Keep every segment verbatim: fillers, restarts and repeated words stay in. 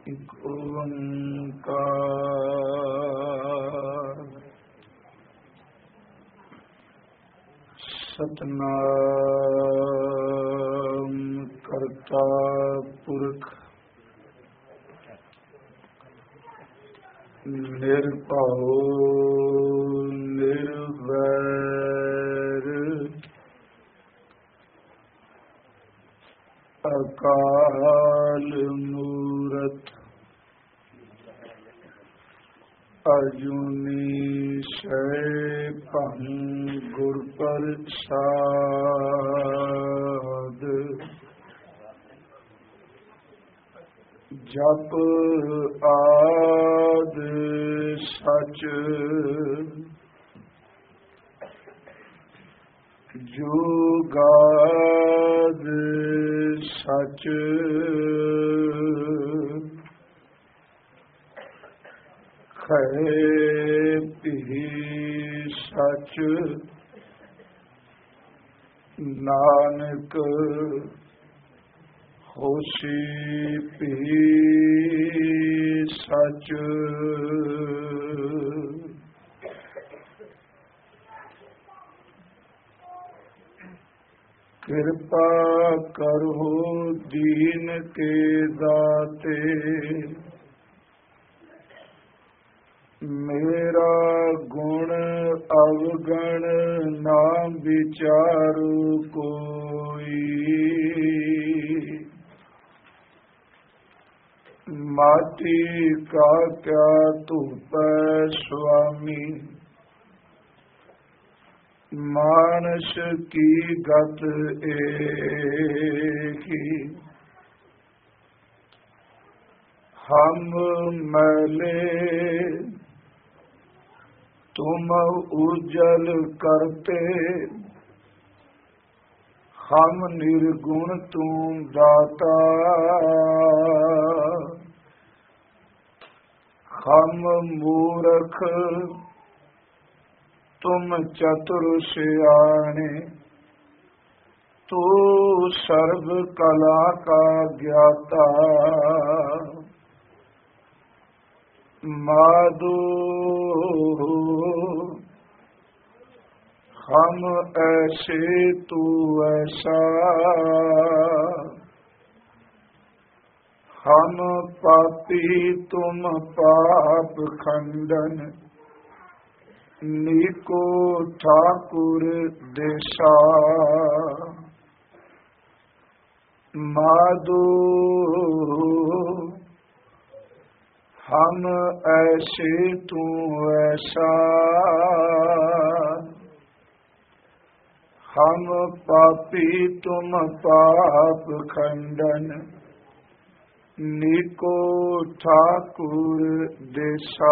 ਇੱਕ ਓੰਕਾਰ ਸਤਿਨਾਮ ਕਰਤਾ ਪੁਰਖ ਨਿਰਭਉ ਨਿਰਵੈਰ ਅਕਾਲ ਮੂਰਤ ਅਜੂਨੀ ਸੈਭੰ ਗੁਰ ਪ੍ਰਸਾਦ ਜਪ ਆਦਿ ਸਚ ਜੁਗਾਦ ਸਚ ਖੈ ਪੀ ਸਚ ਨਾਨਕ ਹੋਸੀ ਪੀ ਸਚ ਕਿਰਪਾ ਕਰੋ ਦੀਨ ਕੇ ਦਾਤੇ ਮੇਰਾ ਗੁਣ ਅਵਗਣ ਨਾ ਵਿਚਾਰੂ ਕੋਈ ਮਾਟੀ ਕਾ ਕਿਆ ਧੂਪੈ ਸੁਆਮੀ ਮਾਨਸ ਕੀ ਗਤ ਏਕੀ ਹਮ ਮੈਲੇ तुम उज्जल करते हम निर्गुण तुम दाता हम मूर्ख तुम चतुर सियाणे तू सर्व कला का ज्ञाता माधो हम ऐसे तू ऐसा हम पापी तुम पाप खंडन नीको ठाकुर देसा माधो हम ऐसे तू ऐसा हम पापी तुम पाप खंडन नीको ठाकुर देसा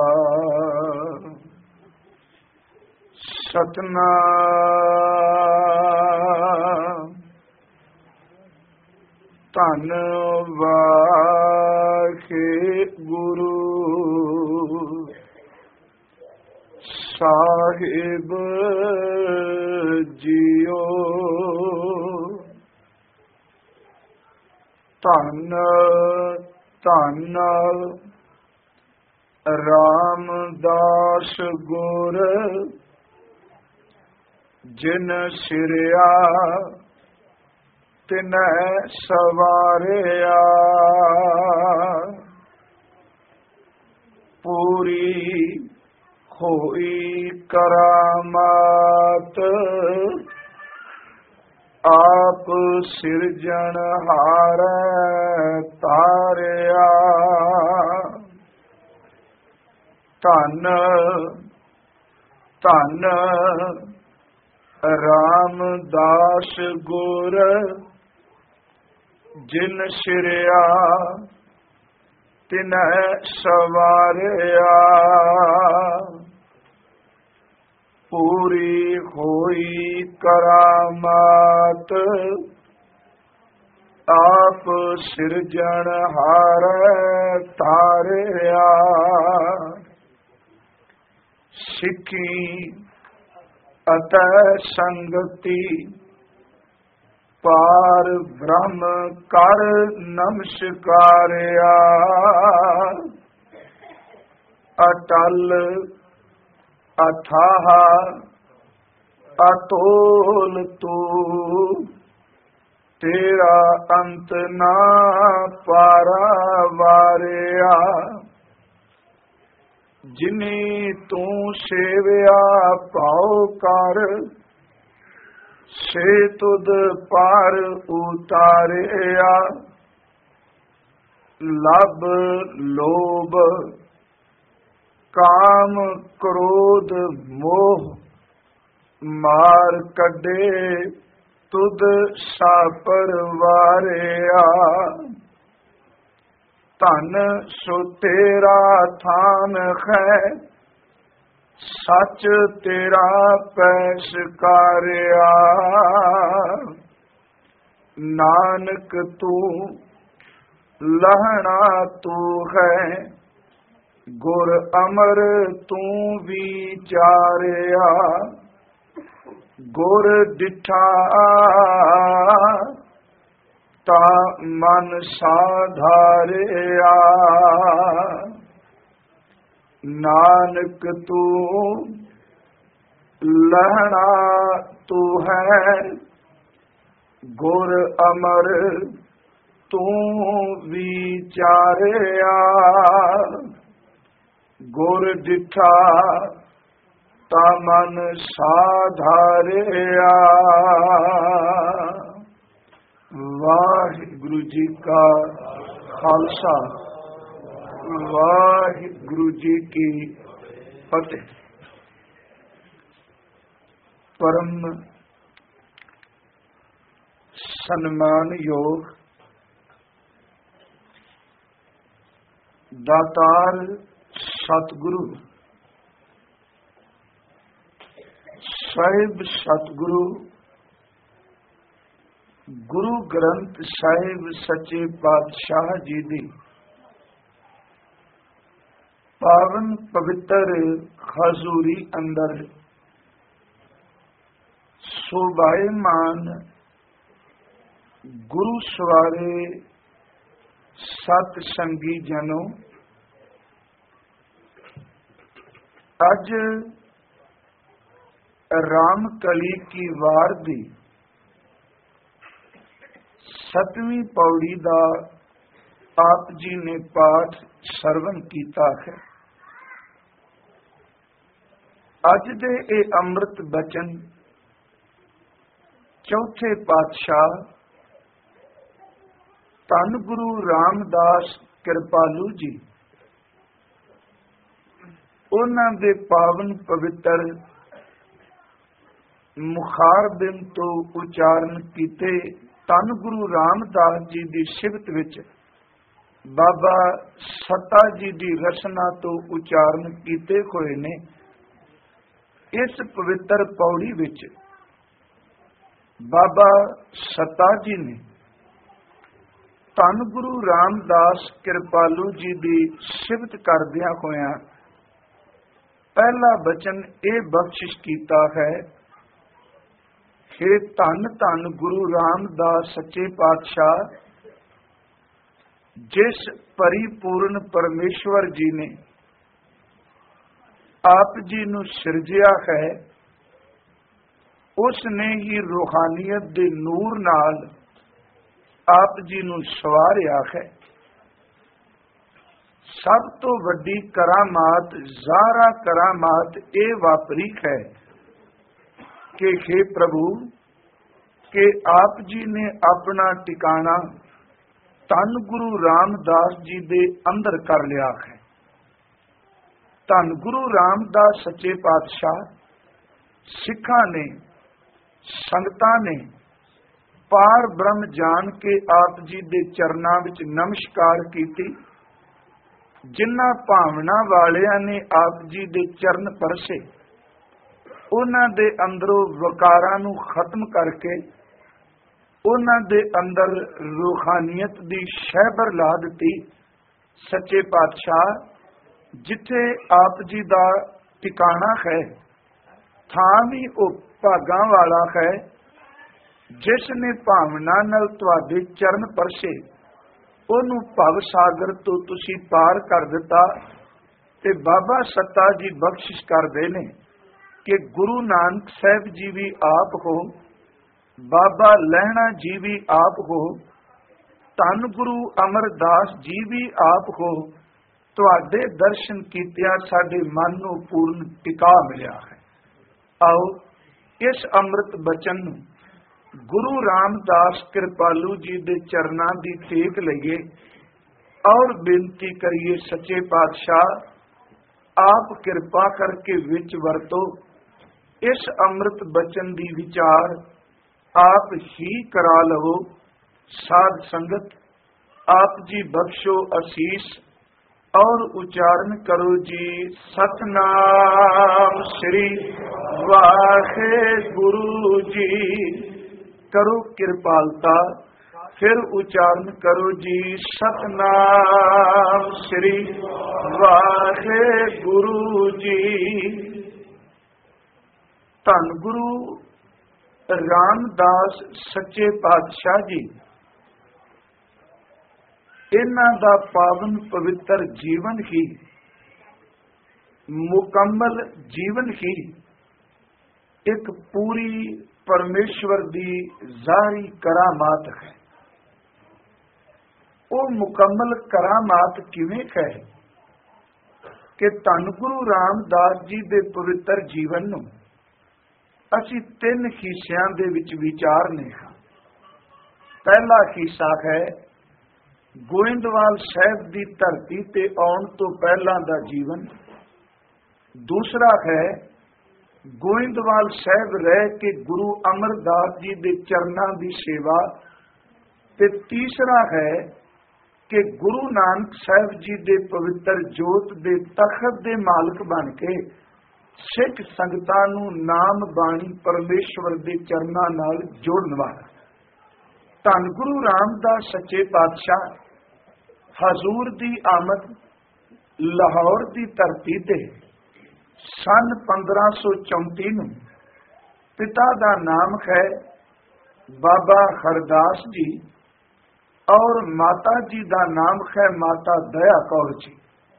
सतनाम ਧੰਨ ਵਾਹਿਗੁਰੂ ਸਾਹਿਬ ਜੀਓ ਧੰਨ ਧੰਨ ਰਾਮਦਾਸ ਗੁਰ ਜਿਨ ਸਿਰਿਆ ਤਿਨੈ ਸਵਾਰਿਆ ਪੂਰੀ ਹੋਈ ਕਰਾਮਾਤ ਆਪ ਸਿਰਜਣਹਾਰੈ ਤਾਰਿਆ ਧੰਨ ਧੰਨ ਰਾਮਦਾਸ ਗੁਰ ਜਿਨ ਸਿਰਿਆ ਤਿਨੈ ਸਵਾਰਿਆ ਪੂਰੀ ਹੋਈ ਕਰਾਮਾਤ ਆਪ ਸਿਰਜਣਹਾਰੈ ਤਾਰਿਆ ਸਿੱਖੀ ਅਤੈ ਸੰਗਤੀ ਪਾਰ ਬ੍ਰਹਮ ਕਰ ਨਮਸਕਾਰਿਆ। ਅਟਲ ਅਥਾਹ ਅਤੋਲ ਤੂੰ, ਤੇਰਾ ਅੰਤ ਨਾ ਪਾਰਾਵਾਰਿਆ। ਜਿਨੀ ਤੂੰ ਸੇਵਿਆ ਭਾਉ ਕਰ, ਸੇ ਤੁਧ ਪਾਰ ਉਤਾਰਿਆ। ਲਬ ਲੋਭ ਕਾਮ ਕ੍ਰੋਧ ਮੋਹ, ਮਾਰ ਕੱਢੇ ਤੁਧ ਸਾਪਰ ਵਾਰਿਆ। ਧਨ ਸੋ ਤੇਰਾ ਥਾਨ ਹੈ, ਸੱਚ ਤੇਰਾ ਪੈਸ ਕਾਰਿਆ। ਨਾਨਕ ਤੂੰ ਲਹਣਾ ਤੂੰ ਹੈ, ਗੁਰ ਅਮਰ ਤੂੰ ਵਿਚਾਰਿਆ। ਗੁਰ ਡਿਠਾ ਤਾ ਮਨ ਸਾਧਾਰਿਆ। ਨਾਨਕ ਤੂੰ ਲਹਣਾ ਤੂੰ ਹੈ, ਗੁਰ ਅਮਰ ਤੂੰ ਵਿਚਾਰਿਆ। ਗੁਰ ਡਿਠਾ ਤਾ ਮਨ ਸਾਧਾਰਿਆ। ਵਾਹਿਗੁਰੂ ਜੀ ਕਾ ਖਾਲਸਾ, ਵਾਹਿਗੁਰੂ ਜੀ ਕੀ ਫਤਿਹ। ਪਰਮ ਸਨਮਾਨਯੋਗ ਦਾਤਾਰ ਸਤਿਗੁਰੂ ਸਾਹਿਬ, ਸਤਿਗੁਰੂ ਗੁਰੂ ਗ੍ਰੰਥ ਸਾਹਿਬ ਸੱਚੇ ਪਾਤਸ਼ਾਹ ਜੀ ਦੀ ਪਾਵਨ ਪਵਿੱਤਰ ਹਜ਼ੂਰੀ ਅੰਦਰ ਸੋਭਾਇਮਾਨ ਗੁਰੂ ਸਵਾਰੇ ਸਤ ਸੰਗੀ ਜਨੋ, ਅੱਜ ਰਾਮ ਕਲੀ ਕੀ ਵਾਰ ਦੀ ਸਤਵੀਂ ਪੌੜੀ ਦਾ ਆਪ ਜੀ ਨੇ ਪਾਠ ਸਰਵਨ ਕੀਤਾ ਹੈ। ਅੱਜ ਦੇ ਇਹ ਅੰਮ੍ਰਿਤ ਬਚਨ ਚੌਥੇ ਪਾਤਸ਼ਾਹ ਧੰਨ ਗੁਰੂ ਰਾਮਦਾਸ ਕਿਰਪਾਲੂ ਜੀ, ਉਹਨਾਂ ਦੇ ਪਾਵਨ ਪਵਿੱਤਰ ਮੁਖਾਰਬਿੰਦ ਤੋਂ ਉਚਾਰਨ ਕੀਤੇ ਧੰਨ ਗੁਰੂ ਰਾਮਦਾਸ ਜੀ ਦੀ ਸਿਫਤ ਵਿੱਚ ਬਾਬਾ ਸੱਤਾ ਜੀ ਦੀ ਰਚਨਾ ਤੋਂ ਉਚਾਰਨ ਕੀਤੇ ਹੋਏ ਨੇ। ਇਸ ਪਵਿੱਤਰ ਪੌੜੀ ਵਿੱਚ ਬਾਬਾ ਸੱਤਾ ਜੀ ਨੇ ਧੰਨ ਗੁਰੂ ਰਾਮਦਾਸ ਕਿਰਪਾਲੂ ਜੀ ਦੀ ਸਿਫਤ ਕਰਦਿਆਂ ਹੋਇਆਂ ਪਹਿਲਾ ਬਚਨ ਇਹ ਬਖਸ਼ਿਸ਼ ਕੀਤਾ ਹੈ ਕਿ ਧੰਨ ਧੰਨ ਗੁਰੂ ਰਾਮਦਾਸ ਸੱਚੇ ਪਾਤਸ਼ਾਹ, ਜਿਸ ਪਰਿਪੂਰਨ ਪਰਮੇਸ਼ਵਰ ਜੀ ਨੇ ਆਪ ਜੀ ਨੂੰ ਸਿਰਜਿਆ ਹੈ, ਉਸ ਨੇ ਹੀ ਰੂਹਾਨੀਅਤ ਦੇ ਨੂਰ ਨਾਲ ਆਪ ਜੀ ਨੂੰ ਸਵਾਰਿਆ ਹੈ। ਸਭ ਤੋਂ ਵੱਡੀ ਕਰਾਮਾਤ, ਜ਼ਾਰਾ ਕਰਾਮਾਤ ਇਹ ਵਾਪਰੀ ਹੈ ਕਿ हे ਪ੍ਰਭੂ, ਕਿ ਆਪ ਜੀ ਨੇ ਆਪਣਾ ਟਿਕਾਣਾ ਧੰਨ ਗੁਰੂ ਰਾਮਦਾਸ ਜੀ ਦੇ ਅੰਦਰ ਕਰ ਲਿਆ ਹੈ। ਧੰਨ ਗੁਰੂ ਰਾਮਦਾਸ ਸੱਚੇ ਪਾਤਸ਼ਾਹ ਸਿੱਖਾਂ ਨੇ, ਸੰਗਤਾਂ ਨੇ ਪਾਰ ਬ੍ਰਹਮ ਜਾਣ ਕੇ ਆਪ ਜੀ ਦੇ ਚਰਨਾਂ ਵਿੱਚ ਨਮਸਕਾਰ ਕੀਤੀ। ਜਿਨ੍ਹਾਂ ਭਾਵਨਾ ਵਾਲਿਆਂ ਨੇ ਆਪ ਜੀ ਦੇ ਚਰਨ ਪਰਸੇ, ਉਹਨਾਂ ਦੇ ਅੰਦਰੋਂ ਵਕਾਰਾਂ ਨੂੰ ਖਤਮ ਕਰਕੇ ਉਹਨਾਂ ਦੇ ਅੰਦਰ ਰੂਹਾਨੀਅਤ ਦੀ ਸ਼ਹਿਬਰ ਲਾ ਦਿੱਤੀ। ਸੱਚੇ ਪਾਤਸ਼ਾਹ ਜਿੱਥੇ ਆਪ ਜੀ ਦਾ ਟਿਕਾਣਾ ਹੈ, ਥਾਂ ਵੀ ਉਹ ਭਾਗਾਂ ਵਾਲਾ ਹੈ ਜਿਸ ਨੇ ਭਾਵਨਾ ਨਾਲ ਤੁਹਾਡੇ ਚਰਨ ਪਰਸੇ, ਉਹਨੂੰ ਭਵ ਸਾਗਰ ਤੋਂ ਤੁਸੀਂ ਪਾਰ ਕਰ ਦਿੱਤਾ। ਤੇ ਬਾਬਾ ਸੱਤਾ ਜੀ ਬਖਸ਼ਿਸ਼ ਕਰਦੇ ਨੇ ਕਿ ਗੁਰੂ ਨਾਨਕ ਸਾਹਿਬ ਜੀ ਵੀ ਆਪ ਹੋ, ਬਾਬਾ ਲਹਿਣਾ ਜੀ ਵੀ ਆਪ ਹੋ, ਧੰਨ ਗੁਰੂ ਅਮਰਦਾਸ ਜੀ ਵੀ ਆਪ ਹੋ। ਤੁਹਾਡੇ ਦਰਸ਼ਨ ਕੀਤਿਆਂ ਸਾਡੇ ਮਨ ਨੂੰ ਪੂਰਨ ਟਿਕਾ ਮਿਲਿਆ ਹੈ। ਆਓ ਇਸ ਅੰਮ੍ਰਿਤ ਬਚਨ ਨੂੰ ਗੁਰੂ ਰਾਮਦਾਸ ਕਿਰਪਾਲੂ ਜੀ ਦੇ ਚਰਨਾਂ ਦੀ ਟੇਕ ਲਈਏ ਔਰ ਬੇਨਤੀ ਕਰੀਏ, ਸੱਚੇ ਪਾਤਸ਼ਾਹ ਆਪ ਕਿਰਪਾ ਕਰਕੇ ਵਿੱਚ ਵਰਤੋ। ਇਸ ਅੰਮ੍ਰਿਤ ਬਚਨ ਦੀ ਵਿਚਾਰ ਆਪ ਹੀ ਕਰਾ ਲਵੋ। ਸਾਧ ਸੰਗਤ ਆਪ ਜੀ ਬਖਸ਼ੋ ਅਸੀਸ ਔਰ ਉਚਾਰਨ ਕਰੋ ਜੀ ਸਤਨਾਮ ਸ੍ਰੀ ਵਾਹਿਗੁਰੂ ਜੀ। ਕਰੋ ਕਿਰਪਾਲਤਾ, ਫਿਰ ਉਚਾਰਨ ਕਰੋ ਜੀ ਸਤਨਾਮ ਸ੍ਰੀ ਵਾਹਿਗੁਰੂ ਜੀ। ਧੰਨ ਗੁਰੂ ਰਾਮਦਾਸ ਸੱਚੇ ਪਾਤਸ਼ਾਹ ਜੀ, ਇਹਨਾਂ ਦਾ ਪਾਵਨ ਪਵਿੱਤਰ ਜੀਵਨ ਹੀ, ਮੁਕੰਮਲ ਜੀਵਨ ਹੀ ਇੱਕ ਪੂਰੀ ਪਰਮੇਸ਼ਵਰ ਦੀ ਜ਼ਾਹਰੀ ਕਰਾਮਾਤ ਹੈ। ਉਹ ਮੁਕੰਮਲ ਕਰਾਮਾਤ ਕਿਵੇਂ ਹੈ ਕਿ ਧੰਨ ਗੁਰੂ ਰਾਮਦਾਸ ਜੀ ਦੇ ਪਵਿੱਤਰ ਜੀਵਨ ਨੂੰ ਅਸੀਂ ਤਿੰਨ ਹਿੱਸਿਆਂ ਦੇ ਵਿੱਚ ਵਿਚਾਰਨੇ ਹਾਂ। ਪਹਿਲਾ ਹਿੱਸਾ ਹੈ ਗੋਇੰਦਵਾਲ ਸਾਹਿਬ ਦੀ ਧਰਤੀ ਤੇ ਆਉਣ ਤੋਂ ਪਹਿਲਾਂ ਦਾ ਜੀਵਨ। ਦੂਸਰਾ ਹੈ ਗੋਇੰਦਵਾਲ ਸਾਹਿਬ ਰਹਿ ਕੇ ਗੁਰੂ ਅਮਰਦਾਸ ਜੀ ਦੇ ਚਰਨਾਂ ਦੀ ਸੇਵਾ। ਤੇ ਤੀਸਰਾ ਹੈ ਕਿ ਗੁਰੂ ਨਾਨਕ ਸਾਹਿਬ ਜੀ ਦੇ ਪਵਿੱਤਰ ਜੋਤ ਦੇ ਤਖਤ ਦੇ ਮਾਲਕ ਬਣ ਕੇ ਸਿੱਖ ਸੰਗਤਾਂ ਨੂੰ ਨਾਮ ਬਾਣੀ ਪਰਮੇਸ਼ਵਰ ਦੇ ਚਰਨਾਂ ਨਾਲ ਜੋੜਨ ਵਾਲਾ ਧੰਨ ਗੁਰੂ ਰਾਮਦਾਸ ਸੱਚੇ ਪਾਤਸ਼ਾਹ ਹਜ਼ੂਰ ਦੀ ਆਮਦ ਲਾਹੌਰ ਦੀ ਧਰਤੀ ਤੇ ਸਨ ਪੰਦਰਾਂ ਸੌ ਚੌਂਤੀ ਨੂੰ। ਪਿਤਾ ਦਾ ਨਾਮ ਹੈ ਬਾਬਾ ਹਰਦਾਸ ਜੀ ਔਰ ਮਾਤਾ ਜੀ ਦਾ ਨਾਮ ਹੈ ਮਾਤਾ ਦਇਆ ਕੌਰ ਜੀ।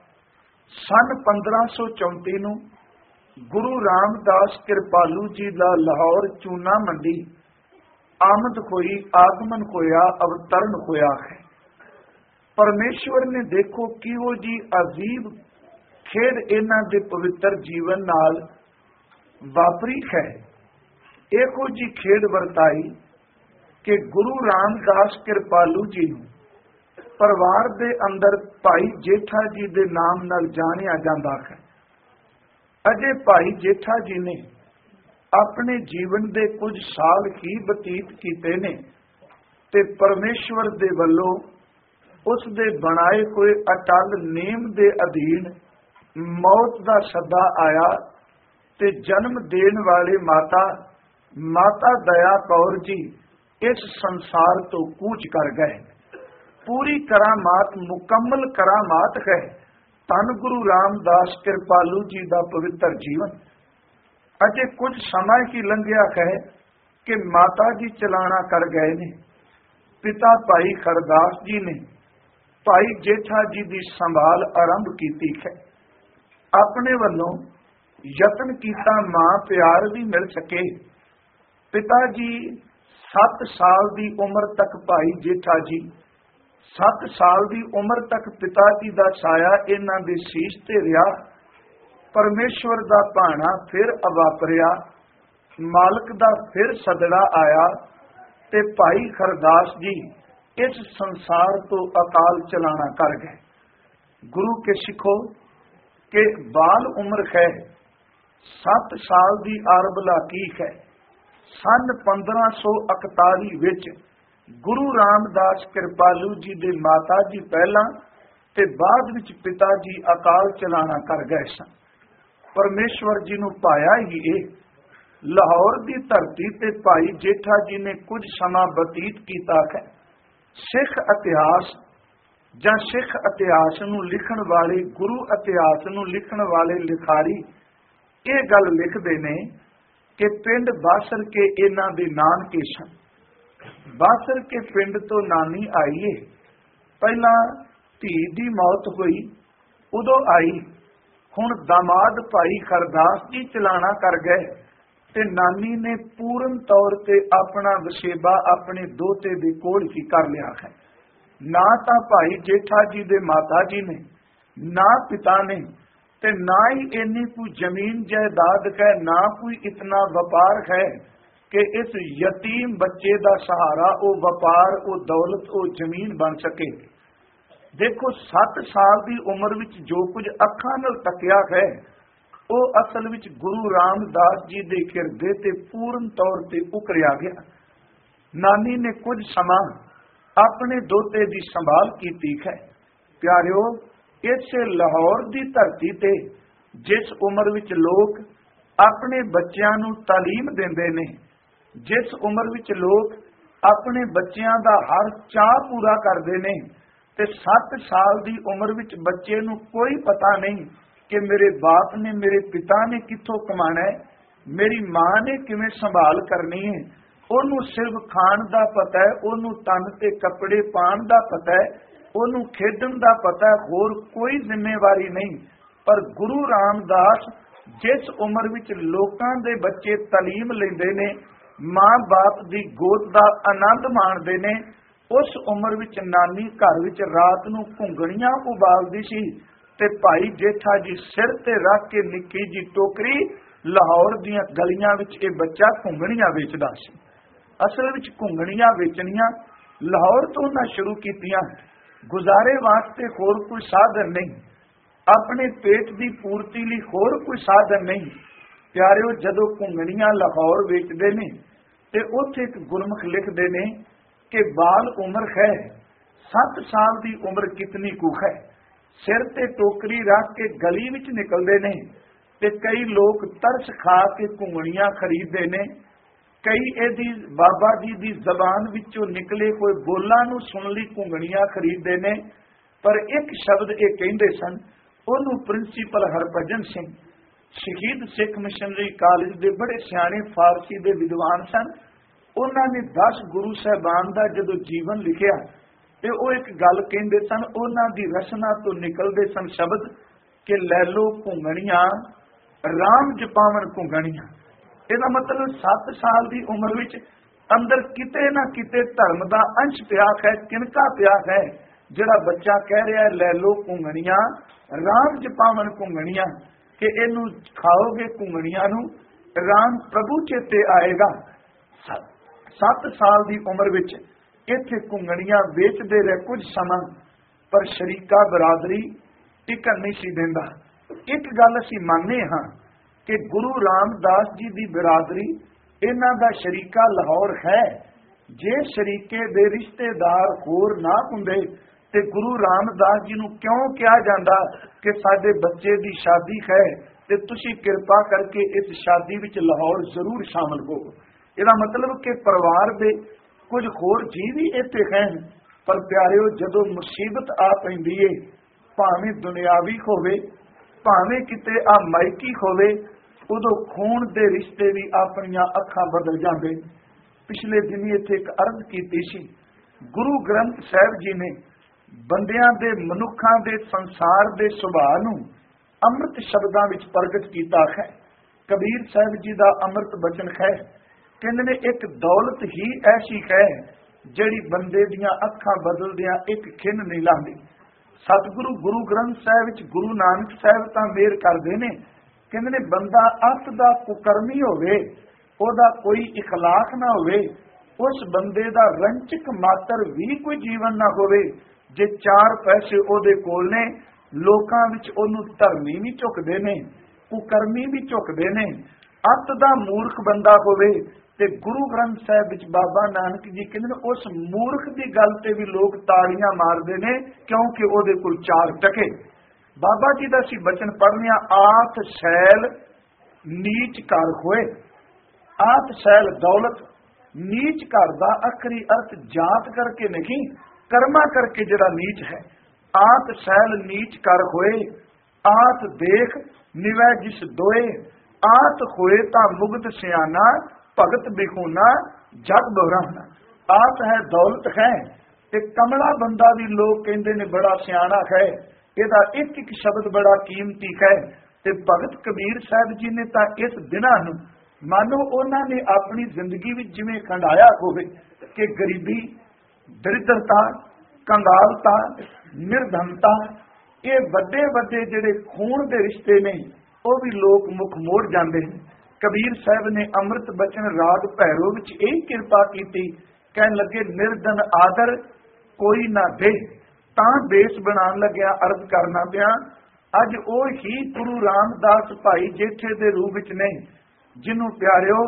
ਸਨ ਪੰਦਰਾਂ ਸੌ ਚੌਂਤੀ ਨੂੰ ਗੁਰੂ ਰਾਮਦਾਸ ਕਿਰਪਾਲੂ ਜੀ ਦਾ ਲਾਹੌਰ ਚੂਨਾ ਮੰਡੀ ਆਮਦ ਹੋਈ, ਆਗਮਨ ਹੋਇਆ, ਅਵਤਰਨ ਹੋਇਆ ਹੈ। ਪਰਮੇਸ਼ਵਰ ਨੇ ਦੇਖੋ ਕਿਹੋ ਜੀ ਅਜੀਬ ਖੇਡ ਇਹਨਾਂ ਦੇ ਪਵਿੱਤਰ ਜੀਵਨ ਨਾਲ ਵਾਪਰੀ ਹੈ। ਇਹੋ ਜੀ ਖੇਡ ਵਰਤਾਈ ਕਿ ਗੁਰੂ ਰਾਮਦਾਸ ਕਿਰਪਾਲੂ ਜੀ ਨੂੰ ਪਰਿਵਾਰ ਦੇ ਅੰਦਰ ਭਾਈ ਜੇਠਾ ਜੀ ਦੇ ਨਾਮ ਨਾਲ ਜਾਣਿਆ ਜਾਂਦਾ ਹੈ। ਅਜੇ ਭਾਈ ਜੇਠਾ ਜੀ ਨੇ ਆਪਣੇ ਜੀਵਨ ਦੇ ਕੁਝ ਸਾਲ ਹੀ ਬਤੀਤ ਕੀਤੇ ਨੇ ਤੇ ਪਰਮੇਸ਼ਵਰ ਦੇ ਵੱਲੋਂ ਉਸ ਦੇ ਬਣਾਏ ਹੋਏ ਅਟਲ ਨੇਮ ਦੇ ਅਧੀਨ ਮੌਤ ਦਾ ਸੱਦਾ ਆਇਆ ਤੇ ਜਨਮ ਦੇਣ ਵਾਲੇ ਮਾਤਾ ਮਾਤਾ ਦਇਆ ਕੌਰ ਜੀ ਇਸ ਸੰਸਾਰ ਤੋਂ ਕੂਚ ਕਰ ਗਏ। ਪੂਰੀ ਕਰਾਮਾਤ, ਮੁਕੰਮਲ ਕਰਾਮਾਤ ਹੈ ਧੰਨ ਗੁਰੂ ਰਾਮਦਾਸ ਕਿਰਪਾਲੂ ਜੀ ਦਾ ਪਵਿੱਤਰ ਜੀਵਨ। ਅਜੇ ਕੁਝ ਸਮਾਂ ਹੀ ਲੰਘਿਆ ਹੈ ਕਿ ਮਾਤਾ ਜੀ ਚਲਾਣਾ ਕਰ ਗਏ ਨੇ। ਪਿਤਾ ਭਾਈ ਹਰਦਾਸ ਜੀ ਨੇ ਭਾਈ ਜੇਠਾ ਜੀ ਦੀ ਸੰਭਾਲ ਆਰੰਭ ਕੀਤੀ ਹੈ। ਆਪਣੇ ਵੱਲੋਂ ਯਤਨ ਕੀਤਾ ਮਾਂ ਪਿਆਰ ਵੀ ਮਿਲ ਸਕੇ। ਪਿਤਾ ਜੀ ਸੱਤ ਸਾਲ ਦੀ ਉਮਰ ਤੱਕ ਭਾਈ ਜੇਠਾ ਜੀ ਸੱਤ ਸਾਲ ਦੀ ਉਮਰ ਤੱਕ ਪਿਤਾ ਜੀ ਦਾ ਛਾਇਆ ਇਹਨਾਂ ਦੇ ਸੀਸ ਤੇ ਰਿਹਾ। ਪਰਮੇਸ਼ਵਰ ਦਾ ਭਾਣਾ ਫਿਰ ਅਵਾਪਰਿਆ, ਮਾਲਕ ਦਾ ਫਿਰ ਸਦੜਾ ਆਇਆ ਤੇ ਭਾਈ ਹਰਦਾਸ ਜੀ ਇਸ ਸੰਸਾਰ ਤੋਂ ਅਕਾਲ ਚਲਾਣਾ ਕਰ ਗਏ। ਗੁਰੂ ਕੇ ਸਿੱਖੋ ਕਿ ਬਾਲ ਉਮਰ ਹੈ, ਸੱਤ ਸਾਲ ਦੀ ਆਰਬਲਾ ਕੀ ਹੈ। ਸਨ ਪੰਦਰਾਂ ਸੌ ਇਕਤਾਲੀ ਵਿੱਚ ਗੁਰੂ ਰਾਮਦਾਸ ਕਿਰਪਾਲੂ ਜੀ ਦੇ ਮਾਤਾ ਜੀ ਪਹਿਲਾਂ ਤੇ ਬਾਅਦ ਵਿੱਚ ਪਿਤਾ ਜੀ ਅਕਾਲ ਚਲਾਣਾ ਕਰ ਗਏ ਸਨ। ਪਰਮੇਸ਼ਵਰ ਜੀ ਨੂੰ ਪਾਇਆ ਹੀ ਇਹ। ਲਾਹੌਰ ਦੀ ਧਰਤੀ ਤੇ ਭਾਈ ਜੇਠਾ ਜੀ ਨੇ ਕੁਝ ਸਮਾਂ ਬਤੀਤ ਕੀਤਾ ਹੈ। ਸਿੱਖ ਇਤਿਹਾਸ ਜਾਂ ਸਿੱਖ ਇਤਿਹਾਸ ਨੂੰ ਲਿਖਣ ਵਾਲੇ, ਗੁਰੂ ਇਤਿਹਾਸ ਨੂੰ ਲਿਖਣ ਵਾਲੇ ਲਿਖਾਰੀ ਇਹ ਗੱਲ ਲਿਖਦੇ ਨੇ ਕਿ ਪਿੰਡ ਬਾਸਰ ਕੇ ਇਹਨਾਂ ਦੇ ਨਾਨਕੇ ਸਨ। ਬਾਸਰ ਕੇ ਪਿੰਡ ਤੋਂ ਨਾਨੀ ਆਈਏ। ਪਹਿਲਾਂ ਧੀ ਦੀ ਮੌਤ ਹੋਈ ਉਦੋਂ ਆਈ, ਹੁਣ ਦਾਮਾਦ ਭਾਈ ਖਰਦਾਸ ਜੀ ਚਲਾਣਾ ਕਰ ਗਏ ਤੇ ਨਾਨੀ ਨੇ ਪੂਰਨ ਤੌਰ ਤੇ ਆਪਣਾ ਵਸੇਬਾ ਆਪਣੇ ਦੋਤੇ ਦੇ ਕੋਲ ਹੀ ਕਰ ਲਿਆ ਹੈ। ਨਾ ਤਾਂ ਭਾਈ ਜੇਠਾ ਜੀ ਦੇ ਮਾਤਾ ਜੀ ਨੇ, ਨਾ ਪਿਤਾ ਨੇ, ਤੇ ਨਾ ਹੀ ਇੰਨੀ ਕੋਈ ਜ਼ਮੀਨ ਜਾਇਦਾਦ ਹੈ, ਨਾ ਕੋਈ ਇਤਨਾ ਵਪਾਰ ਹੈ ਕਿ ਇਸ ਯਤੀਮ ਬੱਚੇ ਦਾ ਸਹਾਰਾ ਉਹ ਵਪਾਰ, ਉਹ ਦੌਲਤ, ਉਹ ਜ਼ਮੀਨ ਬਣ ਸਕੇ। ਦੇਖੋ, ਸੱਤ ਸਾਲ ਦੀ ਉਮਰ ਵਿੱਚ ਜੋ ਕੁਝ ਅੱਖਾਂ ਨਾਲ ਤੱਕਿਆ ਹੈ ਉਹ ਅਸਲ ਵਿੱਚ ਗੁਰੂ ਰਾਮਦਾਸ ਜੀ ਦੇ ਹਿਰਦੇ ਤੇ ਪੂਰਨ ਤੌਰ ਤੇ ਉਕਰਿਆ ਗਿਆ। ਨਾਨੀ ਨੇ ਕੁਝ ਸਮਾਂ ਆਪਣੇ ਦੋਤੇ ਦੀ ਸੰਭਾਲ ਕੀਤੀ ਹੈ। ਪਿਆਰਿਓ, ਇਸੇ ਲਾਹੌਰ ਦੀ ਧਰਤੀ ਤੇ ਜਿਸ ਉਮਰ ਵਿੱਚ ਲੋਕ ਆਪਣੇ ਬੱਚਿਆਂ ਨੂੰ ਤਾਲੀਮ ਦਿੰਦੇ ਨੇ, ਜਿਸ ਉਮਰ ਵਿੱਚ ਲੋਕ ਆਪਣੇ ਬੱਚਿਆਂ ਦਾ ਹਰ ਚਾਅ ਪੂਰਾ ਕਰਦੇ ਨੇ, ਤੇ ਸੱਤ ਸਾਲ ਦੀ ਉਮਰ ਵਿੱਚ ਬੱਚੇ ਨੂੰ ਕੋਈ ਪਤਾ ਨਹੀਂ ਕਿ ਮੇਰੇ ਬਾਪ ਨੇ, ਮੇਰੇ ਪਿਤਾ ਨੇ ਕਿੱਥੋਂ ਕਮਾਣਾ ਹੈ, ਮੇਰੀ ਮਾਂ ਨੇ ਕਿਵੇਂ ਸੰਭਾਲ ਕਰਨੀ ਹੈ। ਉਹਨੂੰ ਸਿਰਫ ਖਾਣ ਦਾ ਪਤਾ ਹੈ, ਉਹਨੂੰ ਤਨ ਤੇ ਕੱਪੜੇ ਪਾਉਣ ਦਾ ਪਤਾ ਹੈ, ਉਹਨੂੰ ਖੇਡਣ ਦਾ ਪਤਾ ਹੈ, ਹੋਰ ਕੋਈ ਜ਼ਿੰਮੇਵਾਰੀ ਨਹੀਂ। ਪਰ ਗੁਰੂ ਰਾਮਦਾਸ ਜਿਸ ਉਮਰ ਵਿੱਚ ਲੋਕਾਂ ਦੇ ਬੱਚੇ ਤਾਲੀਮ ਲੈਂਦੇ ਨੇ, ਮਾਂ ਬਾਪ ਦੀ ਗੋਦ ਦਾ ਆਨੰਦ ਮਾਣਦੇ ਨੇ, ਉਸ ਉਮਰ ਵਿੱਚ ਨਾਨੀ ਘਰ ਵਿੱਚ ਰਾਤ ਨੂੰ ਘੁੰਗਣੀਆਂ ਉਬਾਲਦੀ ਸੀ ਤੇ ਭਾਈ ਜੇਠਾ ਜੀ ਸਿਰ ਤੇ ਰੱਖ ਕੇ ਨਿੱਕੀ ਜੀ ਟੋਕਰੀ ਲਾਹੌਰ ਦੀਆਂ ਗਲੀਆਂ ਵਿੱਚ ਇਹ ਬੱਚਾ ਘੁੰਗਣੀਆਂ ਵੇਚਦਾ ਸੀ। ਅਸਲ ਵਿੱਚ ਘੁੰਗਣੀਆਂ ਵੇਚਣੀਆਂ ਲਾਹੌਰ ਤੋਂ ਨਾ ਸ਼ੁਰੂ ਕੀਤੀਆਂ। ਗੁਜ਼ਾਰੇ ਵਾਸਤੇ ਹੋਰ ਕੋਈ ਸਾਧਨ ਨਹੀਂ, ਆਪਣੇ ਪੇਟ ਦੀ ਪੂਰਤੀ ਲਈ ਹੋਰ ਕੋਈ ਸਾਧਨ ਨਹੀਂ। ਪਿਆਰਿਓ, ਜਦੋਂ ਘੁੰਗਣੀਆਂ ਲਾਹੌਰ ਵੇਚਦੇ ਨੇ ਤੇ ਉੱਥੇ ਇੱਕ ਗੁਰਮੁਖ ਲਿਖਦੇ ਨੇ ਕਿ ਬਾਲ ਉਮਰ ਹੈ, ਸੱਤ ਸਾਲ ਦੀ ਉਮਰ ਕਿਤਨੀ ਕੁ ਹੈ। ਸਿਰ ਤੇ ਟੋਕਰੀ ਰੱਖ ਕੇ ਗਲੀ ਵਿੱਚ ਨਿਕਲਦੇ ਨੇ ਤੇ ਕਈ ਲੋਕ ਤਰਸ ਖਾ ਕੇ ਘੁੰਗਣੀਆਂ ਖਰੀਦਦੇ ਨੇ। ਕਈ ਇਹਦੀ ਬਾਬਾ ਜੀ ਦੀ ਜ਼ਬਾਨ ਵਿੱਚੋਂ ਨਿਕਲੇ ਕੋਈ ਬੋਲਾਂ ਨੂੰ ਸੁਣ ਲਈ ਘੁੰਗਣੀਆਂ ਖਰੀਦਦੇ ਨੇ। ਪਰ ਇੱਕ ਸ਼ਬਦ ਇਹ ਕਹਿੰਦੇ ਸਨ, ਉਹਨੂੰ ਪ੍ਰਿੰਸੀਪਲ ਹਰਭਜਨ ਸਿੰਘ, ਸ਼ਹੀਦ ਸਿੱਖ ਮਿਸ਼ਨਰੀ ਕਾਲਜ ਦੇ ਬੜੇ ਸਿਆਣੇ ਫਾਰਸੀ ਦੇ ਵਿਦਵਾਨ ਸਨ। ਉਹਨਾਂ ਨੇ ਦਸ ਗੁਰੂ ਸਾਹਿਬਾਨ ਦਾ ਜਦੋਂ ਜੀਵਨ ਲਿਖਿਆ ਤੇ ਉਹ ਇੱਕ ਗੱਲ ਕਹਿੰਦੇ ਸਨ, ਉਹਨਾਂ ਦੀ ਰਚਨਾ ਤੋਂ ਨਿਕਲਦੇ ਸਨ ਸ਼ਬਦ ਕਿ ਲੈ ਲੋ ਘੁੰਗਣੀਆਂ, ਰਾਮ ਜਪਾਵਨ ਘੁੰਗਣੀਆਂ। ਇਹਦਾ ਮਤਲਬ ਸੱਤ ਸਾਲ ਦੀ ਉਮਰ ਵਿੱਚ ਅੰਦਰ ਕਿਤੇ ਨਾ ਕਿਤੇ ਧਰਮ ਦਾ ਅੰਸ਼ ਪਿਆ ਹੈ, ਕਿਨਕਾ ਪਿਆ ਹੈ, ਜਿਹੜਾ ਬੱਚਾ ਕਹਿ ਰਿਹਾ ਲੈ ਲੋ ਘੁੰਗਣੀਆਂ, ਰਾਮ ਜਪਾਵਨ ਘੁੰਗਣੀਆਂ, ਕਿ ਇਹਨੂੰ ਖਾਓਗੇ ਘੁੰਗਣੀਆਂ ਨੂੰ ਰਾਮ ਪ੍ਰਭੂ ਚੇਤੇ ਆਏਗਾ। ਸੱਤ ਸਾਲ ਦੀ ਉਮਰ ਵਿੱਚ ਇੱਥੇ ਘੁੰਗਣੀਆਂ ਵੇਚਦੇ ਰਹੇ ਕੁਝ ਸਮਾਂ, ਪਰ ਸ਼ਰੀਕਾ ਬਰਾਦਰੀ ਟਿਕਣ ਨਹੀਂ ਸੀ ਦਿੰਦਾ। ਇੱਕ ਗੱਲ ਅਸੀਂ ਮੰਨਦੇ ਹਾਂ ਕਿ ਗੁਰੂ ਰਾਮਦਾਸ ਜੀ ਦੀ ਬਰਾਦਰੀ, ਇਹਨਾਂ ਦਾ ਸ਼ਰੀਕਾ ਲਾਹੌਰ ਹੈ। ਜੇ ਸ਼ਰੀਕੇ ਦੇ ਰਿਸ਼ਤੇਦਾਰ ਹੋਰ ਨਾ ਹੁੰਦੇ ਤੇ ਗੁਰੂ ਰਾਮਦਾਸ ਜੀ ਨੂੰ ਕਿਉਂ ਕਿਹਾ ਜਾਂਦਾ ਕਿ ਸਾਡੇ ਬੱਚੇ ਦੀ ਸ਼ਾਦੀ ਹੈ ਤੇ ਤੁਸੀਂ ਕਿਰਪਾ ਕਰਕੇ ਇਸ ਸ਼ਾਦੀ ਵਿੱਚ ਲਾਹੌਰ ਜ਼ਰੂਰ ਸ਼ਾਮਲ ਹੋ। ਇਹਦਾ ਮਤਲਬ ਕਿ ਪਰਿਵਾਰ ਦੇ ਕੁਝ ਹੋਰ ਜੀਵ ਵੀ ਇੱਥੇ ਹਨ। ਪਰ ਪਿਆਰਿਓ, ਜਦੋਂ ਮੁਸੀਬਤ ਆ ਪੈਂਦੀ ਏ, ਭਾਵੇਂ ਦੁਨਿਆਵੀ ਹੋਵੇ, ਭਾਵੇਂ ਕਿਤੇ ਆ ਮਾਇਕੀ ਹੋਵੇ, ਉਦੋਂ ਖੂਨ ਦੇ ਰਿਸ਼ਤੇ ਵੀ ਆਪਣੀਆਂ ਅੱਖਾਂ ਬਦਲ ਜਾਂਦੇ। ਪਿਛਲੇ ਦਿਨੀ ਇੱਥੇ ਇੱਕ ਅਰਜ਼ ਕੀਤੀ ਸੀ, ਗੁਰੂ ਗ੍ਰੰਥ ਸਾਹਿਬ ਜੀ ਨੇ ਬੰਦਿਆਂ ਦੇ, ਮਨੁੱਖਾਂ ਦੇ, ਸੰਸਾਰ ਦੇ ਸੁਭਾਅ ਨੂੰ ਅੰਮ੍ਰਿਤ ਸ਼ਬਦਾਂ ਵਿੱਚ ਪ੍ਰਗਟ ਕੀਤਾ ਹੈ। ਕਬੀਰ ਸਾਹਿਬ ਜੀ ਦਾ ਅੰਮ੍ਰਿਤ ਬਚਨ ਹੈ, ਕਹਿੰਦੇ ਨੇ ਇੱਕ ਦੌਲਤ ਹੀ ਐਸੀ ਹੈ ਜਿਹੜੀ ਬੰਦੇ ਦੀਆਂ ਅੱਖਾਂ ਬਦਲਦਿਆਂ ਇੱਕ ਖਿੰਨ ਨਹੀਂ ਲਾਉਂਦੀ। ਸਤਿਗੁਰੂ ਗੁਰੂ ਗ੍ਰੰਥ ਸਾਹਿਬ ਵਿੱਚ ਗੁਰੂ ਨਾਨਕ ਸਾਹਿਬ ਤਾਂ ਮੇਰ ਕਰਦੇ ਨੇ, ਕਹਿੰਦੇ ਨੇ ਬੰਦਾ ਅੱਤ ਦਾ ਕੁਕਰਮੀ ਹੋਵੇ, ਉਹਦਾ ਕੋਈ ਇਖਲਾਕ ਨਾ ਹੋਵੇ, ਉਸ ਬੰਦੇ ਦਾ ਰੰਚਕ ਮਾਤਰ ਵੀ ਕੋਈ ਜੀਵਨ ਨਾ ਹੋਵੇ। ਜੇ ਚਾਰ ਪੈਸੇ ਉਹਦੇ ਕੋਲ ਨੇ, ਲੋਕਾਂ ਵਿੱਚ ਉਹਨੂੰ ਧਰਮੀ ਵੀ ਝੁਕਦੇ ਨੇ, ਕੁਕਰਮੀ ਵੀ ਝੁਕਦੇ ਨੇ। ਅੱਤ ਦਾ ਮੂਰਖ ਬੰਦਾ ਹੋਵੇ ਤੇ ਗੁਰੂ ਗ੍ਰੰਥ ਸਾਹਿਬ ਵਿੱਚ ਬਾਬਾ ਨਾਨਕ ਜੀ ਕਹਿੰਦੇ ਨੇ ਉਸ ਮੂਰਖ ਦੀ ਗੱਲ ਤੇ ਵੀ ਲੋਕ ਤਾੜੀਆਂ ਮਾਰਦੇ ਨੇ, ਕਿਉਂਕਿ ਉਹਦੇ ਕੋਲ ਚਾਰ ਟਕੇ। ਬਾਬਾ ਜੀ ਦਾ ਅਸੀਂ ਬਚਨ ਪੜ੍ਹਨੇ ਆ, ਆਤ ਸੈਲ ਨੀਚ ਘਰ ਹੋਏ। ਆਤ ਸੈਲ ਦੌਲਤ, ਨੀਚ ਘਰ ਦਾ ਅਖਰੀ ਅਰਥ ਜਾਤ ਕਰਕੇ ਨਹੀਂ, ਕਰਮਾ ਕਰਕੇ ਜਿਹੜਾ ਨੀਚ ਹੈ। ਆਤ ਸੈਲ ਨੀਚ ਘਰ ਹੋਏ, ਆਤ ਦੇਖ ਨਿਵੈ ਜਿਸ ਦੋਏ, ਆਤ ਹੋਏ ਤਾਂ ਮੁਗਤ ਸਿਆਣਾ, ਭਗਤ ਬਿਖੂਨਾ ਜਗ ਬਹਰਾਨਾ। ਆਸ ਹੈ ਦੌਲਤ ਹੈ, ਤੇ ਕਮਲਾ ਬੰਦਾ ਵੀ ਲੋਕ ਕਹਿੰਦੇ ਨੇ ਬੜਾ ਸਿਆਣਾ ਹੈ, ਇਹਦਾ ਇੱਕ ਇੱਕ ਸ਼ਬਦ ਬੜਾ ਕੀਮਤੀ ਹੈ। ਤੇ ਭਗਤ ਕਬੀਰ ਸਾਹਿਬ ਜੀ ਨੇ ਤਾਂ ਇਸ ਦਿਨਾਂ ਨੂੰ ਮਾਨੋ ਉਹਨਾਂ ਨੇ ਆਪਣੀ ਜ਼ਿੰਦਗੀ ਵਿੱਚ ਜਿਵੇਂ ਖੰਡਾਇਆ ਹੋਵੇ ਕਿ ਗਰੀਬੀ, ਦਰਿਦਰਤਾ, ਕੰਗਾਲਤਾ, ਨਿਰਧਨਤਾ, ਇਹ ਵੱਡੇ ਵੱਡੇ ਜਿਹੜੇ ਖੂਨ ਦੇ ਰਿਸ਼ਤੇ ਨੇ ਉਹ ਵੀ ਲੋਕ ਮੁੱਖ ਮੋੜ ਜਾਂਦੇ ਨੇ। ਕਬੀਰ ਸਾਹਿਬ ਨੇ ਅੰਮ੍ਰਿਤ ਬਚਨ ਰਾਗ ਭੈਰੋ ਵਿੱਚ ਇਹ ਕਿਰਪਾ ਕੀਤੀ, ਕਹਿਣ ਲੱਗੇ ਨਿਰਧਨ ਆਦਰ ਕੋਈ ਨਾ ਦੇ, ਤਾਂ ਬੇਸ ਬਣਾਉਣ ਲੱਗਿਆ ਅਰਜ਼ ਕਰਨਾ ਪਿਆ। ਅੱਜ ਉਹ ਹੀ ਗੁਰੂ ਰਾਮਦਾਸ ਭਾਈ ਜੇਠੇ ਦੇ ਰੂਪ ਵਿੱਚ ਨੇ, ਜਿਹਨੂੰ ਪਿਆਰਿਓ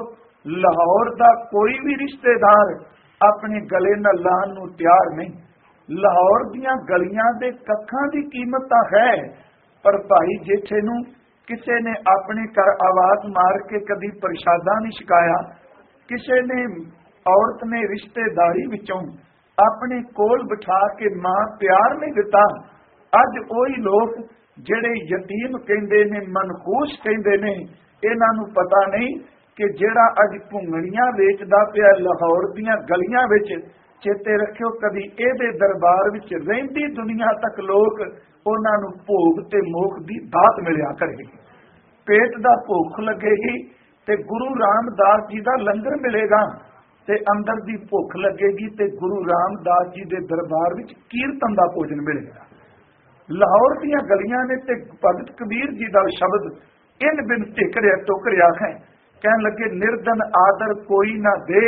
ਲਾਹੌਰ ਦਾ ਕੋਈ ਵੀ ਰਿਸ਼ਤੇਦਾਰ ਆਪਣੇ ਗਲੇ ਨਾਲ ਲਾਉਣ ਨੂੰ ਤਿਆਰ ਨਹੀਂ। ਲਾਹੌਰ ਦੀਆਂ ਗਲੀਆਂ ਦੇ ਕੱਖਾਂ ਦੀ ਕੀਮਤ ਤਾਂ ਹੈ, ਪਰ ਭਾਈ ਜੇਠੇ ਨੂੰ ਕਿਸੇ ਨੇ ਆਪਣੇ ਘਰ ਆਵਾਜ਼ ਮਾਰ ਕੇ ਕਦੀ ਪ੍ਰਸ਼ਾਦਾ ਨਹੀਂ ਛਕਾਇਆ, ਕਿਸੇ ਨੇ ਔਰਤ ਨੇ ਰਿਸ਼ਤੇਦਾਰੀ ਵਿੱਚੋਂ ਆਪਣੇ ਕੋਲ ਬਿਠਾ ਕੇ ਮਾਂ ਪਿਆਰ ਨਹੀਂ ਦਿੱਤਾ। ਅੱਜ ਉਹੀ ਲੋਕ ਜਿਹੜੇ ਯਤੀਮ ਕਹਿੰਦੇ ਨੇ, ਮਨਖੂਸ ਕਹਿੰਦੇ ਨੇ, ਇਹਨਾਂ ਨੂੰ ਪਤਾ ਨਹੀਂ ਕਿ ਜਿਹੜਾ ਅੱਜ ਭੁੰਗਣੀਆਂ ਵੇਚਦਾ ਪਿਆ ਲਾਹੌਰ ਦੀਆਂ ਗਲੀਆਂ ਵਿੱਚ, ਚੇਤੇ ਰੱਖਿਓ ਕਦੀ ਇਹਦੇ ਦਰਬਾਰ ਵਿੱਚ ਰਹਿੰਦੀ ਦੁਨੀਆ ਤੱਕ ਲੋਕ ਉਹਨਾਂ ਨੂੰ ਭੋਗ ਤੇ ਮੋਖ ਦੀ ਦਾਤ ਮਿਲਿਆ ਕਰੇਗੀ, ਪੇਟ ਦਾ ਭੁੱਖ ਲੱਗੇਗੀ ਤੇ ਗੁਰੂ ਰਾਮਦਾਸ ਜੀ ਦਾ ਲੰਗਰ ਮਿਲੇਗਾ, ਤੇ ਅੰਦਰ ਦੀ ਭੁੱਖ ਲੱਗੇਗੀ ਤੇ ਗੁਰੂ ਰਾਮਦਾਸ ਜੀ ਦੇ ਦਰਬਾਰ ਵਿੱਚ ਕੀਰਤਨ ਦਾ ਭੋਜਨ ਮਿਲੇਗਾ। ਲਾਹੌਰ ਦੀਆਂ ਗਲੀਆਂ ਨੇ ਤੇ ਭਗਤ ਕਬੀਰ ਜੀ ਦਾ ਸ਼ਬਦ ਇਨ ਬਿਨ ਟਿਕਰਿਆ ਟੋਕਰਿਆ ਹੈ, ਕਹਿਣ ਲੱਗੇ ਨਿਰਧਨ ਆਦਰ ਕੋਈ ਨਾ ਦੇ,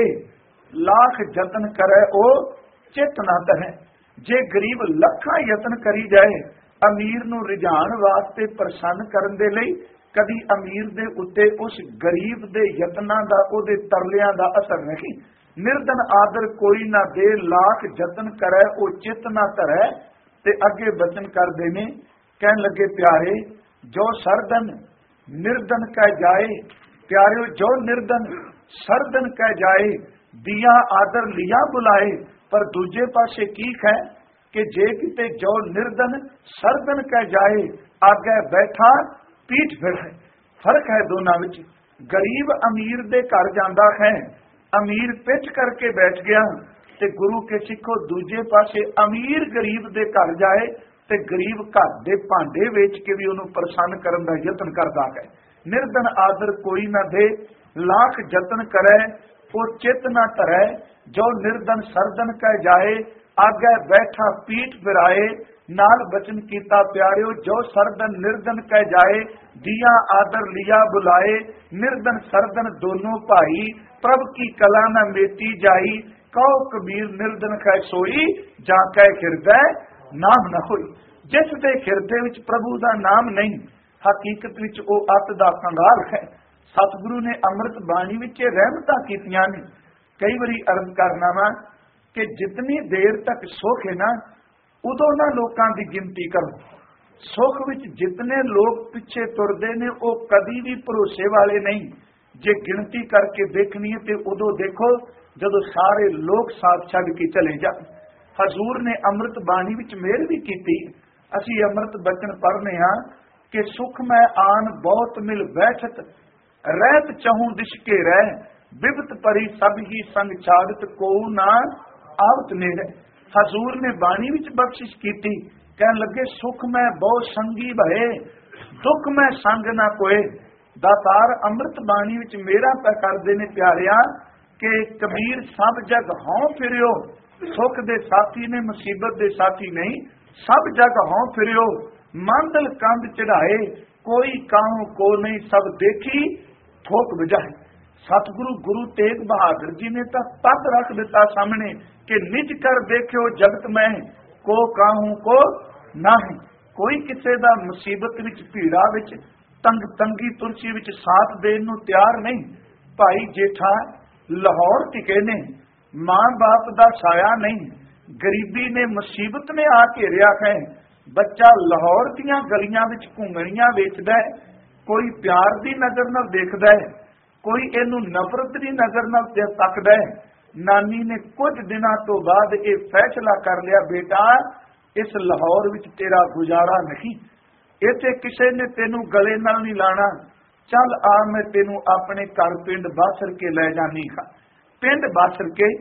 ਲੱਖ ਯਤਨ ਕਰੇ ਉਹ ਚਿਤ ਨਾ ਤਹੈ। ਜੇ ਗਰੀਬ ਲੱਖਾਂ ਯਤਨ ਕਰੀ ਜਾਏ ਅਮੀਰ ਨੂੰ ਰਿਝਾਉਣ ਵਾਸਤੇ, ਪ੍ਰਸੰਨ ਕਰਨ ਦੇ ਲਈ, ਕਦੀ ਅਮੀਰ ਦੇ ਉੱਤੇ ਉਸ ਗਰੀਬ ਦੇ ਯਤਨਾਂ ਦਾ, ਉਹਦੇ ਤਰਲਿਆਂ ਦਾ ਅਸਰ ਨਹੀਂ। ਨਿਰਧਨ ਆਦਰ ਕੋਈ ਨਾ ਦੇ, ਲੱਖ ਯਤਨ ਕਰੇ ਉਹ ਚਿਤ ਨਾ ਧਰੈ। ਤੇ ਅੱਗੇ ਬਚਨ ਕਰਦੇ ਨੇ, ਕਹਿਣ ਲੱਗੇ ਪਿਆਰੇ ਜੋ ਸਰਦਨ ਨਿਰਧਨ ਕਹਿ ਜਾਏ, ਪਿਆਰਿਓ ਜੋ ਨਿਰਧਨ ਸਰਦਨ ਕਹਿ ਜਾਏ, ਦਿਆ ਆਦਰ ਲਿਆ ਬੁਲਾਏ। ਪਰ ਦੂਜੇ ਪਾਸੇ ਕੀ ਹੈ ਕਿ ਜੇ ਕਿਤੇ ਜੋ ਨਿਰਧਨ ਸਰਦਨ ਕਹਿ ਜਾਏ, ਅੱਗੇ ਬੈਠਾ ਪੀਠ ਫਿਰ ਹੈ। ਫਰਕ ਹੈ ਦੋਨਾਂ ਵਿੱਚ। ਗਰੀਬ ਅਮੀਰ ਦੇ ਘਰ ਜਾਂਦਾ ਹੈ, ਅਮੀਰ ਪਿੱਠ ਕਰਕੇ ਬੈਠ ਗਿਆ, ਤੇ ਗੁਰੂ ਕੇ ਸਿੱਖੋ ਦੂਜੇ ਪਾਸੇ ਅਮੀਰ ਗਰੀਬ ਦੇ ਘਰ ਜਾਏ ਤੇ ਗਰੀਬ ਘਰ ਦੇ ਭਾਂਡੇ ਵੇਚ ਕੇ ਵੀ ਉਹਨੂੰ ਪ੍ਰਸੰਨ ਕਰਨ ਦਾ ਯਤਨ ਕਰਦਾ ਹੈ। ਨਿਰਧਨ ਆਦਰ ਕੋਈ ਨਾ ਦੇ, ਲੱਖ ਯਤਨ ਕਰੇ ਉਹ ਚਿਤ ਨਾ ਧਰੈ। ਜੋ ਨਿਰਧਨ ਸਰਦਨ ਕਹਿ ਜਾਏ, ਆਗੇ ਬੈਠਾ ਪੀਠ ਫਿਰਾਏ। ਨਾਲ ਬਚਨ ਕੀਤਾ ਪਿਆਰਿਓ ਜੋ ਸਰਦਨ ਨਿਰਧਨ ਕਹਿ ਜਾਏ, ਦਿਆ ਆਦਰ ਲਿਆ ਬੁਲਾਏ। ਨਿਰਧਨ ਸਰਦਨ ਦੋਨੋਂ ਭਾਈ, ਪ੍ਰਭ ਕੀ ਕਲਾ ਨਾ ਮੇਟੀ ਜਾਈ। ਕਹੋ ਕਬੀਰ ਨਿਰਧਨ ਕਹਿ ਸੋਈ, ਜਾਂ ਕਹਿ ਹਿਰਦੈ ਨਾਮ ਨਾ ਹੋਈ। ਜਿਸ ਦੇ ਹਿਰਦੇ ਵਿੱਚ ਪ੍ਰਭੂ ਦਾ ਨਾਮ ਨਹੀਂ, ਹਕੀਕਤ ਵਿੱਚ ਉਹ ਅੱਤ ਦਾ ਕੰਗਾਲ ਹੈ। ਸਤਿਗੁਰੂ ਨੇ ਅੰਮ੍ਰਿਤ ਬਾਣੀ ਵਿੱਚ ਰਹਿਮਤਾਂ ਕੀਤੀਆਂ ਨੇ। ਕਈ ਵਾਰੀ ਅਰਜ਼ ਕਰਨਾ ਵਾ ਕਿ ਜਿਤਨੀ ਦੇਰ ਤੱਕ ਸੁੱਖ ਹੈ ਨਾ, ਉਦੋਂ ਨਾ ਲੋਕਾਂ ਦੀ ਗਿਣਤੀ ਕਰੋ। ਸੁੱਖ ਵਿੱਚ ਜਿਤਨੇ ਲੋਕ ਪਿੱਛੇ ਤੁਰਦੇ ਨੇ ਉਹ ਕਦੀ ਵੀ ਭਰੋਸੇ ਵਾਲੇ ਨਹੀਂ। ਜੇ ਗਿਣਤੀ ਕਰਕੇ ਦੇਖਣੀ ਹੈ ਤੇ ਉਦੋਂ ਦੇਖੋ ਜਦੋਂ ਸਾਰੇ ਲੋਕ ਸਾਥ ਛੱਡ ਕੇ ਚਲੇ ਜਾਣ। ਹਜ਼ੂਰ ਨੇ ਅੰਮ੍ਰਿਤ ਬਾਣੀ ਵਿੱਚ ਮਿਹਰ ਵੀ ਕੀਤੀ। ਅਸੀਂ ਅੰਮ੍ਰਿਤ ਬਚਨ ਪੜ੍ਹਨੇ ਹਾਂ ਕਿ ਸੁਖ ਮੈਂ ਆਨ ਬਹੁਤ ਮਿਲ ਬੈਠਤ, ਰਹਿਤ ਚਾਹੂੰ ਦਿਸ਼ ਕੇ ਰਹਿ। ਬਿਬਤ ਪਰੀ ਸਭ ਹੀ ਸੰਗ ਛਾੜਤ, ਕੋ ਨਾ ਆਵਤ ਨੇੜੇ। ਹਜ਼ੂਰ ਨੇ ਬਾਣੀ ਵਿੱਚ ਬਖਸ਼ਿਸ਼ ਕੀਤੀ, ਕਹਿਣ ਲੱਗੇ ਸੁਖ ਮੈਂ ਬਹੁ ਸੰਗੀ ਭਏ, ਦੁੱਖ ਮੈਂ ਸੰਗ ਨਾ ਕੋਏ। ਦਾਤਾਰ ਅੰਮ੍ਰਿਤ ਬਾਣੀ ਵਿੱਚ ਮੇਰਾ ਪੈ ਕਰਦੇ ਨੇ ਪਿਆਰਿਆ ਕਿ ਕਬੀਰ ਸਭ ਜਗ ਹਉ ਫਿਰਿਓ। ਸੁਖ ਦੇ ਸਾਥੀ ਨੇ, ਮੁਸੀਬਤ ਦੇ ਸਾਥੀ ਨਹੀਂ। ਸਭ ਜਗ ਹਉ ਫਿਰਿਓ, ਮੰਦਲ ਕੰਧ ਚੜਾਏ। ਕੋਈ ਕਾਹੂ ਕੋ ਨਹੀਂ, ਸਭ ਦੇਖੀ ਠੋਕ ਵਜਾਏ। ਸਤਿਗੁਰੂ ਗੁਰੂ ਤੇਗ ਬਹਾਦਰ ਜੀ ਨੇ ਤਾਂ ਤਦ ਰੱਖ ਦਿੱਤਾ ਸਾਹਮਣੇ ਕਿ ਨਿਜ ਕਰ ਦੇਖਿਓ ਜਗਤ ਮੈਂ, ਕੋ ਕਾਹੂ ਕੋ ਨਾਹੀਂ। ਕੋਈ ਕਿਸੇ ਦਾ ਮੁਸੀਬਤ ਵਿੱਚ, ਭੀੜਾ ਵਿੱਚ, ਤੰਗ ਤੰਗੀ ਤੁਰਸੀ ਵਿੱਚ ਸਾਥ ਦੇਣ ਨੂੰ ਤਿਆਰ ਨਹੀਂ। ਭਾਈ ਜੇਠਾ ਲਾਹੌਰ ਟਿਕੇ ਨੇ, ਮਾਂ ਬਾਪ ਦਾ ਸਾਇਆ ਨਹੀਂ। ਗਰੀਬੀ ਨੇ, ਮੁਸੀਬਤ ਨੇ ਆ ਘੇਰਿਆ ਹੈ। ਬੱਚਾ ਲਾਹੌਰ ਦੀਆਂ ਗਲੀਆਂ ਵਿੱਚ ਘੁੰਗਣੀਆਂ ਵੇਚਦਾ ਹੈ। ਕੋਈ ਪਿਆਰ ਦੀ ਨਜ਼ਰ ਨਾਲ ਦੇਖਦਾ ਹੈ, ਕੋਈ ਇਹਨੂੰ ਨਫ਼ਰਤ ਦੀ ਨਜ਼ਰ ਨਾਲ ਤੱਕਦਾ ਹੈ। ਨਾਨੀ ਨੇ ਕੁਝ ਦਿਨਾਂ ਤੋਂ ਬਾਅਦ ਇਹ ਫੈਸਲਾ ਕਰ ਲਿਆ, ਬੇਟਾ ਇਸ ਲਾਹੌਰ ਵਿੱਚ ਤੇਰਾ ਗੁਜ਼ਾਰਾ ਨਹੀਂ। ਇੱਥੇ ਕਿਸੇ ਨੇ ਤੈਨੂੰ ਗਲੇ ਨਾਲ ਨਹੀਂ ਲਾਣਾ। ਚੱਲ ਆ, ਮੈਂ ਤੈਨੂੰ ਆਪਣੇ ਘਰ ਪਿੰਡ ਬਾਸਰ ਕੇ ਲੈ ਜਾਨੀ ਹਾਂ। ਪਿੰਡ ਬਾਸਰ ਕੇ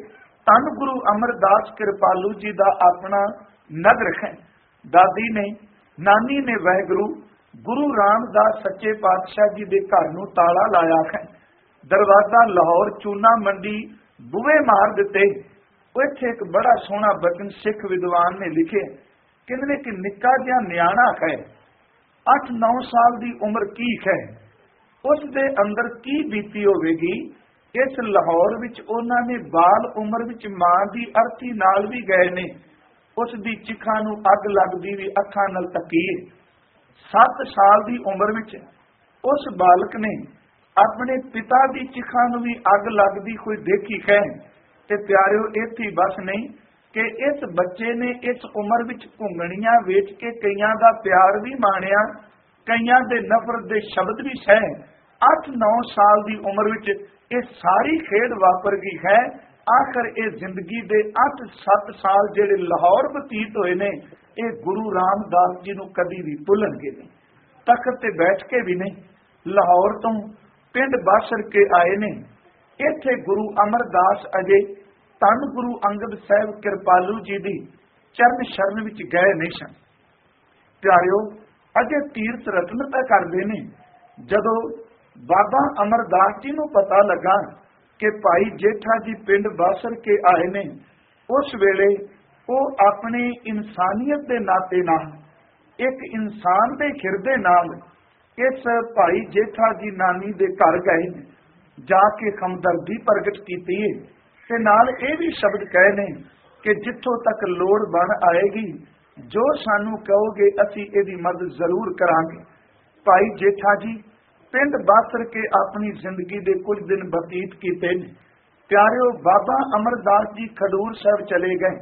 ਧੰਨ ਗੁਰੂ ਅਮਰਦਾਸ ਕਿਰਪਾਲੂ ਜੀ ਦਾ ਆਪਣਾ ਨਗਰ ਹੈ। ਦਾਦੀ ਨੇ, ਨਾਨੀ ਨੇ ਵਾਹਿਗੁਰੂ ਗੁਰੂ ਰਾਮਦਾਸ ਸੱਚੇ ਪਾਤਸ਼ਾਹ ਜੀ ਦੇ ਘਰ ਨੂੰ ਤਾਲਾ ਲਾਇਆ ਹੈ। ਦਰਵਾਜ਼ਾ ਲਾਹੌਰ ਚੂਨਾ ਮੰਡੀ ਬੂਹੇ ਮਾਰ ਦਿੱਤੇ। ਇੱਥੇ ਇੱਕ ਬੜਾ ਸੋਹਣਾ ਬਚਨ ਸਿੱਖ ਵਿਦਵਾਨ ਨੇ ਲਿਖੇ, ਕਹਿੰਦੇ ਕਿ ਨਿੱਕਾ ਜਿਹਾ ਨਿਆਣਾ ਹੈ, ਅੱਠ ਨੌ ਸਾਲ ਦੀ ਉਮਰ ਕੀ ਹੈ, ਉਸ ਦੇ ਅੰਦਰ ਕੀ ਬੀਤੀ ਹੋਵੇਗੀ। ਇਸ ਲਾਹੌਰ ਵਿੱਚ ਉਹਨਾਂ ਨੇ ਬਾਲ ਉਮਰ ਵਿੱਚ ਮਾਂ ਦੀ ਅਰਥੀ ਨਾਲ ਵੀ ਗਏ ਨੇ। ਉਸ ਦੀ ਚਿਖਾਂ ਨੂੰ ਅੱਗ ਲੱਗਦੀ ਵੀ ਅੱਖਾਂ ਨਾਲ ਤੱਕੀਏ। ਸੱਤ ਸਾਲ ਦੀ ਉਮਰ ਵਿੱਚ ਉਸ ਬਾਲਕ ਨੇ ਆਪਣੇ ਪਿਤਾ ਦੀ ਚਿਖਾਂ ਨੂੰ ਵੀ ਅੱਗ ਲੱਗਦੀ ਕੋਈ ਦੇਖੀ ਹੈ। ਤੇ ਪਿਆਰਿਓ, ਇੱਥੇ ਬਸ ਨਹੀਂ ਕਿ ਇਸ ਬੱਚੇ ਨੇ ਇਸ ਉਮਰ ਵਿੱਚ ਘੁੰਗਣੀਆਂ ਵੇਚ ਕੇ ਕਈਆਂ ਦਾ ਪਿਆਰ ਵੀ ਮਾਣਿਆ, ਕਈਆਂ ਦੇ ਨਫ਼ਰਤ ਦੇ ਸ਼ਬਦ ਵੀ ਸਹਿ। ਅੱਠ ਨੌ ਸਾਲ ਦੀ ਉਮਰ ਵਿੱਚ ਇਹ ਸਾਰੀ ਖੇਡ ਵਾਪਰ ਗਈ ਹੈ। ਆਖਰ ਇਹ ਜ਼ਿੰਦਗੀ ਦੇ ਅੱਠ ਸੱਤ ਸਾਲ ਜਿਹੜੇ ਲਾਹੌਰ ਬਤੀਤ ਹੋਏ ਨੇ, ਇਹ ਗੁਰੂ ਰਾਮਦਾਸ ਜੀ ਨੂੰ ਕਦੀ ਵੀ ਭੁੱਲਣਗੇ ਨਹੀਂ। ਤਖਤ ਤੇ ਬੈਠ ਕੇ ਵੀ ਨਹੀਂ, ਲਾਹੌਰ ਤੋਂ ਪਿੰਡ ਬਾਸਰ ਕੇ ਆਏ ਨੇ। ਇੱਥੇ ਗੁਰੂ ਅਮਰਦਾਸ ਅਜੇ ਧੰਨ ਗੁਰੂ ਅੰਗਦ ਸਾਹਿਬ ਕਿਰਪਾਲੂ ਜੀ ਦੀ ਚਰਨ ਸ਼ਰਨ ਵਿੱਚ ਗਏ ਨਹੀਂ ਸਨ। ਪਿਆਰਿਓ, ਅਜੇ ਤੀਰਥ ਰਤਨ ਤਾਂ ਕਰਦੇ ਨੇ। ਜਦੋਂ ਬਾਬਾ ਅਮਰਦਾਸ ਜੀ ਨੂੰ ਪਤਾ ਲੱਗਾ ਕਿ ਭਾਈ ਜੇਠਾ ਜੀ ਪਿੰਡ ਬਾਸਰ ਕੇ ਆਏ ਨੇ, ਉਸ ਵੇਲੇ ਉਹ ਆਪਣੀ ਇਨਸਾਨੀਅਤ ਦੇ ਨਾਤੇ ਨਾਲ, ਇੱਕ ਇਨਸਾਨ ਦੇ ਹਿਰਦੇ ਨਾਲ ਇਸ ਭਾਈ ਜੇਠਾ ਜੀ ਨਾਨੀ ਦੇ ਘਰ ਗਏ ਨੇ। ਜਾ ਕੇ ਹਮਦਰਦੀ ਪ੍ਰਗਟ ਕੀਤੀ ਹੈ ਤੇ ਨਾਲ ਇਹ ਵੀ ਸ਼ਬਦ ਕਹੇ ਨੇ ਕਿ ਜਿੱਥੋਂ ਤੱਕ ਲੋੜ ਬਣ ਆਏਗੀ, ਜੋ ਸਾਨੂੰ ਕਹੋਗੇ ਅਸੀਂ ਇਹਦੀ ਮਦਦ ਜ਼ਰੂਰ ਕਰਾਂਗੇ। ਭਾਈ ਜੇਠਾ ਜੀ ਪਿੰਡ ਬਾਸਰ ਕੇ ਆਪਣੀ ਜ਼ਿੰਦਗੀ ਦੇ ਕੁਝ ਦਿਨ ਬਤੀਤ ਕੀਤੇ ਨੇ। ਪਿਆਰਿਓ, ਬਾਬਾ ਅਮਰਦਾਸ ਜੀ ਖਡੂਰ ਸਾਹਿਬ ਚਲੇ ਗਏ।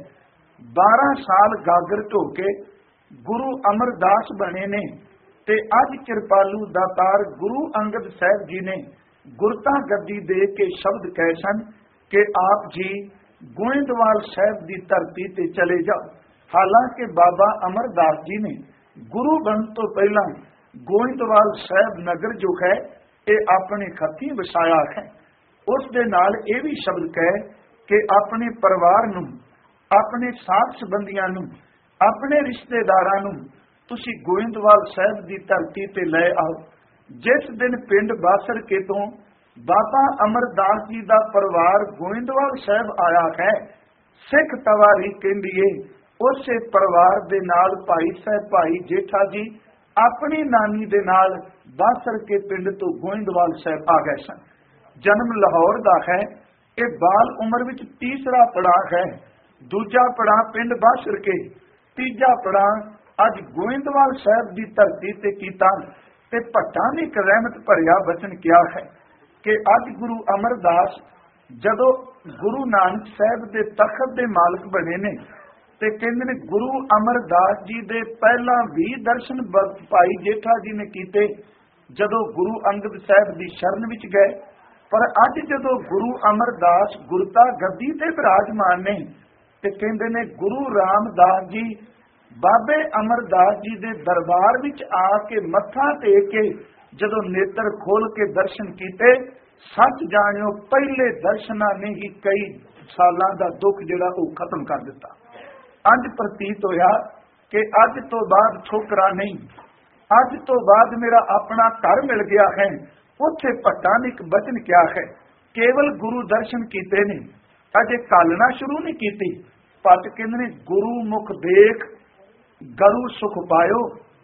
ਬਾਰਾਂ ਸਾਲ ਗਾਗਰ ਢੋ ਕੇ ਗੁਰੂ ਅਮਰਦਾਸ ਬਣੇ ਨੇ ਤੇ ਅੱਜ ਕਿਰਪਾਲੂ ਦਾਤਾਰ ਗੁਰੂ ਅੰਗਦ ਸਾਹਿਬ ਜੀ ਨੇ ਗੁਰਤਾ ਗੱਦੀ ਦੇ ਕੇ ਸ਼ਬਦ ਕਹੇ ਸਨ ਕਿ ਆਪ ਜੀ ਗੋਇੰਦਵਾਲ ਸਾਹਿਬ ਦੀ ਧਰਤੀ ਤੇ ਚਲੇ ਜਾਓ। ਹਾਲਾਂਕਿ ਬਾਬਾ ਅਮਰਦਾਸ ਜੀ ਨੇ ਗੁਰੂ ਬਣਨ ਤੋਂ ਪਹਿਲਾਂ ਗੋਇੰਦਵਾਲ ਸਾਹਿਬ ਨਗਰ ਜੋ ਹੈ ਇਹ ਆਪਣੇ ਖੱਤੀ ਵਸਾਇਆ ਹੈ। ਉਸ ਦੇ ਨਾਲ ਇਹ ਵੀ ਸ਼ਬਦ ਕਹੇ ਕਿ ਆਪਣੇ ਪਰਿਵਾਰ ਨੂੰ, ਆਪਣੇ ਸਾਥ ਸੰਬੰਧੀਆਂ ਨੂੰ, ਆਪਣੇ ਰਿਸ਼ਤੇਦਾਰਾਂ ਨੂੰ ਤੁਸੀਂ ਗੋਇੰਦਵਾਲ ਸਾਹਿਬ ਦੀ ਧਰਤੀ ਤੇ ਲੈ ਆਓ। ਜਿਸ ਦਿਨ ਪਿੰਡ ਬਾਸਰ ਕੇ ਤੋਂ ਬਾਬਾ ਅਮਰਦਾਸ ਜੀ ਦਾ ਪਰਿਵਾਰ ਗੋਇੰਦਵਾਲ ਸਾਹਿਬ ਆਇਆ ਹੈ, ਸਿੱਖ ਤਵਾਰੀ ਕਹਿੰਦੀ ਏ ਉਸੇ ਪਰਿਵਾਰ ਦੇ ਨਾਲ ਭਾਈ ਸਾਹਿਬ ਭਾਈ ਜੇਠਾ ਜੀ ਆਪਣੀ ਨਾਨੀ ਦੇ ਨਾਲ ਬਾਸਰ ਕੇ ਪਿੰਡ ਤੋਂ ਗੋਇੰਦਵਾਲ ਸਾਹਿਬ ਆ ਗਏ ਸਨ। ਜਨਮ ਲਾਹੌਰ ਦਾ ਹੈ। ਇਹ ਬਾਲ ਉਮਰ ਵਿੱਚ ਤੀਸਰਾ ਪੜਾਅ ਹੈ। ਦੂਜਾ ਪੜਾਅ ਪਿੰਡ ਬਾਸਰ ਕੇ, ਤੀਜਾ ਪੜਾਅ ਅੱਜ ਗੋਇੰਦਵਾਲ ਸਾਹਿਬ ਦੀ ਧਰਤੀ ਤੇ ਕੀਤਾ। ਤੇ ਭੱਟਾਂ ਨੇ ਇੱਕ ਰਹਿਮਤ ਭਰਿਆ ਬਚਨ ਕਿਹਾ ਹੈ ਕਿ ਅੱਜ ਗੁਰੂ ਅਮਰਦਾਸ ਜਦੋਂ ਗੁਰੂ ਨਾਨਕ ਸਾਹਿਬ ਦੇ ਤਖਤ ਦੇ ਮਾਲਕ ਬਣੇ ਨੇ ਤੇ ਕਹਿੰਦੇ ਨੇ ਗੁਰੂ ਅਮਰਦਾਸ ਜੀ ਦੇ ਪਹਿਲਾਂ ਵੀ ਦਰਸ਼ਨ ਭਾਈ ਜੇਠਾ ਜੀ ਨੇ ਕੀਤੇ ਜਦੋਂ ਗੁਰੂ ਅੰਗਦ ਸਾਹਿਬ ਦੀ ਸ਼ਰਨ ਵਿੱਚ ਗਏ। ਪਰ ਅੱਜ ਜਦੋਂ ਗੁਰੂ ਅਮਰਦਾਸ ਗੁਰਤਾ ਗੱਦੀ ਤੇ ਵਿਰਾਜਮਾਨ ਨੇ ਤੇ ਕਹਿੰਦੇ ਨੇ ਗੁਰੂ ਰਾਮਦਾਸ ਜੀ ਬਾਬੇ ਅਮਰਦਾਸ ਜੀ ਦੇ ਦਰਬਾਰ ਵਿੱਚ ਆ ਕੇ ਮੱਥਾ ਟੇਕ ਕੇ ਜਦੋਂ ਨੇਤਰ ਖੋਲ ਕੇ ਦਰਸ਼ਨ ਕੀਤੇ, ਸੱਚ ਜਾਣਿਓ ਪਹਿਲੇ ਦਰਸ਼ਨਾਂ ਨੇ ਹੀ ਕਈ ਸਾਲਾਂ ਦਾ ਦੁੱਖ ਜਿਹੜਾ ਉਹ ਖਤਮ ਕਰ ਦਿੱਤਾ। ਅੱਜ ਪ੍ਰਤੀਤ ਹੋਇਆ ਕਿ ਅੱਜ ਤੋਂ ਬਾਅਦ ਠੋਕਰਾਂ ਨਹੀਂ, ਅੱਜ ਤੋਂ ਬਾਅਦ ਮੇਰਾ ਆਪਣਾ ਘਰ ਮਿਲ ਗਿਆ ਹੈ। ਉੱਥੇ ਭੱਟਾਂ ਨੇ ਇੱਕ ਬਚਨ ਕਿਹਾ ਹੈ, ਕੇਵਲ ਗੁਰੂ ਦਰਸ਼ਨ ਕੀਤੇ ਨੇ, ਅਜੇ ਕਾਲਣਾ ਸ਼ੁਰੂ ਨਹੀਂ ਕੀਤੀ। ਭੱਟ ਕਹਿੰਦੇ ਨੇ ਗੁਰੂ ਮੁਖ ਦੇਖ ਗਰੂ ਸੁਖ ਪਾਇਓ,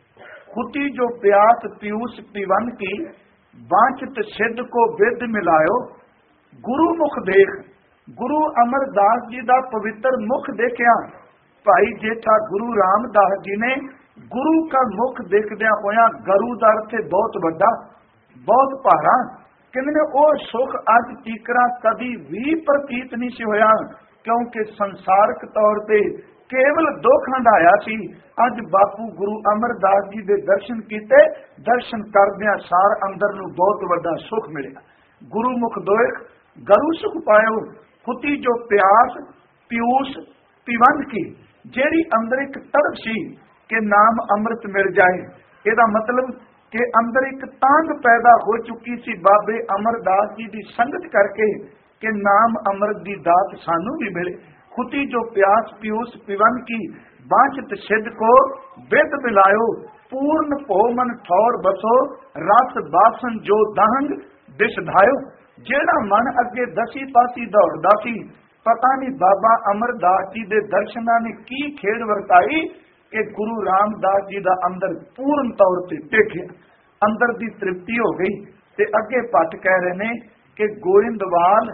खुटी जो प्यास पीयूष पीवन की वांछित सिद्ध को विद मिलायो। गुरु मुख देख, गुरु अमरदास जी का पवित्र मुख देखिया। भाई जेठा गुरु रामदास जी ने गुरु का मुख देखद्या होया गरु का अर्थ बहुत बड़ा बहुत भारा, कहने वो सुख अज तीकरा कभी भी प्रतीत नहीं सी होया, क्योंकि संसारक तौर पे केवल दुख हंडाया सी। अज बापू गुरु अमरदास जी दे दर्शन कीते, दर्शन करदिया सार अंदर नू बहुत बड़ा सुख मिलिया। गुरु मुख दोख गरु सुख पायो, खुती जो प्यास पीयूष पीवन की, जेड़ी अंदर एक तड़प सी कि नाम अमृत मिल जाए। एदा मतलब कि अंदर एक तांग पैदा हो चुकी सी बाबे अमरदास जी की संगत करके, कि नाम अमृत दी दात सानू भी मिले। खुती जो प्यास पीयूष पिवन की, बांछत सिद्ध को वेद बिलायो। पूर्ण पोमन ठौर बसो, रस बासन जो दहंग दिश धायो। जेड़ा मन अगे दसी पासी दौड़दा सी, पता नहीं बाबा अमरदास जी दे दर्शनां ने की खेड़ वरताई कि गुरु रामदास जी दा अंदर पूर्ण तौर ते टेकिया, अंदर दी तृप्ति हो गई। ते अगे भट्ट कह रहे ने कि गोविंदवाल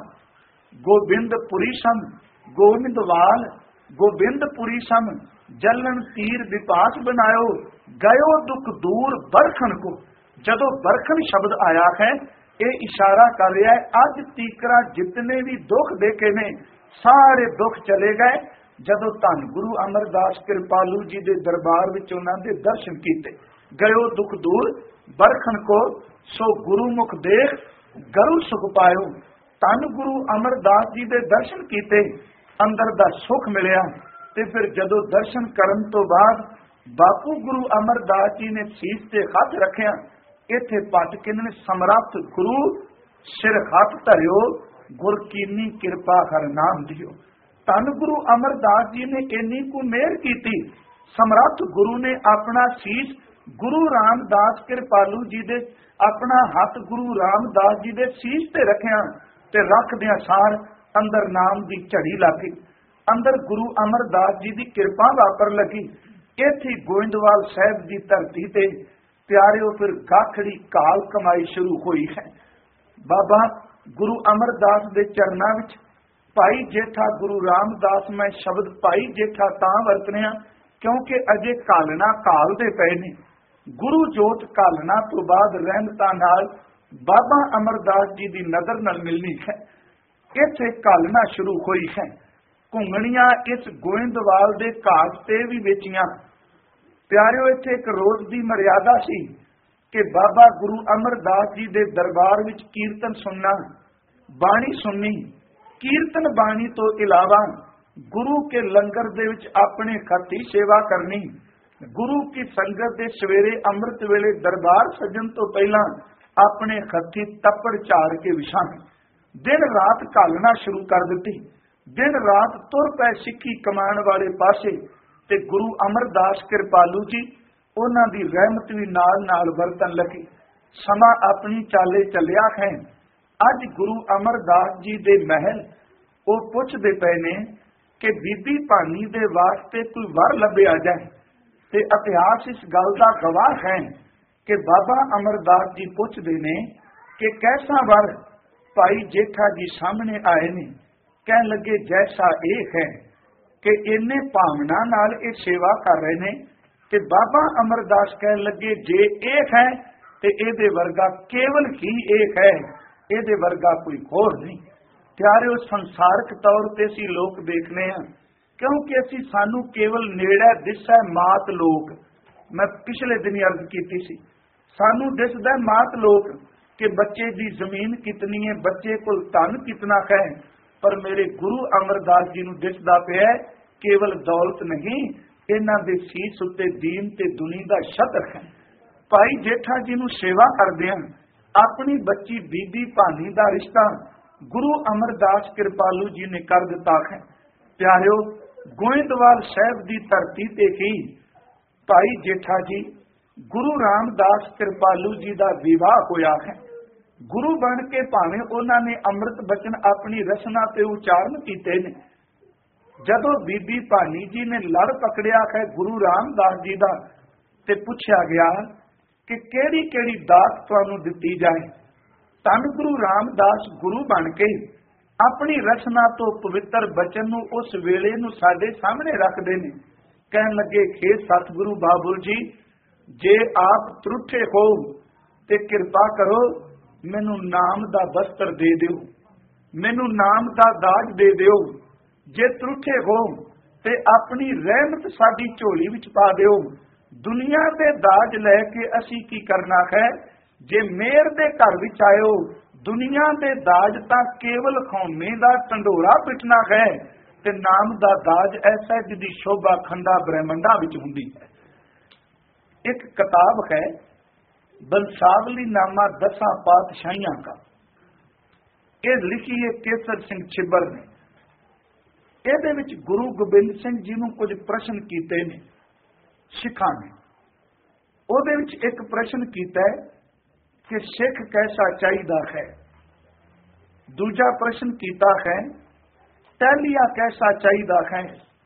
गोबिंदपुरी सम, गोविंदवाल गोबिंदपुरी सम, जलन तीर विपास बनायो। गयो दुख दूर बरखन को। जदों बरखन शब्द आया है, ये इशारा कर रहा है अज तीकरा जितने भी दुख देखे ने सारे दुख चले गए जदों धन गुरु अमरदास कृपालू जी दे दरबार विच उन्हां दे दर्शन कीते। गयो दुख दूर बरखन को, सो गुरु मुख देख गरु सुख पायो। धन गुरु अमरदास जी दे दर्शन कीते, अंदर दा सुख मिलिया। ते फिर जदों दर्शन करन तो बाद बापू गुरु अमरदास जी ने सीस ते हथ रखिया। इत्थे पट किन्ने समरथ गुरु सिर हथ धरियो, गुर कीनी किरपा कर नाम दियो। धन गुरु अमरदास जी ने इन्नी को मेहर की। समरथ गुरु ने अपना सीस गुरु रामदास कृपालू जी दे अपना हथ गुरु रामदास जी दे सीस ते रखिया ते रखदियां सार अंदर नाम दी झड़ी लगी, अंदर गुरु अमरदास जी दी किरपा वापर लगी। इत्थे गोइंदवाल साहब दी धरती ते प्यारिओ फिर गाखड़ी काल कमाई शुरू हुई है। बाबा गुरु अमरदास दे चरनां विच भाई जेठा गुरु रामदास मैं शब्द भाई जेठा तां वरतने क्योंकि अजे कालना काल दे पए ने। गुरु जोत कालना तो बाद रहमतां नाल बाबा अमरदास जी दी नजर नाल मिलनी है। इत्थे कालना शुरू हुई है। घुंगणियां इस गोइंदवाल दे घाट ते भी वेचियां। प्यारिओ इत्थे एक रोज दी मर्यादा सी कि बाबा गुरु अमरदास जी दे दरबार विच कीर्तन सुनना, बाणी सुननी। कीर्तन बाणी तो इलावा गुरु के लंगर दे विच अपने खती सेवा करनी। गुरु की संगत दे सवेरे अमृत वेले दरबार सजन तो पहला अपने खती तपड़ चाड़ के विछाने। दिन रात घालना शुरू कर दिती। दिन रात तुर पै सिक्खी कमान वाले पासे ते गुरु अमरदास कृपालू जी उन्हां दी रहमत भी नाल नाल वरतन लगी। समा अपनी चाले चलिया है। अज गुरु अमरदास जी दे महल वो पुछदे पए ने कि बीबी भानी दे वास्ते कोई वर लभ्या जाए। ते इतिहास इस गल दा गवाह है कि बाबा अमरदास जी पुछदे ने कि कैसा वर भाई जेठा जी सामने आए ने। कह लगे जैसा एक है कि इन्ने भावना नाल ये सेवा कर रहे ने कि बाबा अमरदास कह लगे जे एक है ते एदे वर्गा केवल ही एक है, एदे वर्गा कोई होर नहीं। प्यारे संसारक तौर ते असी लोग देखने हैं क्योंकि असी सानू केवल नेड़े दिसदा मात लोक। मैं पिछले दिन अर्ज की सी, सानू दिसदा मात लोक कि बच्चे दी जमीन कितनी है, बच्चे को धन कितना है, पर मेरे गुरु अमरदास जी नूं दिसदा पिया केवल दौलत नहीं, इन्हां दे सीस उत्ते दीन ते दुनी दा छतर है। भाई जेठा जी नूं सेवा करदिआं अपनी बच्ची बीबी भानी दा रिश्ता गुरु अमरदास कृपालू जी ने कर दिता है। प्यारिओ गोइंदवाल साहब दी धरती ते ही भाई जेठा जी गुरु रामदास कृपालू जी दा विवाह होया है। गुरु बन के भावें उन्होंने अमृत बचन अपनी रसना ते उचारण कीते ने। जदों बीबी भानी जी ने लड़ पकड़िया है गुरु रामदास जी दा ते पुछया गया कि केड़ी केड़ी दात तुहानू दिती जाए। धन गुरु रामदास गुरु बन के अपनी रचना तो पवित्र बचन नू उस वेले नू साडे सामने रखते ने। कहन लगे हे सतगुरु बाबुल जी, जे आप त्रुठे हो ते कृपा करो मैनू नाम दा वस्त्र दे दिओ, मैनू नाम दा दाज दे दिओ। जे त्रुठे हो ते अपनी रहमत साडी झोली विच पा दिओ। दुनिया दे दाज लैके असी की करना है। जे मेहर दे घर विच आयो, दुनिया दे दाज तां केवल खौमे दा ढंडोरा पिटना है ते नाम दा दाज ऐसा जिहदी शोभा खंडा ब्रह्मंडा विच हुंदी है। एक किताब है बंसावली नामा दसा पातशाहियां का। ਇਹ ਲਿਖੀ ਹੈ ਕੇਸਰ ਸਿੰਘ ਛਿੱਬਰ ਨੇ। ਇਹਦੇ ਵਿੱਚ ਗੁਰੂ ਗੋਬਿੰਦ ਸਿੰਘ ਜੀ ਨੂੰ ਕੁਝ ਪ੍ਰਸ਼ਨ ਕੀਤੇ ਨੇ ਸਿੱਖਾਂ ਨੇ। ਉਹਦੇ ਵਿੱਚ ਇੱਕ ਪ੍ਰਸ਼ਨ ਕੀਤਾ ਹੈ ਕਿ ਸਿੱਖ ਕੈਸਾ ਚਾਹੀਦਾ ਹੈ। ਦੂਜਾ ਪ੍ਰਸ਼ਨ ਕੀਤਾ ਹੈ ਟਹਿਲੀਆ ਕੈਸਾ ਚਾਹੀਦਾ ਹੈ।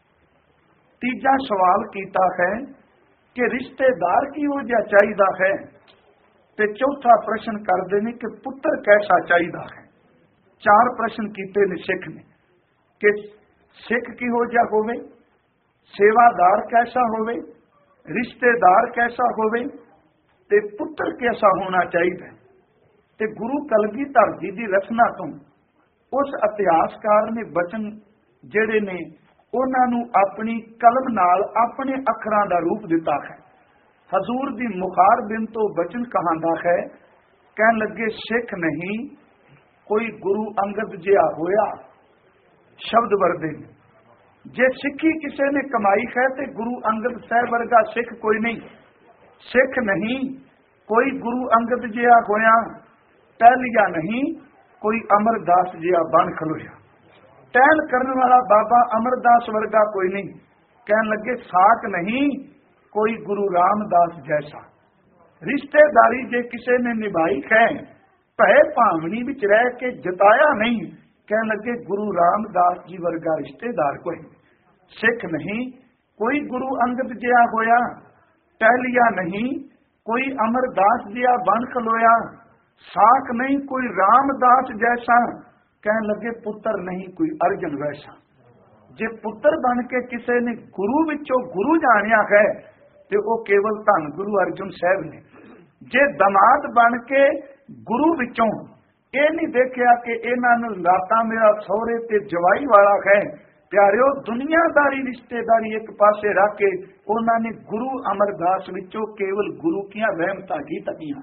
ਤੀਜਾ ਸਵਾਲ ਕੀਤਾ ਹੈ ਕਿ ਰਿਸ਼ਤੇਦਾਰ ਕਿਹੋ ਜਿਹਾ ਚਾਹੀਦਾ ਹੈ। ਤੇ ਚੌਥਾ ਪ੍ਰਸ਼ਨ ਕਰਦੇ ਨੇ ਕਿ ਪੁੱਤਰ ਕੈਸਾ ਚਾਹੀਦਾ ਹੈ। ਚਾਰ ਪ੍ਰਸ਼ਨ ਕੀਤੇ ਨੇ ਸਿੱਖ ਨੇ ਕਿ ਸਿੱਖ ਕਿਹੋ ਜਿਹਾ ਹੋਵੇ, ਸੇਵਾਦਾਰ ਕੈਸਾ ਹੋਵੇ, ਰਿਸ਼ਤੇਦਾਰ ਕੈਸਾ ਹੋਵੇ ਤੇ ਪੁੱਤਰ ਕੈਸਾ ਹੋਣਾ ਚਾਹੀਦਾ। ਤੇ ਗੁਰੂ ਕਲਗੀਧਰ ਜੀ ਦੀ ਰਚਨਾ ਤੋਂ ਉਸ ਇਤਿਹਾਸਕਾਰ ਨੇ ਬਚਨ ਜਿਹੜੇ ਨੇ ਉਹਨਾਂ ਨੂੰ ਆਪਣੀ ਕਲਮ ਨਾਲ ਆਪਣੇ ਅੱਖਰਾਂ ਦਾ ਰੂਪ ਦਿੱਤਾ ਹੈ। ਹਜ਼ੂਰ ਦੀ ਮੁਖਾਰ ਬਿਨ ਤੋਂ ਬਚਨ ਕਹਾਂਦਾ ਹੈ, ਕਹਿਣ ਲੱਗੇ ਸਿੱਖ ਨਹੀਂ ਕੋਈ ਗੁਰੂ ਅੰਗਦ ਜਿਹਾ ਹੋਇਆ ਸ਼ਬਦ ਵਰਦੇ। ਜੇ ਸਿੱਖੀ ਕਿਸੇ ਨੇ ਕਮਾਈ ਹੈ ਤੇ ਗੁਰੂ ਅੰਗਦ ਸਾਹਿਬ ਵਰਗਾ ਸਿੱਖ ਕੋਈ ਨਹੀਂ। ਸਿੱਖ ਨਹੀਂ ਕੋਈ ਗੁਰੂ ਅੰਗਦ ਜਿਹਾ ਹੋਇਆ, ਟਹਿਲੀਆ ਨਹੀਂ ਕੋਈ ਅਮਰਦਾਸ ਜਿਹਾ ਬਣ ਖਲੋਇਆ। ਟਹਿਲ ਕਰਨ ਵਾਲਾ ਬਾਬਾ ਅਮਰਦਾਸ ਵਰਗਾ ਕੋਈ ਨਹੀਂ। ਕਹਿਣ ਲੱਗੇ ਸਾਕ ਨਹੀਂ ਕੋਈ ਗੁਰੂ ਰਾਮਦਾਸ ਜੈਸਾ। ਰਿਸ਼ਤੇਦਾਰੀ ਜੇ ਕਿਸੇ ਨੇ ਨਿਭਾਈ ਹੈ ਭੈ ਭਾਵਨੀ ਵਿੱਚ ਰਹਿ ਕੇ ਜਤਾਇਆ ਨਹੀਂ। ਕਹਿਣ ਲੱਗੇ ਗੁਰੂ ਰਾਮਦਾਸ ਜੀ ਵਰਗਾ ਰਿਸ਼ਤੇਦਾਰ ਕੋਈ। ਸਿੱਖ ਨਹੀਂ ਕੋਈ ਗੁਰੂ ਅੰਗਦ ਜਿਹਾ ਹੋਇਆ, ਟਹਿਲੀਆ ਨਹੀਂ ਕੋਈ ਅਮਰਦਾਸ ਜਿਹਾ ਬਣ ਖਲੋਇਆ, ਸਾਖ ਨਹੀਂ ਕੋਈ ਰਾਮਦਾਸ ਜੈਸਾ। ਕਹਿਣ ਲੱਗੇ ਪੁੱਤਰ ਨਹੀਂ ਕੋਈ ਅਰਜਨ ਵੈਸਾ। ਜੇ ਪੁੱਤਰ ਬਣ ਕੇ ਕਿਸੇ ਨੇ ਗੁਰੂ ਵਿੱਚੋਂ ਗੁਰੂ ਜਾਣਿਆ ਹੈ ਤੇ ਉਹ ਕੇਵਲ ਧੰਨ ਗੁਰੂ ਅਰਜਨ ਸਾਹਿਬ ਨੇ। ਜੇ ਦਮਾਦ ਬਣ ਕੇ ਗੁਰੂ ਵਿੱਚੋਂ ਇਹ ਨਹੀਂ ਦੇਖਿਆ ਕਿ ਇਹਨਾਂ ਨੂੰ ਰਾਤਾਂ ਮੇਰਾ ਸਹੁਰੇ ਤੇ ਜਵਾਈ ਵਾਲਾ ਹੈ, ਪਿਆਰਿਓ ਦੁਨੀਆਦਾਰੀ ਰਿਸ਼ਤੇਦਾਰੀ ਇੱਕ ਪਾਸੇ ਰੱਖ ਕੇ ਉਹਨਾਂ ਨੇ ਗੁਰੂ ਅਮਰਦਾਸ ਵਿੱਚੋਂ ਕੇਵਲ ਗੁਰੂ ਦੀਆਂ ਰਹਿਮਤਾਂ ਕੀ ਤਕੀਆਂ।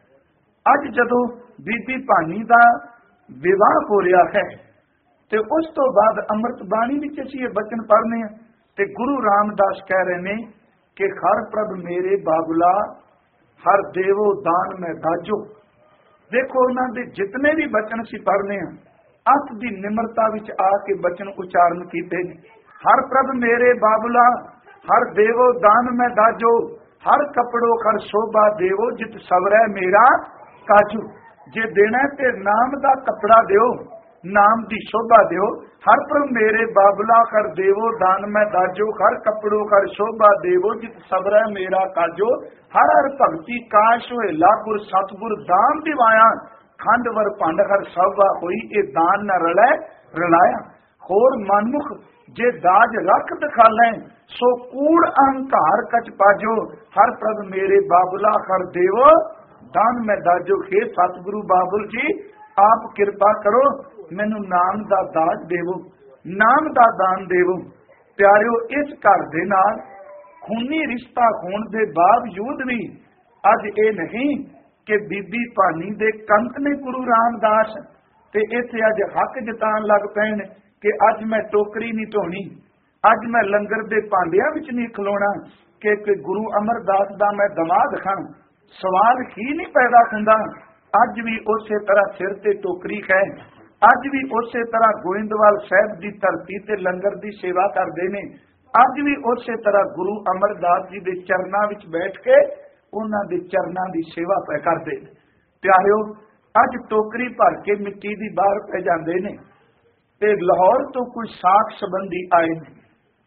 ਅੱਜ ਜਦੋਂ ਬੀਬੀ ਭਾਨੀ ਦਾ ਵਿਵਾਹ ਹੋ ਰਿਹਾ ਹੈ ਤੇ ਉਸ ਤੋਂ ਬਾਅਦ ਅੰਮ੍ਰਿਤ ਬਾਣੀ ਵਿੱਚ ਅਸੀਂ ਇਹ ਬਚਨ ਪੜ੍ਹਨੇ ਆ ਤੇ ਗੁਰੂ ਰਾਮਦਾਸ ਕਹਿ ਰਹੇ ਨੇ ਕਿ ਹਰ ਪ੍ਰਭ ਮੇਰੇ ਬਾਬੁਲਾ ਹਰ ਦੇਵੋ ਦਾਨ ਮੈਂ ਦਾਜੋ। ਦੇਖੋ ਉਹਨਾਂ ਦੇ ਜਿਤਨੇ ਵੀ ਬਚਨ ਅਸੀਂ ਪੜ੍ਹਨੇ ਆ ਅੱਤ ਦੀ ਨਿਮਰਤਾ ਵਿੱਚ ਆ ਕੇ ਬਚਨ ਉਚਾਰਨ ਕੀਤੇ ਨੇ। ਹਰ ਪ੍ਰਭ ਮੇਰੇ ਬਾਬੁਲਾ ਹਰ ਦੇਵੋ ਦਾਨ ਮੈਂ ਦਾਜੋ, ਹਰ ਕਪੜੋ ਹਰ ਸ਼ੋਭਾ ਦੇਵੋ ਜਿਤ ਸਵਰੈ ਮੇਰਾ ਕਾਜੂ। ਜੇ ਦੇਣਾ ਤੇ ਨਾਮ ਦਾ ਕਪੜਾ ਦਿਓ, ਨਾਮ ਦੀ ਸ਼ੋਭਾ ਦਿਓ। ਹਰ ਪ੍ਰਭ ਮੇਰੇ ਬਾਬੁਲਾ ਕਰ ਦੇਵੋ ਦਾਨ ਮੈਂ ਦਾਜੋ, ਹਰ ਕਪੜੋ ਹਰ ਸ਼ੋਭਾ ਦੇਵੋ ਜਿਤ ਸਬਰੈ ਮੇਰਾ ਕਾਜੋ। ਹਰ ਹਰ ਭਗਤੀ ਕਾਸ਼ ਹੋਏ ਲਾਗੁਰ ਸਤਗੁਰ ਦਾਮ ਦਿਵਾਇਆ, ਖੰਡ ਵਰ ਭੰਡ ਹਰ ਸਭਾ ਹੋਈ ਇਹ ਦਾਨ ਨਾ ਰਲੈ ਰਲਾਇਆ। ਹੋਰ ਮਨਮੁਖ ਜੇ ਦਾਜ ਰੱਖ ਦਿਖਾਲੈ ਸੋ ਕੂੜ ਅਹੰਕਾਰ ਕਚ ਪਾਜੋ। ਹਰ ਪ੍ਰਭ ਮੇਰੇ ਬਾਬੁਲਾ ਕਰ ਦੇਵੋ ਦਾਨ ਮੈਂ ਦਾਜੋ। ਖੇ ਸਤਿਗੁਰੂ ਬਾਬੁਲ ਜੀ ਆਪ ਕਿਰਪਾ ਕਰੋ ਮੈਨੂੰ ਨਾਮ ਦਾ ਦਾਜ ਦੇਵੋ, ਨਾਮ ਦਾ ਦਾਨ ਦੇਵੋ। ਪਿਆਰਿਓ ਇਸ ਘਰ ਦੇ ਨਾਲ ਖੂਨੀ ਰਿਸ਼ਤਾ ਹੋਣ ਦੇ ਬਾਵਜੂਦ ਵੀ ਅੱਜ ਇਹ ਨਹੀਂ ਕਿ ਬੀਬੀ ਭਾਨੀ ਦੇ ਕੰਤ ਨੇ ਗੁਰੂ ਰਾਮਦਾਸ ਤੇ ਇੱਥੇ ਅੱਜ ਹੱਕ ਜਤਾਉਣ ਲੱਗ ਪਏ ਨੇ ਕਿ ਅੱਜ ਮੈਂ ਟੋਕਰੀ ਨਹੀਂ ਧੋਣੀ, ਅੱਜ ਮੈਂ ਲੰਗਰ ਦੇ ਭਾਂਡਿਆਂ ਵਿੱਚ ਨਹੀਂ ਖਲੋਣਾ ਕਿ ਗੁਰੂ ਅਮਰਦਾਸ ਦਾ ਮੈਂ ਦਮਾਦ ਖਾਂ। ਸਵਾਲ ਹੀ ਨਹੀਂ ਪੈਦਾ ਹੁੰਦਾ। ਅੱਜ ਵੀ ਉਸੇ ਤਰ੍ਹਾਂ ਸਿਰ ਤੇ ਟੋਕਰੀ ਹੈ, ਅੱਜ ਵੀ ਉਸੇ ਤਰ੍ਹਾਂ ਗੋਇੰਦਵਾਲ ਸਾਹਿਬ ਦੀ ਧਰਤੀ ਤੇ ਲੰਗਰ ਦੀ ਸੇਵਾ ਕਰਦੇ ਨੇ। ਅੱਜ ਵੀ ਉਸੇ ਤਰ੍ਹਾਂ ਗੁਰੂ ਅਮਰਦਾਸ ਜੀ ਦੇ ਚਰਨਾਂ ਵਿੱਚ ਬੈਠ ਕੇ ਉਹਨਾਂ ਦੇ ਚਰਨਾਂ ਦੀ ਸੇਵਾ ਪੈ ਕਰਦੇ ਨੇ। ਪਿਆਰਿਓ ਅੱਜ ਟੋਕਰੀ ਭਰ ਕੇ ਮਿੱਟੀ ਦੀ ਬਾਹਰ ਪੈ ਜਾਂਦੇ ਨੇ ਤੇ ਲਾਹੌਰ ਤੋਂ ਕੋਈ ਸਾਖ ਸੰਬੰਧੀ ਆਏ ਨੇ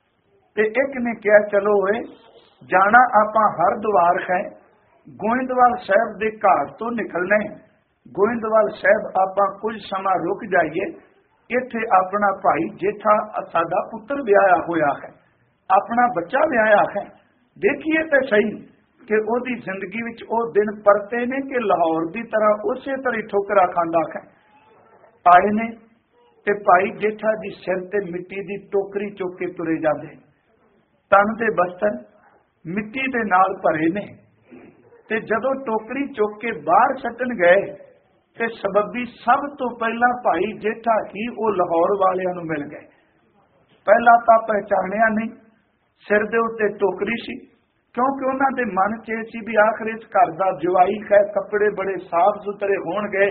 ਤੇ ਇੱਕ ਨੇ ਕਿਹਾ ਚਲੋ ਓਏ ਜਾਣਾ ਆਪਾਂ ਹਰਦੁਆਰ ਹੈ, ਗੋਇੰਦਵਾਲ ਸਾਹਿਬ ਦੇ ਘਰ ਤੋਂ ਨਿਕਲਣਾ। ਗੋਇੰਦਵਾਲ ਸਾਹਿਬ ਆਪਾਂ ਕੁਝ ਸਮਾਂ ਰੁਕ ਜਾਈਏ, ਇੱਥੇ ਆਪਣਾ ਭਾਈ ਜੇਠਾ ਸਾਡਾ ਪੁੱਤਰ ਵਿਆਹਿਆ ਹੋਇਆ ਹੈ, ਆਪਣਾ ਬੱਚਾ ਵਿਆਹਿਆ ਹੈ, ਦੇਖੀਏ ਤੇ ਸਹੀ ਕਿ ਉਹਦੀ ਜ਼ਿੰਦਗੀ ਵਿੱਚ ਉਹ ਦਿਨ ਪਰਤੇ ਨੇ ਕਿ ਲਾਹੌਰ ਦੀ ਤਰ੍ਹਾਂ ਉਸੇ ਤਰ੍ਹਾਂ ਠੋਕਰਾ ਖਾਂਦਾ ਹੈ। ਆਏ ਨੇ ਤੇ ਭਾਈ ਜੇਠਾ ਜੀ ਸਿਰ ਤੇ ਮਿੱਟੀ ਦੀ ਟੋਕਰੀ ਚੁੱਕ ਕੇ ਤੁਰੇ ਜਾਂਦੇ, ਤਨ ਦੇ ਬਸਤਰ ਮਿੱਟੀ ਦੇ ਨਾਲ ਭਰੇ ਨੇ ਤੇ ਜਦੋਂ ਟੋਕਰੀ ਚੁੱਕ ਕੇ ਬਾਹਰ ਸੱਟਣ ਗਏ ਤੇ ਸਬੱਬੀ ਸਭ ਤੋਂ ਪਹਿਲਾਂ ਭਾਈ ਜੇਠਾ ਹੀ ਉਹ ਲਾਹੌਰ ਵਾਲਿਆਂ ਨੂੰ ਮਿਲ ਗਏ। ਪਹਿਲਾਂ ਤਾਂ ਪਹਿਚਾਣਿਆ ਨਹੀਂ, ਸਿਰ ਦੇ ਉੱਤੇ ਟੋਕਰੀ ਸੀ ਕਿਉਂਕਿ ਉਹਨਾਂ ਦੇ ਮਨ ਚ ਇਹ ਸੀ ਵੀ ਆਖਰ ਇਸ ਘਰ ਦਾ ਜਵਾਈ ਹੈ, ਕੱਪੜੇ ਬੜੇ ਸਾਫ਼ ਸੁਥਰੇ ਹੋਣਗੇ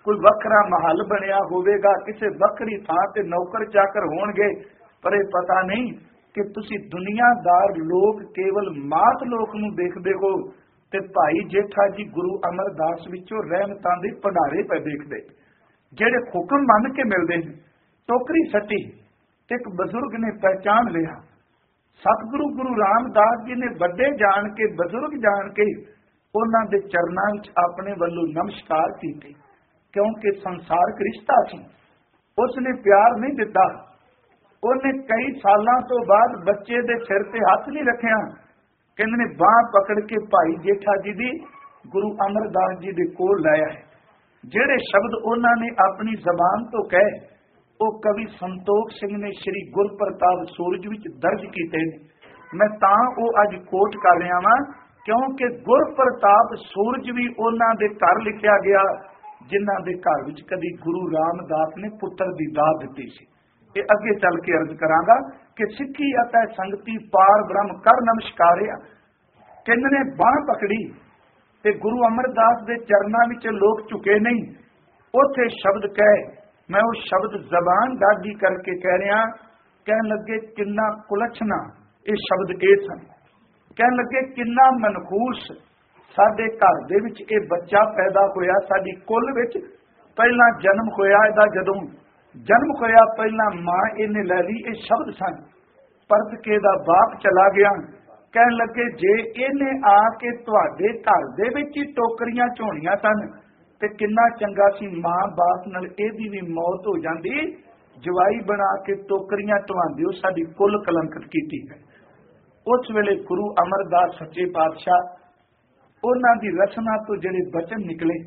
कोई वखरा महल बनिया होवेगा, किसी वखरी थां ते नौकर चाकर होणगे, पर यह पता नहीं कि तुसी दुनियादार लोग केवल मात लोक नूं देखदे हो ते भाई जेठा जी गुरु अमरदास विचों रहमतां दे भंडारे पे देखदे, जेड़े हुक्म मन के मिलदे ने। टोकरी सटी ते एक बजुर्ग ने पहचान लिया, सतगुरु गुरु रामदास जी ने वड्डे जान के, बजुर्ग जान के उन्हां दे चरनां विच अपने वल्लों नमस्कार कीते, क्योंकि संसारक रिश्ता सी। उसने प्यार नहीं दिता, उन्हें कई सालों तो बाद बच्चे दे सिर ते हथ नहीं रखिया, कहंदे ने बांह पकड़ के भाई जेठा जी दी गुरु अमरदास जी दे कोल लाया है। जेड़े शब्द उन्होंने अपनी जबान तो कहे वो कवि संतोख सिंह ने श्री गुरप्रताप सूरज विच दर्ज कीते ने। मैं तां वो अज कोट कर रहा वां क्योंकि गुरप्रताप सूरज भी उन्हां दे घर लिखिया गया जिन्हां दे घर विच कदी गुरु रामदास ने पुत्र दी दात दित्ती सी। ये अगे चल के अर्ज करांगा कि सिक्खी अतै संगति पार ब्रह्म कर नमस्कारिया। कहंदे ने बांह पकड़ी ते गुरु अमरदास दे चरनां विच लोग झुके नहीं, उथे शब्द कहे, मैं वो शब्द जबान दागी करके कह रहा, कहन लगे किन्ना कुलछना ये शब्द ये सन, कहन लगे किन्ना मनहूस साडे घर दे विच ये बच्चा पैदा होया, साडी कुल विच पहला जन्म होया, इहदा जदों जन्म होया पहला मां इहने लै ली, ये शब्द सन। परत के दा बाप चला गया, कहन लगे जे इहने आके तुहाडे घर दे विच ही टोकरियां झोणियां सन ते किन्ना चंगा सी, मां बाप नाल इहदी भी मौत हो जांदी, जवाई बना के टोकरियां ढवांदे हो, साडी कुल कलंकित कीती है। उस वेले गुरु अमरदास सच्चे पातशाह उन्हां दी रचना तो जिहड़े बचन निकले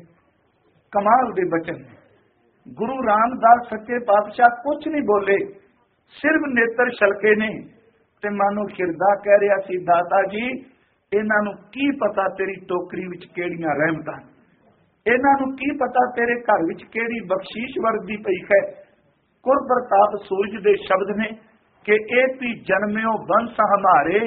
कमाल दे बचन। गुरु रामदास सच्चे पातशाह कुछ नहीं बोले, सिर्फ नेत्र छलके ने ते मानो खिरदा कह रहा सी, दाता जी इन्हां नूं की पता तेरी टोकरी विच किहड़ियां रहमतां, इन्हां नूं की पता तेरे घर विच किहड़ी बख्शीश वरदी पई है। गुरप्रताप सूरज दे शब्द ने कि ए पी जन्मियो वंश हमारे,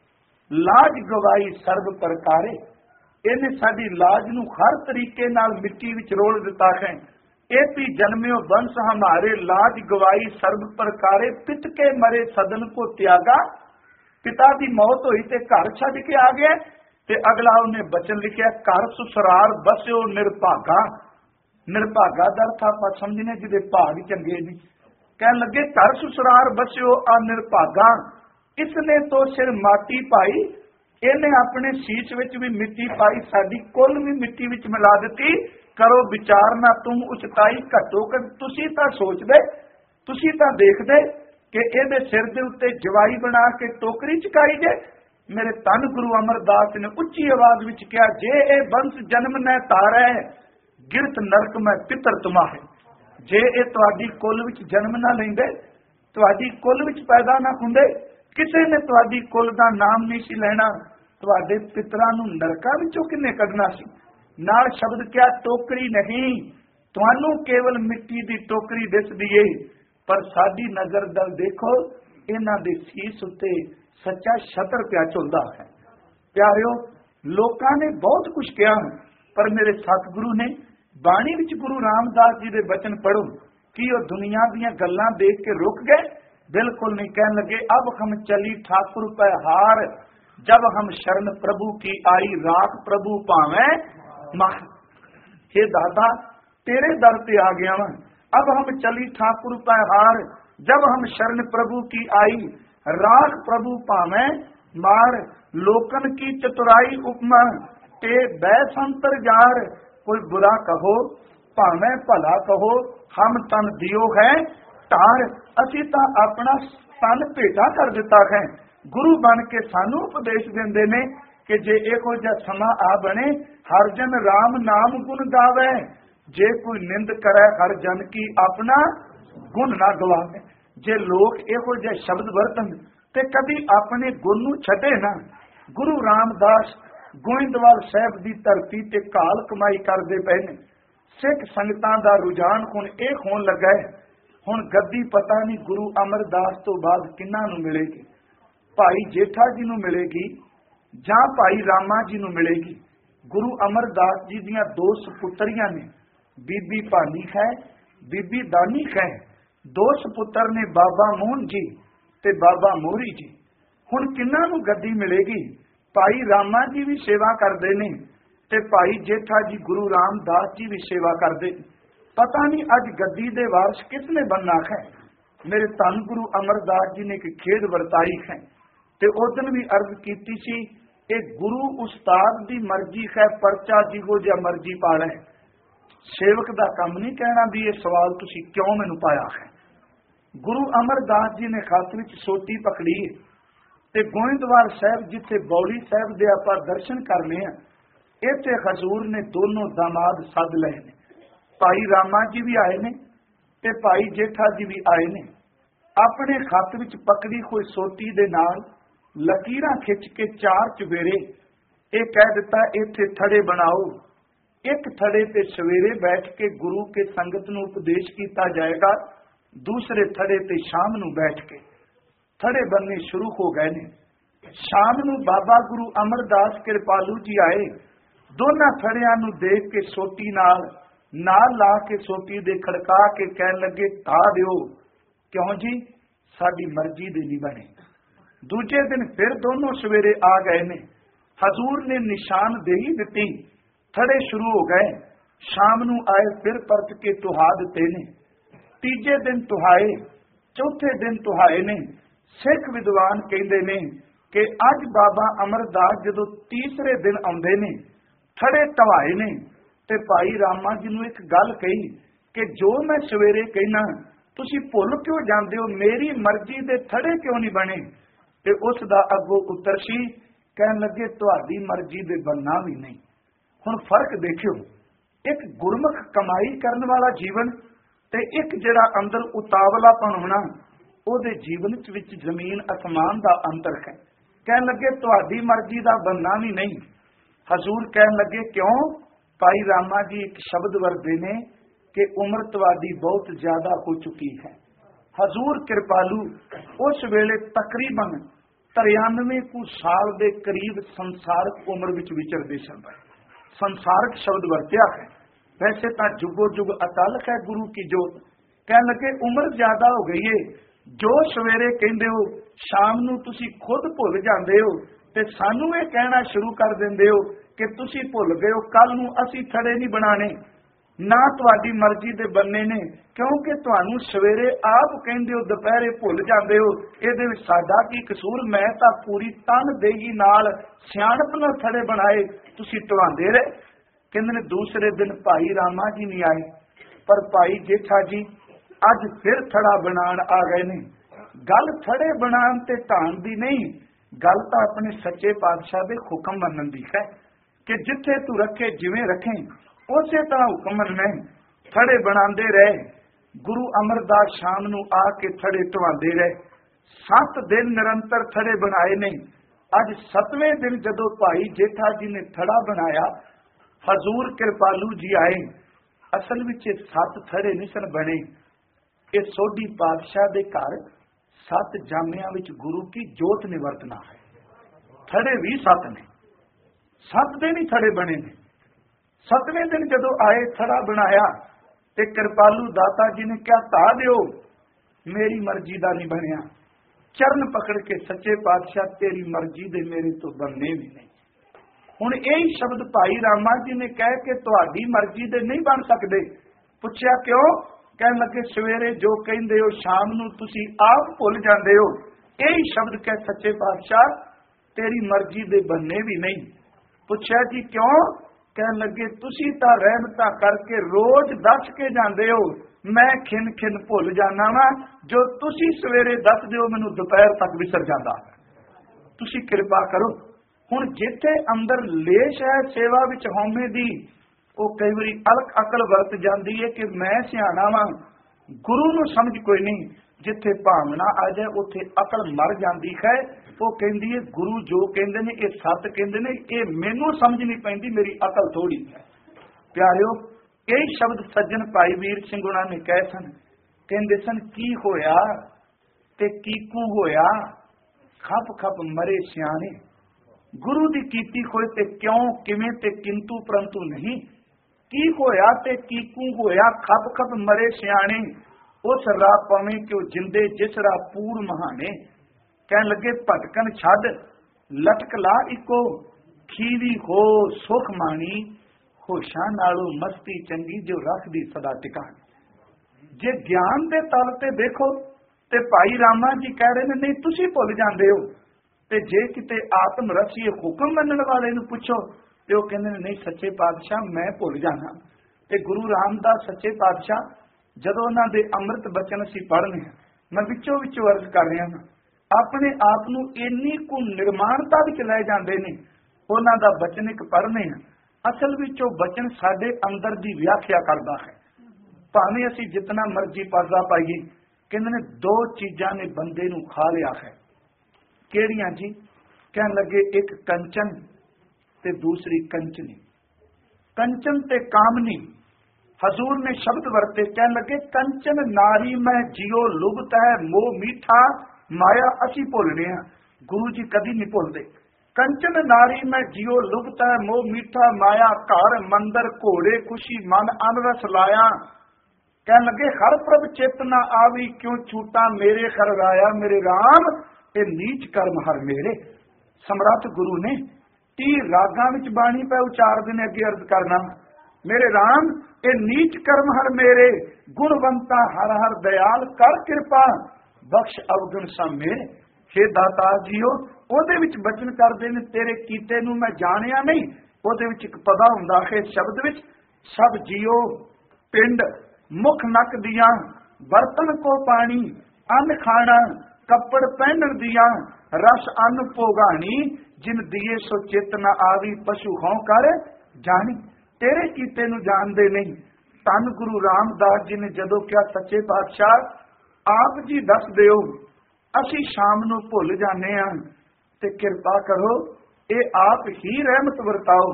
लाज गवाई सर्व प्रकारे। इन्हें साडी लाज नूं हर तरीके नाल मिट्टी विच रोल दिता है। ए पी जन्मियो वंश हमारे, लाज गवाई सर्व प्रकारे। पित के मरे सदन को त्यागा, पिता की मौत हुई ते घर छड्ड के आ गया। ते अगला उन्हें बचन लिखिया, घर सुसरार बस्यो निरभागा। निरभागा दा अर्थ आपां समझने जिहदे भाग चंगे नहीं। कहन लगे घर सुसरार बस्यो आ निरभागा, इसने तो सिर माटी पाई, इन्हें अपने शीश विच भी मिट्टी पाई, साडी कुल भी मिट्टी विच मिला दिती। करो विचार ना तुम उचताई, घटो घट तुसी तां सोचदे, तुसी तां देखदे कि इहदे सिर दे उत्ते जवाई बना के टोकरी चकाई जे। मेरे धन गुरु अमरदास ने उच्ची आवाज विच कहा, जे ए वंश जन्म न तारै, गिरत नरक में पितर तुम्हारे। जे ए तुहाडी कुल विच जन्म ना लैंदे, तुहाडी कुल विच पैदा ना हुंदे, किसी ने तुहाडी कुल दा नाम नहीं सी लेना, तुहाडे पितरां नूं नरकां विचों किन्ने कढना सी। नाल शब्द क्या, टोकरी नहीं, तुहानूं केवल मिट्टी दी टोकरी दिसदी है, पर साडी नज़र दल देखो इन्हां दे सीस उत्ते सच्चा छतर पिया झुलदा है। प्यारिओ, लोकां ने बहुत कुछ कहा, पर मेरे सतगुरु ने बाणी विच गुरु रामदास जी दे बचन पढ़ो कि वो दुनिया दीयां गल्लां देख के रुक गए? बिल्कुल नहीं। कहने लगे अब हम चली ठाकुर पे हार, जब हम शरण प्रभु की आई, राख प्रभु पावे मार। हे दादा तेरे दर पे आ गया मैं, अब हम चली ठाकुर पे हार, जब हम शरण प्रभु की आई, राख प्रभु पावे मार। लोकन की चतुराई उपमा ते बैसंतर जार, कोई बुरा कहो भावे भला कहो, हम तन दियो है तार। असी तां अपना तन भेटा कर दिता है। गुरु बन के सानू उपदेश देंदे ने कि जे इहो जिहा समा आ बने, हर जन राम नाम गुण गावे, जे कोई निंद करे हर जन की अपना गुण ना गवावे। जे लोग इहो जिहे शब्द वरतन ते कभी अपने गुण नूं छड्डे ना। गुरु रामदास गोइंदवाल साहब की धरती ते काल कमाई करते पे ने। सिख संगतां दा रुझान हुण इह होण लगा है, हुण गद्दी पता नहीं गुरु अमरदास तो बाद किन्हां नूं मिलेगी। भाई जेठा जी नूं मिलेगी जां भाई रामा जी नूं मिलेगी। गुरु अमरदास जी दीयां दो सपुत्रियां ने, बीबी भानी है, बीबी दानी है। दो सपुत्र ने बाबा मोहन जी ते बाबा मोहरी जी। हुण किन्हां नूं गद्दी मिलेगी? भाई रामा जी भी सेवा करते ने ते भाई जेठा जी गुरु रामदास जी भी सेवा करते। पता नहीं अज गद्दी दे वारिस किसने बनना है। मेरे धन गुरु अमरदास जी ने एक खेद वरताई है ते उदन भी अर्ज कीती सी, ये गुरु उस्ताद दी मर्जी है, परचा जिहो जिहा मर्जी पा ले। सेवक दा काम नहीं कहना भी ये सवाल तुसी क्यों मैनू पाया है। गुरु अमरदास जी ने खत विच सोटी पकड़ी ते गोइंदवाल साहब जिथे बौली साहब दे आपां दर्शन करने आ, इत्थे हजूर ने दोनों दामाद सद लए ने। भाई रामा जी भी आए ने ते भाई जेठा जी भी आए ने। अपने खत विच पकड़ी कोई सोटी दे नाल लकीरां खिंच के चार चुबेरे ये कह दिता, इत्थे थड़े बनाओ। एक थड़े ते सवेरे बैठ के गुरु के संगत नूं उपदेश किया जाएगा, दूसरे थड़े ते शाम नूं बैठ के थड़े बनने शुरू हो गए ने। शाम नूं बाबा गुरु अमरदास कृपालू जी आए। दोनों थड़ियां नूं देख के सोटी नाल नाल ला के सोटी दे खड़का के कहन लगे, धा दिओ। क्यों जी? साडी मर्जी दे नहीं बने। दूजे दिन फिर दोनों सवेरे आ गए ने। हजूर ने निशानदेही दी, थड़े शुरू हो गए। शाम नूं आए फिर परत के तुहा दिते ने। तीजे दिन तुहाए, चौथे दिन तुहाए ने। सिख विद्वान कहते ने कि अज बाबा अमरदास जदों तीसरे दिन आउंदे ने, थड़े ढवाए ने ते भाई रामा जी नूं एक गल कही कि जो मैं सवेरे कहना तुसी भुल क्यों जांदे हो, मेरी मर्जी दे थड़े क्यों नहीं बने? ते उस दा अगों उत्तर सी, कहन लगे तुहाडी मर्जी दे बनना भी नहीं। हुण फर्क देखियो, एक गुरमुख कमाई करन वाला जीवन ते एक जिहड़ा अंदर उतावलापन होना, ओहदे जीवन विच जमीन आसमान दा अंतर है। कहन लगे तुहाडी मर्जी दा बनना भी नहीं। हजूर कहन लगे क्यों? भाई रामा जी एक शब्द वरते ने कि उम्र तुहाडी बहुत ज्यादा हो चुकी है। हजूर कृपालू उस वेले तकरीबन तिरानवे कु साल के करीब संसारक उम्र विच विचरदे सन। संसारक शब्द वरत्या है, वैसे तो जुगो जुग अटल है गुरु की जोत। कहन लगे उम्र ज्यादा हो गई है, जो सवेरे कहंदे हो शाम नूं तुसी खुद भुल जांदे हो ते सानू ये कहना शुरू कर दिंदे हो कि तुसी भुल गए हो, कल नूं असीं थड़े नहीं बनाने, ना तुहाडी मर्जी दे बनने ने, क्योंकि तुहानू सवेरे आप कहंदे हो दोपहरे भुल जांदे हो। इहदे विच साडा की कसूर? मैं तां पूरी तनदेही नाल सियाणप नाल थड़े बनाए, तुसी ढवांदे रहे। कहंदे ने दूसरे दिन भाई रामा जी नहीं आए, पर भाई जेठा जी अज फिर थड़ा बनाण आ गए ने। गल थड़े बनाण ते ढाण दी नहीं, गल तां अपने सच्चे पातशाह दे हुक्म मनण दी है कि जिथे तू रखे जिवें रखें, उसे तरह हुक्म मनना। थड़े बनाते रहे। गुरु अमरदास शाम नूं आके थड़े ढवांदे रहे। सत दिन निरंतर थड़े बनाए ने। अज सतवें दिन जदों भाई जेठा जी ने थड़ा बनाया, हजूर कृपालू जी आए। असल विच सत थड़े नहीं सन बने, ये सोढी पातशाह दे घर सत जामियां विच गुरु की जोत ने वरतना है। थड़े भी सत ने, सत दिन ही थड़े बने ने। सतवें दिन जदों आए थड़ा बनाया ते कृपालू दाता जी ने क्या धा दिओ, मेरी मर्जी दा नहीं बनया। चरण पकड़ के सच्चे पातशाह तेरी मर्जी दे मेरे तो बनने भी नहीं। हुण यही शब्द भाई रामा जी ने कह के तुहाडी मर्जी दे नहीं बन सकदे। पुछया क्यों? कहन लगे सवेरे जो कहंदे हो शाम नूं तुसी आप भुल जांदे हो। यही शब्द कह सच्चे पातशाह तेरी मर्जी दे बनने भी नहीं। पुछया जी क्यों? कहन लगे तुसी तां रहमतां करके रोज दस के जांदे हो, मैं खिन खिन भुल जाना वा। जो तुसी सवेरे दस दिओ मैनूं दोपहर तक विसर जांदा। तुसी कृपा करो। हुण जिथे अंदर लेश है सेवा विच हौमे दी, वो कई बारी अलक अकल वरत जाती है कि मैं सियाणा वा, गुरु नूं समझ कोई नहीं। जिथे भावना आ जाए उथे अकल मर जाती है। वो कहती है गुरु जो कहते ने ये सत कहते ने, ये मैनू समझ नहीं पैंदी, मेरी अकल थोड़ी है। प्यारिओ यही शब्द सज्जन भाई वीर सिंह उन्हां ने कहे सन। कहते सन की होया ते कीकू होया, खप खप मरे सियाणे। गुरु दी कीती होए ते क्यों किवें ते किंतु परंतु नहीं। की होया ते कीकू होया, खप खप मरे सियाणे, उस राह पवें क्यों जिंदे जिस राह पूर महाने। कहन लगे भटकन छड़ लटक ला इको, खीवी हो सुख मानी, होशां नालों मस्ती चंगी जो रखदी सदा टिकाणी। जे ज्ञान दे तल ते देखो ते भाई रामा जी कह रहे ने नहीं तुसी भुल जांदे हो, ते जे किते आत्म रसीए हुक्म मनण वाले नूं पुछो ते वो कहंदे ने नहीं सच्चे पातशाह मैं भुल जाना। ते गुरु रामदास सच्चे पातशाह जदों उन्हां दे अमृत बचन असीं पढ़ने मैं विचों विचों अर्ज कर रहा हां, अपने आप नूं इन्नी कुल निर्माणता विच लै जांदे ने। उन्हां दा बचन एक पढ़ने असल विच वो बचन साडे अंदर दी व्याख्या करदा है। भावें असीं जितना मर्जी पर्दा पाइए, कहंदे ने दो चीज़ां ने बंदे नूं खा लिया है। किहड़ियां जी? कहन लगे एक कंचन ते दूसरी कंचनी। कंचन ते कामनी हजूर ने शब्द वरते, कहन लगे कंचन नारी में जियो लुभता है मोह मीठा, माया असी भुलने हैं, गुरु जी कदी नहीं भुलते। कंचन नारी में जियो लुभता है मोह मीठा, माया घर मंदिर घोड़े खुशी मन अनरस लाया। कहन लगे हर प्रभ चित ना आवी क्यों छूटा मेरे खर राया, मेरे राम ये नीच कर्म हर मेरे। समर्थ गुरु ने ती रागां विच बाणी पे उचार देने अगे अर्ज करना, मेरे राम ये नीच कर्म हर मेरे, गुणवंता हर हर दयाल कर कृपा, बख्श अवगुण सा मेरे। हे दाता जीओ ओदे विच बचन करदे ने तेरे कीते नूं मैं जाणिया नहीं, ओदे विच एक पदा हुंदा है शब्द विच सब जीओ पिंड मुख नक दिया, बर्तन को पानी अन्न खाना, कपड़ पहनन दिया, रस अन्न भोगानी, जिन दिए सो चित न आवी पशु हों कर जानी। तेरे कीते नूं जानदे नहीं। धन गुरु रामदास जी ने जदों क्या सच्चे पातशाह आप जी दस दिओ, असी शाम नूं भुल जाने हां, ते किरपा करो ये आप ही रहमत वरताओ।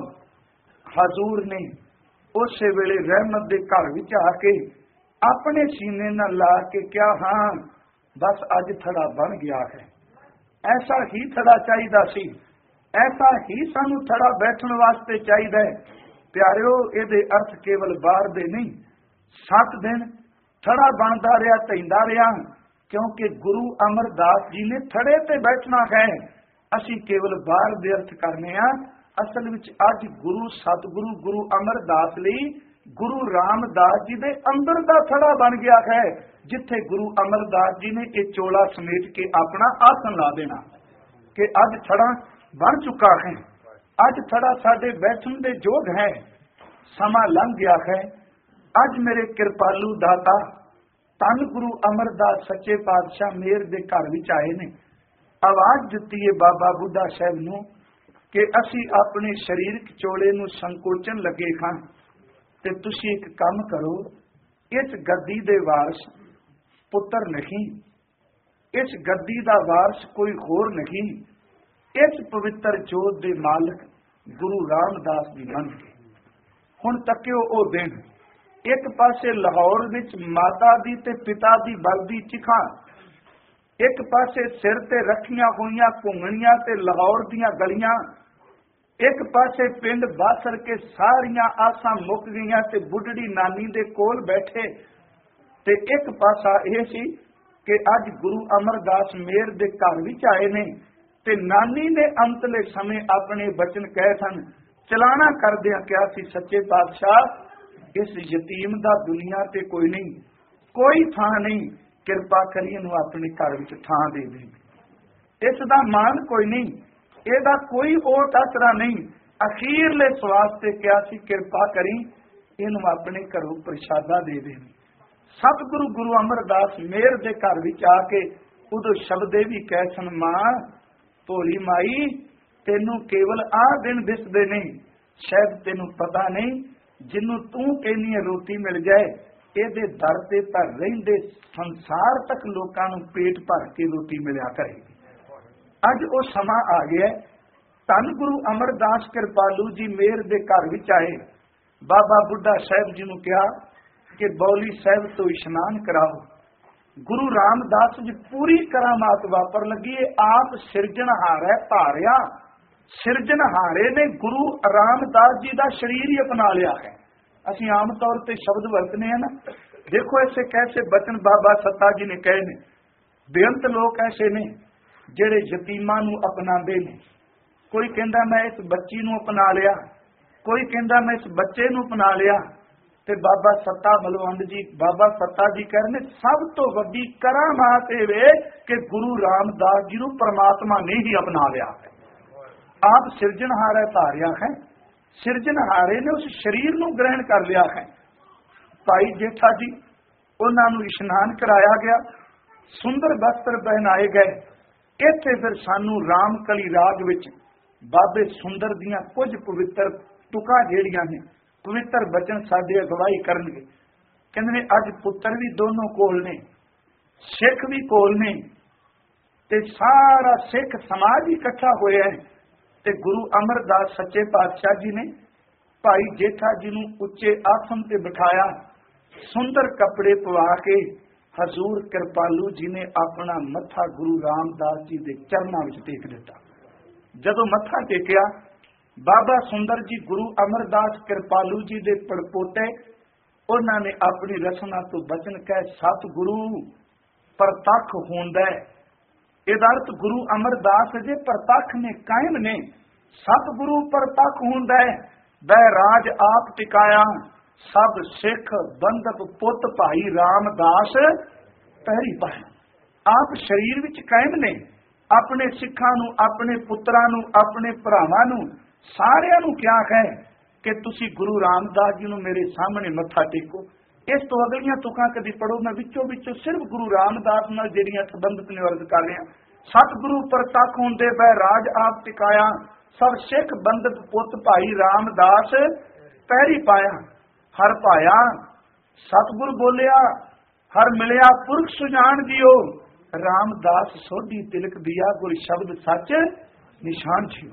हजूर ने उस वेले रहमत दे घर विच आके अपने सीने नाल ला के क्या हाँ बस अज थड़ा बन गया है। ऐसा ही थड़ा चाहिदा सी, ऐसा ही सानू थड़ा बैठण वास्ते चाहिदा है। प्यारिओ इहदे अर्थ केवल बाहर दे नहीं, सत दिन थड़ा बनदा रहा ढैंदा रहा, क्योंकि गुरु अमरदास जी ने थड़े ते बैठना है। असी केवल बाहर दे अर्थ करने आ, असल विच अज गुरु सतगुरु गुरु अमरदास लई गुरु रामदास जी दे अंदर दा थड़ा बन गया है, जिथे गुरु अमरदास जी ने ये चोला समेट के अपना आसन ला देना कि अज थड़ा बन चुका है, अज थड़ा साडे बैठन दे जोग है, समा लंघ गया है। अज मेरे कृपालू दाता धन गुरु अमरदास सच्चे पातशाह मेर दे घर विच आए ने। आवाज दित्ती है बाबा बुढ़ा साहब नूं कि असी अपने शरीरक चोले नूं संकोचन लगे खां, ते तुसी एक काम करो, इस गद्दी दे वारस पुत्र नहीं, इस गद्दी दा वारस कोई होर नहीं, इस पवित्र जोत दे मालक गुरु रामदास जी बन गए। हुण तकिओ ओ दिन, एक पासे लाहौर विच माता दी ते पिता दी बलदी चिखा, एक पासे सिर ते रखियां होईयां घुंगणियां ते लाहौर दियां गलियां, एक पासे पिंड बासर के सारियां आसां मुक गईयां ते बुढ़ड़ी नानी दे कोल बैठे, ते एक पासा यह सी कि अज गुरु अमरदास मेर दे घर विच आए ने, ते नानी ने अंतले समय अपने बचन कहे सन। चलाना करदियां क्या सी, सच्चे पातशाह इस यतीम दा दुनिया ते कोई नहीं, कोई थां नहीं, किरपा करिए नूं अपने घर विच थां दे दे। इस दा मान कोई नहीं, ਇਹਦਾ कोई ओट आसरा नहीं, अखीरले वास्ते क्या सी किरपा करी इनू अपने घरों प्रशादा दे दे। सतगुरु गुरु अमरदास मेर दे घर विच आके उदों शब्दे भी कह सन, मां भोली माई तेनू केवल आ दिन दिसदे नहीं, शायद तेनू पता नहीं जिन्नू तू कहनी है रोटी मिल जाए, ਇਹਦੇ दर ते पर रहिंदे संसार तक लोकां नू पेट भर के रोटी मिलिया करे। अज वो समा आ गया, धन गुरु अमरदास कृपालू जी मेर दे घर विच आए। बाबा बुढ़ा साहब जी नू कहा कि बौली साहब तो इशनान कराओ। गुरु रामदास जी पूरी करामात वापर लगी, आप सिरजनहार है धारिया, सिरजनहारे ने गुरु रामदास जी का शरीर ही अपना लिया है। ਅਸੀਂ ਆਮ तौर पर शब्द वरतने हैं ना। देखो ऐसे कैसे बचन बाबा सत्ता जी ने कहे ने। बेअंत लोग ऐसे ने ਜਿਹੜੇ ਯਤੀਮਾਂ ਨੂੰ ਅਪਣਾਉਂਦੇ ਨੇ। ਕੋਈ ਕਹਿੰਦਾ ਮੈਂ ਇਸ ਬੱਚੀ ਨੂੰ ਅਪਣਾ ਲਿਆ, ਕੋਈ ਕਹਿੰਦਾ ਮੈਂ ਇਸ ਬੱਚੇ ਨੂੰ ਅਪਣਾ ਲਿਆ। ਤੇ ਬਾਬਾ ਸੱਤਾ ਬਲਵੰਡ ਜੀ, ਬਾਬਾ ਸੱਤਾ ਜੀ ਕਹਿੰਦੇ ਸਭ ਤੋਂ ਵੱਡੀ ਕਰਾਮਾਤ ਇਹ ਵੇ ਕਿ ਗੁਰੂ ਰਾਮਦਾਸ ਜੀ ਨੂੰ ਪਰਮਾਤਮਾ ਨੇ ਹੀ ਅਪਣਾ ਲਿਆ ਹੈ। ਆਪ ਸਿਰਜਣਹਾਰ ਧਾਰਿਆ ਹੈ, ਸਿਰਜਣਹਾਰੇ ਨੇ ਉਸ ਸਰੀਰ ਨੂੰ ਗ੍ਰਹਿਣ ਕਰ ਲਿਆ ਹੈ। ਭਾਈ ਜੇਠਾ ਜੀ ਉਹਨਾਂ ਨੂੰ ਇਸ਼ਨਾਨ ਕਰਾਇਆ ਗਿਆ, ਸੁੰਦਰ ਵਸਤਰ ਪਹਿਨਾਏ ਗਏ। ਇੱਥੇ ਫਿਰ ਸਾਨੂੰ ਰਾਮਕਲੀ ਰਾਗ ਵਿੱਚ ਬਾਬੇ ਸੁੰਦਰ ਦੀਆਂ ਕੁਝ ਪਵਿੱਤਰ ਤੁਕਾਂ ਜਿਹੜੀਆਂ ਨੇ, ਪਵਿੱਤਰ ਬਚਨ ਸਾਡੇ ਅਗਵਾਈ ਕਰਨਗੇ। ਕਹਿੰਦੇ ਨੇ ਅੱਜ ਪੁੱਤਰ ਵੀ ਦੋਨੋਂ ਕੋਲ ਨੇ, ਸਿੱਖ ਵੀ ਕੋਲ ਨੇ, ਤੇ ਸਾਰਾ ਸਿੱਖ ਸਮਾਜ ਹੀ ਇਕੱਠਾ ਹੋਇਆ ਹੈ। ਤੇ ਗੁਰੂ ਅਮਰਦਾਸ ਸੱਚੇ ਪਾਤਸ਼ਾਹ ਜੀ ਨੇ ਭਾਈ ਜੇਠਾ ਜੀ ਨੂੰ ਉੱਚੇ ਆਸਣ ਤੇ ਬਿਠਾਇਆ, ਸੁੰਦਰ ਕੱਪੜੇ ਪਵਾ ਕੇ ਹਜ਼ੂਰ ਕਿਰਪਾਲੂ ਜੀ ਨੇ ਆਪਣਾ ਮੱਥਾ ਗੁਰੂ ਰਾਮਦਾਸ ਜੀ ਦੇ ਚਰਨਾਂ ਵਿੱਚ ਟੇਕ ਦਿੱਤਾ। ਜਦੋਂ ਮੱਥਾ ਟੇਕਿਆ, ਬਾਬਾ ਸੁੰਦਰ ਜੀ ਗੁਰੂ ਅਮਰਦਾਸ ਕਿਰਪਾਲੂ ਜੀ ਦੇ ਪੜਪੋਤੇ, ਉਹਨਾਂ ਨੇ ਆਪਣੀ ਰਸਨਾ ਤੋਂ ਬਚਨ ਕਹਿ ਸਤਿਗੁਰੂ ਪ੍ਰਤੱਖ ਹੁੰਦਾ ਹੈ। ਇਹਦਾ ਅਰਥ ਗੁਰੂ ਅਮਰਦਾਸ ਜੀ ਪ੍ਰਤੱਖ ਨੇ, ਕਾਇਮ ਨੇ। ਸਤਿਗੁਰੂ ਪ੍ਰਤੱਖ ਹੁੰਦਾ ਹੈ, ਬੈ ਰਾਜ ਆਪ ਟਿਕਾਇਆ, ਸਭ ਸਿੱਖ ਬੰਦਪ ਪੁੱਤ ਭਾਈ ਰਾਮਦਾਸ ਪਹਿਰੀ ਪਾਇਆ। ਆਪ ਸਰੀਰ ਵਿੱਚ ਕਾਇਮ ਨੇ, ਆਪਣੇ ਸਿੱਖਾਂ ਨੂੰ, ਆਪਣੇ ਪੁੱਤਰਾਂ ਨੂੰ, ਆਪਣੇ ਭਰਾਵਾਂ ਨੂੰ, ਸਾਰਿਆਂ ਨੂੰ ਕਿਹਾ ਹੈ ਕਿ ਤੁਸੀਂ ਗੁਰੂ ਰਾਮਦਾਸ ਜੀ ਨੂੰ ਮੇਰੇ ਸਾਹਮਣੇ ਮੱਥਾ ਟੇਕੋ। ਇਸ ਤੋਂ ਅਗਲੀਆਂ ਤੁਕਾਂ ਕਦੀ ਪੜੋ, ਮੈਂ ਵਿੱਚੋਂ ਵਿੱਚੋਂ ਸਿਰਫ ਗੁਰੂ ਰਾਮਦਾਸ ਨਾਲ ਜਿਹੜੀਆਂ ਸੰਬੰਧਿਤ ਨੇ ਅਰਜ਼ ਕਰ ਰਿਹਾ। ਸਤਿਗੁਰੂ ਪ੍ਰਤੱਖ ਹੁੰਦੇ ਬੈ ਰਾਜ ਆਪ ਟਿਕਾਇਆ, ਸਭ ਸਿੱਖ ਬੰਦਪ ਪੁੱਤ ਭਾਈ ਰਾਮਦਾਸ ਪਹਿਰੀ ਪਾਇਆ। ਹਰ ਪਾਇਆ ਸਤਿਗੁਰ ਬੋਲਿਆ, ਹਰ ਮਿਲਿਆ ਪੁਰਖ ਸੁਜਾਨ ਦਿਓ, ਰਾਮਦਾਸ ਸੋਢੀ ਤਿਲਕ ਦਿਆ, ਗੁਰ ਸ਼ਬਦ ਸੱਚ ਨਿਸ਼ਾਨ ਜਿਓ।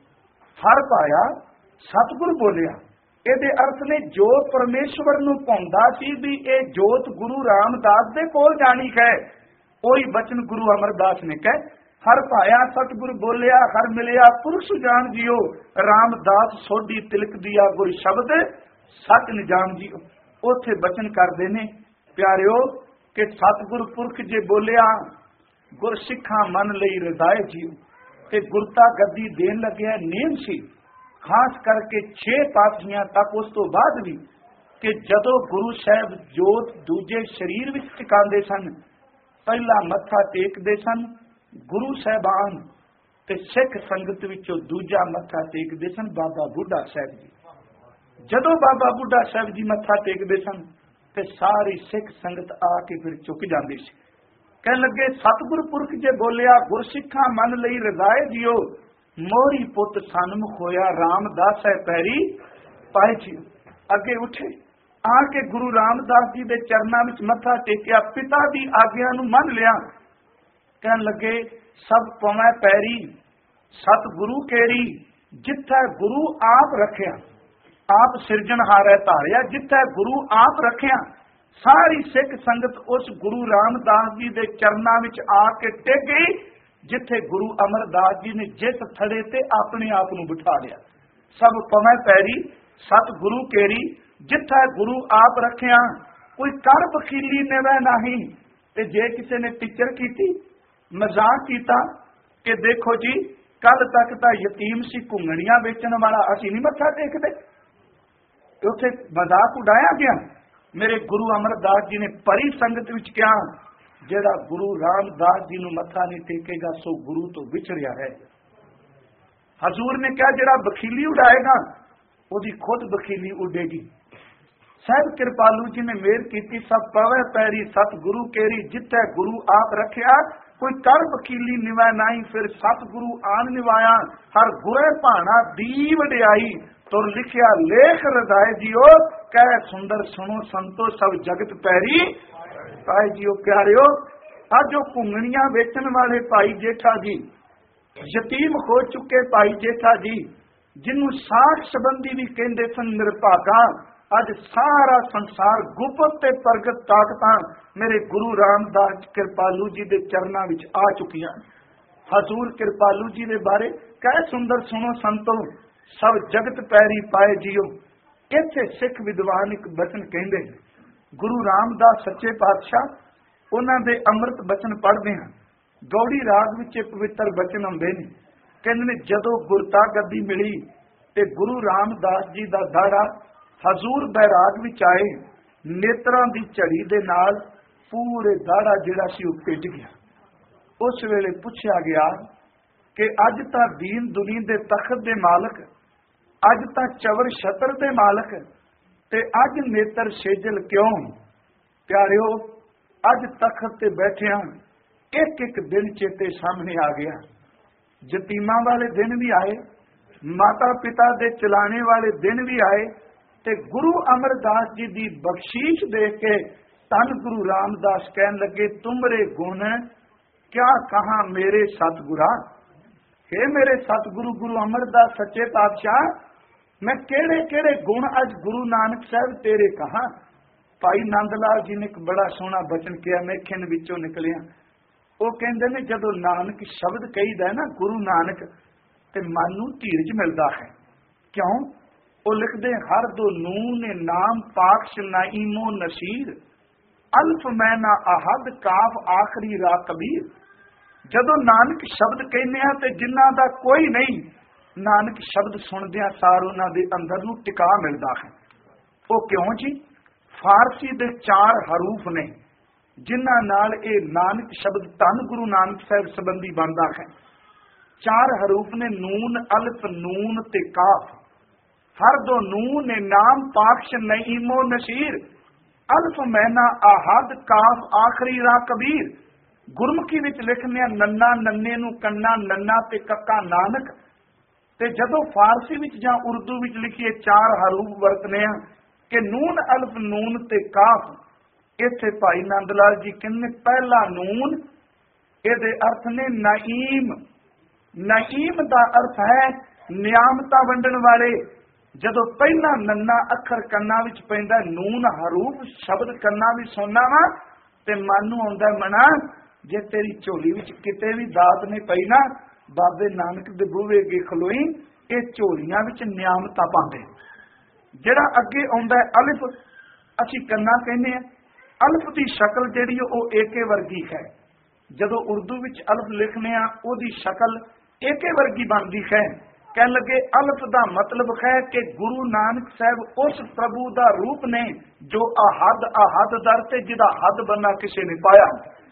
ਹਰ ਪਾਇਆ ਸਤਿਗੁਰ ਬੋਲਿਆ, ਇਹਦੇ ਅਰਥ ਨੇ ਜੋ ਪਰਮੇਸ਼ਵਰ ਨੂੰ ਪਾਉਂਦਾ ਸੀ ਵੀ ਇਹ ਜੋਤ ਗੁਰੂ ਰਾਮਦਾਸ ਦੇ ਕੋਲ ਜਾਣੀ ਹੈ, ਉਹੀ ਬਚਨ ਗੁਰੂ ਅਮਰਦਾਸ ਨੇ ਕਹੇ। ਹਰ ਪਾਇਆ ਸਤਿਗੁਰ ਬੋਲਿਆ, ਹਰ ਮਿਲਿਆ ਪੁਰਖ ਸੁਜਾਨ ਦਿਓ, ਰਾਮਦਾਸ ਸੋਢੀ ਤਿਲਕ ਦਿਆ, ਗੁਰ ਸ਼ਬਦ ਸੱਚ ਨਿਜਾਮ ਜੀ। ਉੱਥੇ ਬਚਨ ਕਰਦੇ ਨੇ ਪਿਆਰਿਓ ਕਿ ਸਤਿਗੁਰ ਪੁਰਖ ਜੇ ਬੋਲਿਆ, ਗੁਰ ਸਿੱਖਾਂ ਮਨ ਲਈ ਰਜ਼ਾਏ ਜੀਓ। ਤੇ ਗੁਰਤਾ ਗੱਦੀ ਦੇਣ ਲੱਗਿਆ ਨੇਮ ਸੀ, ਖਾਸ ਕਰਕੇ ਛੇ ਪਾਤਸ਼ਾਹਾਂ ਤੱਕ, ਉਸ ਤੋਂ ਬਾਅਦ ਵੀ ਕਿ ਜਦੋਂ ਗੁਰੂ ਸਾਹਿਬ ਜੋਤ ਦੂਜੇ ਸਰੀਰ ਵਿੱਚ ਟਿਕਾਉਂਦੇ ਸਨ, ਪਹਿਲਾ ਮੱਥਾ ਟੇਕਦੇ ਸਨ ਗੁਰੂ ਸਾਹਿਬਾਨ, ਤੇ ਸਿੱਖ ਸੰਗਤ ਵਿੱਚੋਂ ਦੂਜਾ ਮੱਥਾ ਟੇਕਦੇ ਸਨ ਬਾਬਾ ਬੁੱਢਾ ਸਾਹਿਬ ਜੀ। ਜਦੋਂ ਬਾਬਾ ਬੁੱਢਾ ਸਾਹਿਬ ਜੀ ਮੱਥਾ ਟੇਕਦੇ ਸਨ ਤੇ ਸਾਰੀ ਸਿੱਖ ਸੰਗਤ ਆ ਕੇ ਫਿਰ ਝੁਕ ਜਾਂਦੀ ਸੀ। ਕਹਿਣ ਲੱਗੇ ਸਤਿਗੁਰ ਪੁਰਖ ਜੇ ਬੋਲਿਆ, ਗੁਰਸਿੱਖਾਂ ਮਨ ਲਈ ਰਜ਼ਾਏ ਦਿਓ, ਮੋਹਰੀ ਪੁੱਤ ਸਨਮੁਖ ਹੋਇਆ, ਰਾਮਦਾਸ ਹੈ ਪੈਰੀ ਪਾਏ ਜੀ। ਅੱਗੇ ਉੱਠੇ, ਆ ਕੇ ਗੁਰੂ ਰਾਮਦਾਸ ਜੀ ਦੇ ਚਰਨਾਂ ਵਿੱਚ ਮੱਥਾ ਟੇਕਿਆ, ਪਿਤਾ ਦੀ ਆਗਿਆ ਨੂੰ ਮੰਨ ਲਿਆ। ਕਹਿਣ ਲੱਗੇ ਸਭ ਪਵੈ ਪੈਰੀ ਸਤਿਗੁਰੂ ਕੇਰੀ, ਜਿੱਥੇ ਗੁਰੂ ਆਪ ਰੱਖਿਆ। ਆਪ ਸਿਰਜਣਹਾਰ ਹੈ ਧਾਰਿਆ, ਜਿੱਥੇ ਗੁਰੂ ਆਪ ਰੱਖਿਆ। ਸਾਰੀ ਸਿੱਖ ਸੰਗਤ ਉਸ ਗੁਰੂ ਰਾਮਦਾਸ ਜੀ ਦੇ ਚਰਨਾਂ ਵਿੱਚ ਆ ਕੇ ਟਿਕ ਗਈ, ਜਿੱਥੇ ਗੁਰੂ ਅਮਰਦਾਸ ਜੀ ਨੇ ਜਿਸ ਥੜੇ ਤੇ ਆਪਣੇ ਆਪ ਨੂੰ ਬਿਠਾ ਲਿਆ। ਸਭ ਪਵੈ ਪੈਰੀ ਸਤਿਗੁਰੂ ਕੇਰੀ, ਜਿੱਥੇ ਗੁਰੂ ਆਪ ਰੱਖਿਆ। ਕੋਈ ਕਰ ਬਖੀਲੀ ਨਿਵੈ ਨਹੀਂ। ਤੇ ਜੇ ਕਿਸੇ ਨੇ ਟੀਚਰ ਕੀਤੀ, ਮਜ਼ਾਕ ਕੀਤਾ ਕਿ ਦੇਖੋ ਜੀ ਕੱਲ ਤੱਕ ਤਾਂ ਯਤੀਮ ਸੀ, ਘੁੰਗਣੀਆਂ ਵੇਚਣ ਵਾਲਾ, ਅਸੀਂ ਨਹੀਂ ਮੱਥਾ ਟੇਕਦੇ, ਉੱਥੇ ਮਜ਼ਾਕ ਉਡਾਇਆ ਗਿਆ। ਮੇਰੇ ਗੁਰੂ ਅਮਰਦਾਸ ਜੀ ਨੇ ਭਰੀ ਸੰਗਤ ਵਿੱਚ ਕਿਹਾ, ਜਿਹੜਾ ਗੁਰੂ ਰਾਮਦਾਸ ਜੀ ਨੂੰ ਮੱਥਾ ਨਹੀਂ ਟੇਕੇਗਾ ਸੋ ਗੁਰੂ ਤੋਂ ਵਿਛੜਿਆ ਹੈ। ਹਜ਼ੂਰ ਨੇ ਕਿਹਾ ਜਿਹੜਾ ਬਖੀਲੀ ਉਡਾਏਗਾ ਉਹਦੀ ਖੁਦ ਬਖੀਲੀ ਉਡੇਗੀ। ਸਾਹਿਬ ਕਿਰਪਾਲੂ ਜੀ ਨੇ ਮੇਰ ਕੀਤੀ, ਸਭ ਪਵੈ ਪੈਰੀ ਸਤਿਗੁਰੂ ਕੇਰੀ, ਜਿੱਥੇ ਗੁਰੂ ਆਪ ਰੱਖਿਆ। ਕੋਈ ਕਰ ਬਖੀਲੀ ਨਿਵਾ ਨਹੀਂ, ਫਿਰ ਸਤਿਗੁਰੂ ਆਨ ਨਿਵਾਇਆ। ਹਰ ਗੁਰੇ ਭਾਣਾ ਦੀ ਵਡਿਆਈ, ਤੁਰ ਲਿਖਿਆ ਲੇਖ ਰਜ਼ਾਏ ਜੀਓ, ਕਹਿ ਸੁੰਦਰ ਸੁਣੋ ਸੰਤੋ, ਸਭ ਜਗਤ ਪੈਰੀ ਪਾਏ ਜੀਓ। ਪਿਆਰਿਓ, ਅੱਜ ਉਹ ਘੁੰਗਣੀਆਂ ਵੇਚਣ ਵਾਲੇ ਭਾਈ ਜੇਠਾ ਜੀ, ਯਤੀਮ ਹੋ ਚੁੱਕੇ ਭਾਈ ਜੇਠਾ ਜੀ, ਜਿਹਨੂੰ ਸਾਖ ਸੰਬੰਧੀ ਵੀ ਕਹਿੰਦੇ ਸਨ ਨਿਰਭਾਗਾ, ਅੱਜ ਸਾਰਾ ਸੰਸਾਰ ਗੁਪਤ ਤੇ ਪ੍ਰਗਟ ਤਾਕਤਾਂ ਮੇਰੇ ਗੁਰੂ ਰਾਮਦਾਸ ਕਿਰਪਾਲੂ ਜੀ ਦੇ ਚਰਨਾਂ ਵਿੱਚ ਆ ਚੁੱਕੀਆਂ। ਹਜ਼ੂਰ ਕਿਰਪਾਲੂ ਜੀ ਦੇ ਬਾਰੇ ਕਹਿ ਸੁੰਦਰ ਸੁਣੋ ਸੰਤੋ, ਸਭ ਜਗਤ ਪੈਰੀ ਪਾਏ ਜੀਓ। ਇੱਥੇ ਸਿੱਖ ਵਿਦਵਾਨ ਇੱਕ ਬਚਨ ਕਹਿੰਦੇ, ਗੁਰੂ ਰਾਮਦਾਸ ਸੱਚੇ ਪਾਤਸ਼ਾਹ ਉਹਨਾਂ ਦੇ ਅੰਮ੍ਰਿਤ ਬਚਨ ਪੜ੍ਹਦੇ ਹਾਂ। ਗੌੜੀ ਰਾਗ ਵਿੱਚ ਇਹ ਪਵਿੱਤਰ ਬਚਨ ਆਉਂਦੇ ਨੇ। ਕਹਿੰਦੇ ਨੇ ਜਦੋਂ ਗੁਰਤਾ ਗੱਦੀ ਮਿਲੀ ਤੇ ਗੁਰੂ ਰਾਮਦਾਸ ਜੀ ਦਾ ਦਾੜਾ ਹਜ਼ੂਰ ਬੈਰਾਗ ਵਿੱਚ ਆਏ, ਨੇਤਰਾਂ ਦੀ ਝੜੀ ਦੇ ਨਾਲ ਪੂਰੇ ਦਾੜਾ ਜਿਹੜਾ ਸੀ ਉਹ ਭਿੱਜ ਗਿਆ। ਉਸ ਵੇਲੇ ਪੁੱਛਿਆ ਗਿਆ ਕਿ ਅੱਜ ਤਾਂ ਦੀਨ ਦੁਨੀ ਦੇ ਤਖਤ ਦੇ ਮਾਲਕ, ਅੱਜ ਤਾਂ ਚਵਰ ਛਤਰ ਦੇ ਮਾਲਕ, ਤੇ ਅੱਜ ਨੇਤਰ ਸੇਜਲ ਕਿਉਂ? ਪਿਆਰਿਓ, ਅੱਜ ਤਖਤ ਤੇ ਬੈਠਿਆਂ ਇੱਕ ਇੱਕ ਦਿਨ ਚੇਤੇ ਸਾਹਮਣੇ ਆ ਗਿਆ। ਯਤੀਮਾਂ ਵਾਲੇ ਦਿਨ ਵੀ ਆਏ, ਮਾਤਾ ਪਿਤਾ ਦੇ ਚਲਾਣੇ ਵਾਲੇ ਦਿਨ ਵੀ ਆਏ, ਤੇ ਗੁਰੂ ਅਮਰਦਾਸ ਜੀ ਦੀ ਬਖਸ਼ੀਸ਼ ਦੇਖ ਕੇ ਧੰਨ ਗੁਰੂ ਰਾਮਦਾਸ ਕਹਿਣ ਲੱਗੇ, ਤੁਮਰੇ ਗੁਣ ਕਿਆ ਕਹਾਂ ਮੇਰੇ ਸਤਿਗੁਰਾ। हे ਮੇਰੇ ਸਤਿਗੁਰੂ ਗੁਰੂ ਅਮਰਦਾਸ ਸੱਚੇ ਪਾਤਸ਼ਾਹ, ਮੈਂ ਕਿਹੜੇ ਕਿਹੜੇ ਗੁਣ ਅੱਜ ਗੁਰੂ ਨਾਨਕ ਸਾਹਿਬ ਤੇਰੇ ਕਹਾਂ। ਭਾਈ ਨੰਦ ਲਾਲ ਜੀ ਨੇ ਇੱਕ ਬੜਾ ਸੋਹਣਾ ਬਚਨ ਕਿਹਾ, ਮੈਂ ਖਿੰਨ ਵਿੱਚੋਂ ਨਿਕਲਿਆ। ਉਹ ਕਹਿੰਦੇ ਨੇ ਜਦੋਂ ਨਾਨਕ ਸ਼ਬਦ ਕਹੀਦਾ ਨਾ ਗੁਰੂ ਨਾਨਕ, ਤੇ ਮਨ ਨੂੰ ਧੀਰਜ ਮਿਲਦਾ ਹੈ। ਕਿਉਂ? ਉਹ ਲਿਖਦੇ, ਹਰ ਦੋ ਨੂਨ ਨਾਮ ਪਾਕਸ਼ ਨਾਈਮੋ ਨਸੀਰ, ਅਲਫ ਮੈਂ ਨਾ ਅਹਦ ਕਾਫ ਆਖਰੀ ਰਾ ਕਬੀਰ। ਜਦੋਂ ਨਾਨਕ ਸ਼ਬਦ ਕਹਿੰਦੇ ਆ ਤੇ ਜਿਨ੍ਹਾਂ ਦਾ ਕੋਈ ਨਹੀਂ, ਨਾਨਕ ਸ਼ਬਦ ਸੁਣਦਿਆਂ ਸਾਰ ਉਹਨਾਂ ਦੇ ਅੰਦਰ ਨੂੰ ਟਿਕਾ ਮਿਲਦਾ ਹੈ। ਉਹ ਕਿਉਂ ਜੀ? ਫਾਰਸੀ ਦੇ ਚਾਰ ਹਰੂਫ ਨੇ ਜਿਨ੍ਹਾਂ ਨਾਲ ਇਹ ਨਾਨਕ ਸ਼ਬਦ ਧੰਨ ਗੁਰੂ ਨਾਨਕ ਸਾਹਿਬ ਸੰਬੰਧੀ ਬਣਦਾ ਹੈ। ਚਾਰ ਹਰੂਫ ਨੇ ਨੂਨ, ਅਲਫ, ਨੂਨ ਤੇ ਕਾਫ। ਹਰ ਦੋ ਨੂਨ ਨੇ ਨਾਮ ਪਾਕਸ਼ ਨਈਮੋ ਨਸ਼ੀਰ, ਅਲਫ ਮੈਨਾ ਆਹਦ ਕਾਫ ਆਖਰੀ ਰਾ ਕਬੀਰ। ਗੁਰਮੁਖੀ ਵਿੱਚ ਲਿਖਦੇ ਨੰਨਾ ਨੰਨੇ ਨੂੰ ਕੰਨਾ, ਨੰਨਾ ਤੇ ਕੱਕਾ ਨਾਨਕ। ਤੇ ਜਦੋਂ ਫਾਰਸੀ ਵਿੱਚ ਜਾਂ ਉਰਦੂ ਵਿੱਚ ਲਿਖੀਏ ਚਾਰ ਹਰੂਫ ਵਰਤਨੇ ਆ ਕਿ ਨੂਨ, ਅਲਫ, ਨੂਨ ਤੇ ਕਾਫ। ਇੱਥੇ ਭਾਈ ਨੰਦ ਲਾਲ ਜੀ ਕਹਿੰਦੇ ਪਹਿਲਾ ਨੂਨ, ਇਹਦੇ ਅਰਥ ਨੇ ਨਾਈਮ। ਨਾਈਮ ਦਾ ਅਰਥ ਹੈ ਨਿਆਮਤਾਂ ਵੰਡਣ ਵਾਲੇ। ਜਦੋਂ ਪਹਿਲਾ ਨੰਨਾ ਅੱਖਰ ਕੰਨਾਂ ਵਿੱਚ ਪੈਂਦਾ, ਨੂਨ ਹਰੂਫ ਸ਼ਬਦ ਕੰਨਾਂ ਵਿੱਚ ਸੁਣਨਾ ਵਾ, ਤੇ ਮਨ ਨੂੰ ਆਉਂਦਾ, ਮਨਾ ਜੇ ਤੇਰੀ ਝੋਲੀ ਵਿੱਚ ਕਿਤੇ ਵੀ ਦਾਤ ਨਹੀਂ ਪਈ ਨਾ, ਬਾਬੇ ਨਾਨਕ ਦੇ ਬੂਹੇ ਅੱਗੇ ਖਲੋਈ, ਇਹ ਝੋਲੀਆਂ ਵਿੱਚ ਨਿਆਮਤਾਂ ਪਾਉਂਦੇ। ਜਿਹੜਾ ਅੱਗੇ ਆਉਂਦਾ ਅਲਿਫ, ਅਸੀਂ ਕੰਨਾ ਕਹਿੰਦੇ ਆ। ਅਲਫ ਦੀ ਸ਼ਕਲ ਜਿਹੜੀ ਉਹ ਏਕੇ ਵਰਗੀ ਹੈ। ਜਦੋਂ ਉਰਦੂ ਵਿੱਚ ਅਲਫ ਲਿਖਨੇ ਆ, ਉਹਦੀ ਸ਼ਕਲ ਏਕੇ ਵਰਗੀ ਬਣਦੀ ਹੈ। ਕਹਿਣ ਲੱਗੇ ਅਲਫ ਦਾ ਮਤਲਬ ਹੈ ਕਿ ਗੁਰੂ ਨਾਨਕ ਸਾਹਿਬ ਉਸ ਪ੍ਰਭੂ ਦਾ ਰੂਪ ਨੇ ਜੋ ਆਹਦ ਆਹਦ ਦਰ ਤੇ ਜਿਹਦਾ ਹੱਦ ਬੰਨਾ ਕਿਸੇ ਨੇ ਪਾਇਆ।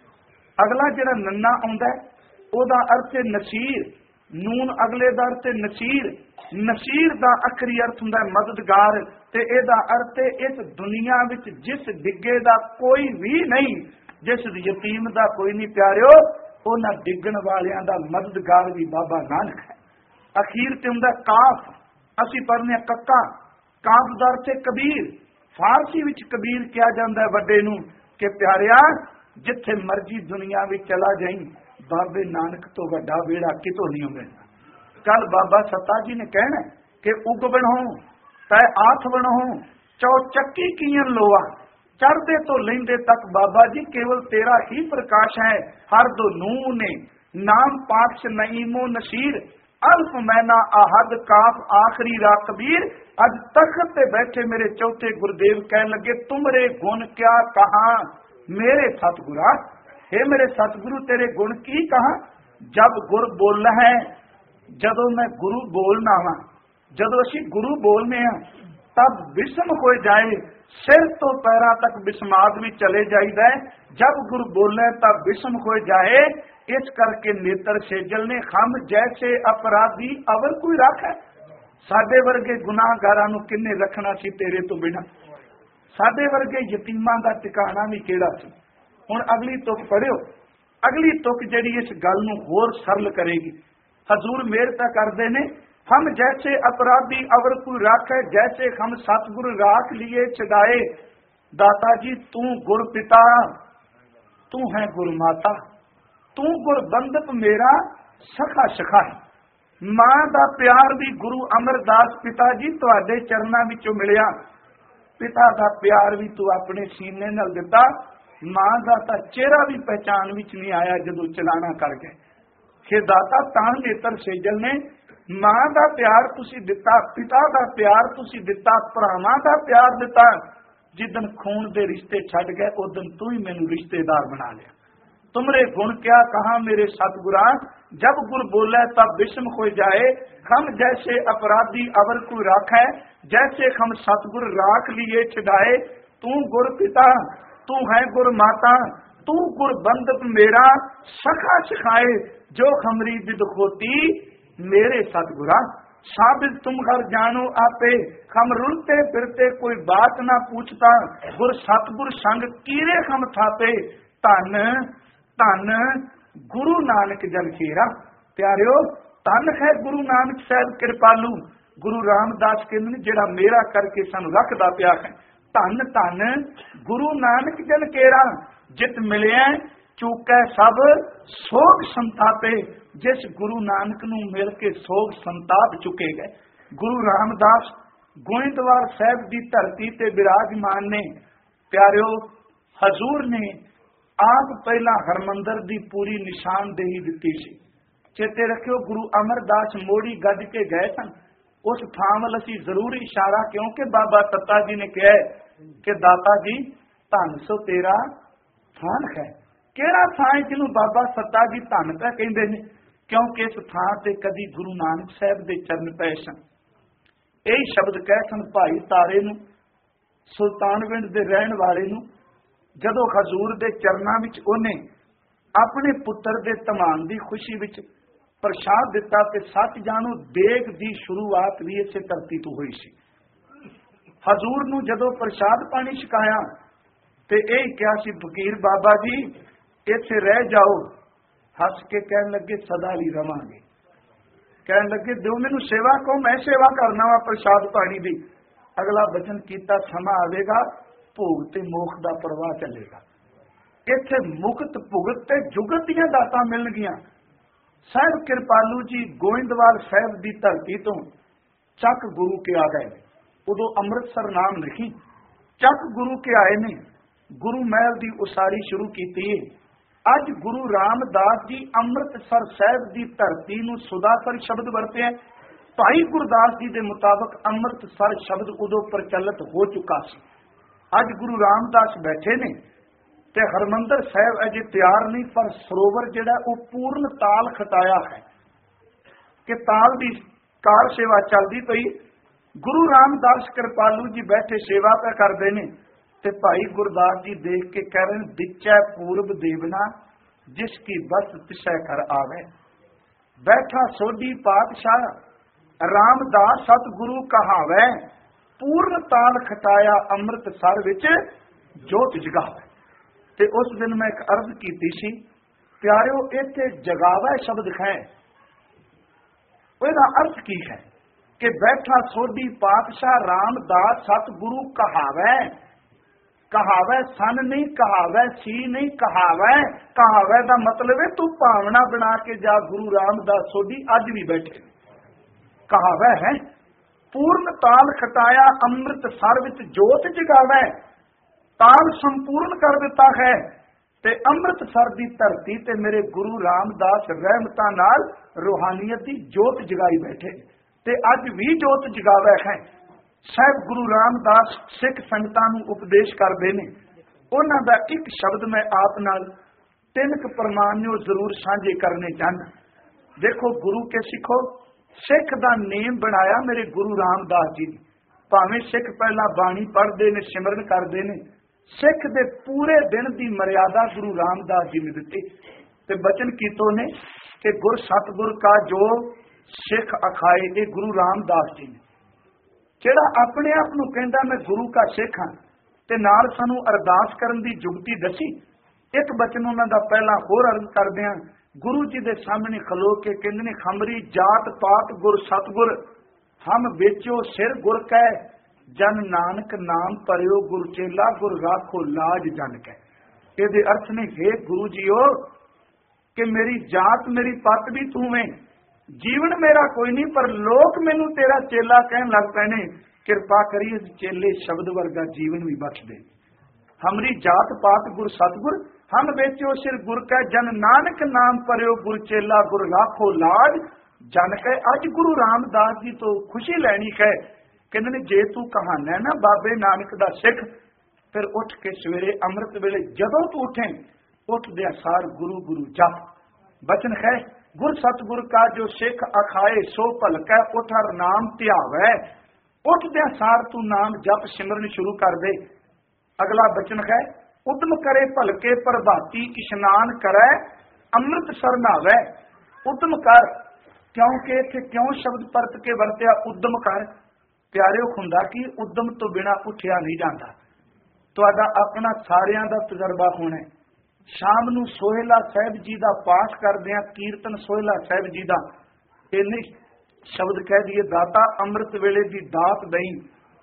ਅਗਲਾ ਜਿਹੜਾ ਨੰਨਾ ਆਉਂਦਾ ਉਹਦਾ ਅਰਥ ਹੈ ਨਸੀਰ। ਨੂਨ ਅਗਲੇ ਦਾ ਅਰਥ ਹੈ ਨਸੀਰ। ਨਸੀਰ ਦਾ ਅਖਰੀ ਅਰਥ ਹੁੰਦਾ ਮਦਦਗਾਰ, ਤੇ ਇਹਦਾ ਅਰਥ ਹੈ ਇਸ ਦੁਨੀਆ ਵਿੱਚ ਜਿਸ ਡਿੱਗੇ ਦਾ ਕੋਈ ਵੀ ਨਹੀਂ, ਜਿਸ ਯਤੀਮ ਦਾ ਕੋਈ ਨਹੀਂ ਪਿਆਰਿਓ, ਉਹਨਾਂ ਡਿੱਗਣ ਵਾਲਿਆਂ ਦਾ ਮਦਦਗਾਰ ਵੀ ਬਾਬਾ ਨਾਨਕ ਹੈ। ਅਖੀਰ ਤੇ ਹੁੰਦਾ ਕਾਫ, ਅਸੀਂ ਪੜ੍ਹਨੇ ਕੱਕਾ। ਕਾਫ ਦਾ ਅਰਥ ਹੈ ਕਬੀਰ। ਫਾਰਸੀ ਵਿੱਚ ਕਬੀਰ ਕਿਹਾ ਜਾਂਦਾ ਵੱਡੇ ਨੂੰ ਕਿ ਪਿਆਰਿਆ ਜਿੱਥੇ ਮਰਜੀ ਦੁਨੀਆ ਵਿੱਚ ਚਲਾ ਜਾਈਂ, ਬਾਬੇ ਨਾਨਕ ਤੋਂ ਵੱਡਾ ਵੇੜਾ ਕਿਤੋਂ ਨਹੀਂ ਮਿਲਦਾ। ਕੱਲ ਬਾਬਾ ਸੱਤਾ ਜੀ ਨੇ ਕਹਿਣਾ ਕਿ ਉਗ ਬਣੋ ਤੈ ਆਥ ਬਣੋ, ਚੌ ਚੱਕੀ ਕੀਆਂ ਲੋਆ, ਚੜ੍ਹਦੇ ਤੋਂ ਲੈਂਦੇ ਤੱਕ ਬਾਬਾ ਜੀ ਕੇਵਲ ਤੇਰਾ ਹੀ ਪ੍ਰਕਾਸ਼ ਹੈ। ਹਰ ਦੋ ਨੂਨ ਨੇ ਨਾਮ ਪਾਕਸ਼ ਨਈਮੋ ਨਸ਼ੀਰ, ਅਲਫ ਮੈਨਾ ਆਹਦ ਕਾਫ ਆਖਰੀ ਰਾ ਕਬੀਰ। ਅੱਜ ਤਖਤ ਤੇ ਬੈਠੇ ਮੇਰੇ ਚੌਥੇ ਗੁਰਦੇਵ ਕਹਿਣ ਲੱਗੇ, ਤੁਮਰੇ ਗੁਣ ਕਿਆ ਕਹਾਂ ਮੇਰੇ ਸਤਿਗੁਰਾ। हे ਮੇਰੇ ਸਤਿਗੁਰੂ ਤੇਰੇ ਗੁਣ ਕੀ ਕਹਾਂ। ਜਬ ਗੁਰ ਬੋਲ ਹੈ, ਜਦੋਂ ਮੈਂ ਗੁਰੂ ਬੋਲਣਾ ਵਾ, ਜਦੋਂ ਅਸੀਂ ਗੁਰੂ ਬੋਲਨੇ ਆ ਤਬ ਵਿਸਮ ਹੋ ਜਾਏ, ਸਿਰ ਤੋਂ ਪੈਰਾਂ ਤੱਕ ਬਿਸਮਾਦ ਵੀ ਚਲੇ ਜਾਈਦਾ। ਜਬ ਗੁਰੂ ਬੋਲੇ ਤਾਂ ਵਿਸਮ ਹੋ ਜਾਏ। ਇਸ ਕਰਕੇ ਨੇਤਰ ਸੇਜਲ ਨੇ ਹਮ ਜੈਸੇ ਅਪਰਾਧੀ ਅਵਰ ਕੋਈ ਰੱਖ ਹੈ। ਸਾਡੇ ਵਰਗੇ ਗੁਨਾਹਗਾਰਾਂ ਨੂੰ ਕਿੰਨੇ ਰੱਖਣਾ ਸੀ ਤੇਰੇ ਤੋਂ ਬਿਨਾਂ। ਸਾਡੇ ਵਰਗੇ ਯਤੀਮਾਂ ਦਾ ਟਿਕਾਣਾ ਵੀ ਕਿਹੜਾ ਸੀ। ਹੁਣ ਅਗਲੀ ਤੁਕ ਪੜਿਓ। ਅਗਲੀ ਤੁਕ ਜਿਹੜੀ ਇਸ ਗੱਲ ਨੂੰ ਹੋਰ ਸਰਲ ਕਰੇਗੀ। ਹਜ਼ੂਰ ਮਿਹਰ ਤਾਂ ਕਰਦੇ ਨੇ, ਹਮ ਜੈਸੇ ਅਪਰਾਧੀ ਅਵਰ ਕੋਈ ਰੱਖ ਹੈ, ਜੈਸੇ ਹਮ ਸਤਿਗੁਰ ਰਾਖ ਲਿਏ ਛਡਾਏ। ਦਾਤਾ ਜੀ ਤੂੰ ਗੁਰ ਪਿਤਾ, ਤੂੰ ਹੈ ਗੁਰ ਮਾਤਾ, ਤੂੰ ਗੁਰ ਬੰਦਪ ਮੇਰਾ ਸਖਾ ਸਖਾ ਹੈ। ਮਾਂ ਦਾ ਪਿਆਰ ਵੀ ਗੁਰੂ ਅਮਰਦਾਸ ਪਿਤਾ ਜੀ ਤੁਹਾਡੇ ਚਰਨਾਂ ਵਿੱਚੋਂ ਮਿਲਿਆ। ਪਿਤਾ ਦਾ ਪਿਆਰ ਵੀ ਤੂੰ ਆਪਣੇ ਸੀਨੇ ਨਾਲ ਦਿੱਤਾ। ਮਾਂ ਦਾ ਤਾਂ ਚਿਹਰਾ ਵੀ ਪਹਿਚਾਣ ਵਿੱਚ ਨਹੀਂ ਆਇਆ ਜਦੋਂ ਚਲਾਣਾ ਕਰ ਗਏ। ਕਿ ਦਾਤਾ ਤਾਂ ਨੇਤਰ ਸੇਜਲ ਨੇ मां का प्यार तुसी दिता, पिता का प्यार तुसी दिता, भरावां का प्यार दिता। जिदन खून दे रिश्ते छड़ गए उदन तू ही मैनू रिश्तेदार बना लिया। तुमरे गुण क्या कहा मेरे सतगुरा, जब गुर बोले तब विषम हो जाए। हम जैसे अपराधी अवर को राखै, जैसे हम सतगुर राख लिए छिड़ाए। तू गुर पिता तू है गुर माता, तू गुर बंधप मेरा सखा सिखाए। जो हमरी विद होती मेरे सतगुरा, साबित तुम घर जानो आपे। हम रुलते फिरते कोई बात ना पूछता, गुर सतगुर संग कीरे हम थापे। धन धन गुरु नानक जन खेरा। प्यारियो धन है गुरु नानक साहब कृपालू। गुरु रामदास कहते जेड़ा मेरा करके सानू रखदा पिया है। धन धन गुरु नानक जन केरा, जित मिलिया चूकै सब सोग संतापे। जिस गुरु नानक नू मिल के सोग संताप चुके गए। गुरु रामदास गोइंदवाल साहब की धरती ते विराजमान ने। प्यारियो हजूर ने आप पहला हरमंदर की पूरी निशानदेही दी सी। चेते रखियो गुरु अमरदास मोड़ी गज के गए सन। उस थां वल असीं जरूर इशारा, क्योंकि बाबा तत्ता जी ने कहा कि दाता जी धन सो तेरा थान है। केड़ा थां जिन्हों बाबा सत्ता जी धन पै कहंदे ने, क्योंकि इस थां ते कदी गुरु नानक साहब दे चरण पए सन। यही शब्द कह सन भाई तारे नूं, सुल्तानविंड दे रहण वाले नूं, जदों हजूर दे चरनां विच ओने अपने पुत्र दे तमान दी खुशी विच प्रसाद दिता। ते सच जानो देग दी शुरुआत भी इसे धरती तो हुई सी। हजूर नूं जदों प्रसाद पानी छकाया ते यही कहा सी फकीर बाबा जी इत्थे रह जाओ। हस के कहन लगे सदा ही रवांगे। कहन लगे दिओ मैनू सेवा को, मैं सेवा करना वा प्रसाद पानी दी। अगला बचन कीता समा आवेगा भोग ते मोख दा प्रवाह चलेगा। इत्थे मुक्त भुगत ते जुगत दीआं दातां मिलणगीआं। साहब कृपालू जी गोइंदवाल साहब की धरती तो चक गुरु के आ गए। उदों अमृतसर नाम लिखी, चक गुरु के आए ने। गुरु महल की उसारी शुरू की। अज गुरु रामदास जी अमृतसर साहब की धरती नूं सुदासर शब्द वरते हैं। भाई गुरदास जी के मुताबिक अमृतसर शब्द उदों प्रचलित हो चुका सी। अज गुरु रामदास बैठे ने ते हरमंदर साहब अजे तैयार नहीं, पर सरोवर जिहड़ा वो पूर्ण ताल खटाया है कि ताल की कार सेवा चलती पई। गुरु रामदास कृपालू जी बैठे सेवा पे करते हैं। ते भाई गुरदास जी देख के कह रहे हैं दिचै पूर्व देवना जिसकी बस तिसै कर आवे। बैठा सोडी पातशाह रामदास सतगुरु कहावै। पूर्ण ताल खटाया अमृतसर विच जोत जगावे। ते उस दिन मैं एक अर्ज की सी, प्यारिओ इत्थे जगावे शब्द है, उसका अर्थ की है कि बैठा सोडी पातशाह रामदास सतगुरु कहावै। कहावै सन नहीं, कहावै सी नहीं, कहावै। कहावै का मतलब है तू भावना बना के जा। गुरु रामदास सोडी अज भी बैठे कहावै है। पूर्ण ताल खटाया अमृतसर विच जोत जगावै। ताल संपूर्ण कर दिता है ते अमृतसर की धरती ते मेरे गुरु रामदास रहमतां नाल रूहानियत की जोत जगाई बैठे ते अज भी जोत जगावे है। साहब गुरु रामदास सिख संगतां नूं उपदेश करदे ने। उन्हां दा एक शब्द मैं आप नाल तीन क प्रमाण ने जरूर साझे करने चाहना। देखो गुरु के सिखो, सिख दा नेम बनाया मेरे गुरु रामदास जी। भावें सिख पहला बाणी पढ़ते ने, सिमरन करते ने, सिख दे पूरे दिन की मर्यादा गुरु रामदास जी ने दी। ते बचन कीतो ने कि गुर सतगुर का जो सिख अखाए, ये गुरु रामदास जी ने। जेड़ा अपने आप नूं कहंदा मैं गुरु का सिख हाँ ते नाल सानू अरदास करन दी जुगती दसी। एक बचन उन्हां दा पहला होर अर्ज करदे हां। गुरु जी दे सामने खलो के कहंदे ने खमरी जात पात गुर सतगुर हम बेचो सिर गुर कै जन नानक नाम परियो गुर चेला गुर राखो लाज जन कै। इहदे अर्थ ने हे गुरु जीओ कि मेरी जात मेरी पत भी तू है, जीवन मेरा कोई नहीं, पर लोग मैनू तेरा चेला कहन लग पैने। कृपा करी इस चेले शब्द वर्गा जीवन भी बख्श दे। हमरी जात पात गुर सतगुर हम बेचो सिर गुर कै जन नानक नाम परियो गुर चेला गुर राखो लाज जन कहे अज गुरु रामदास जी तो खुशी लैनी है, कहते ने जे तू कहाना ना बाबे नानक दा सिख, फिर उठ के सवेरे अमृत वेले जदों तू उठे उठदे सार गुरु गुरु जप। बचन है गुर सतगुर का जो सिख अखाए सो भलकै उठ हर नाम ध्यावै। उठदे सार तू नाम जप सिमरन शुरू कर दे। अगला बचन है उद्यम करे भलके प्रभाती इशनान करे अमृत सर नहावै। उद्यम कर, क्योंकि इत्थे क्यों शब्द परत के वरत्या उद्यम कर। प्यारे हुंदा कि उद्यम तो बिना उठिया नहीं जाता। तुहाडा अपना सारियां दा तजर्बा होना। शाम नूं सोहेला साहिब जी का पाठ करदे आ, कीर्तन सोहेला साहिब जी का इन्ने शब्द कह दिए दाता अमृत वेले की दात दई।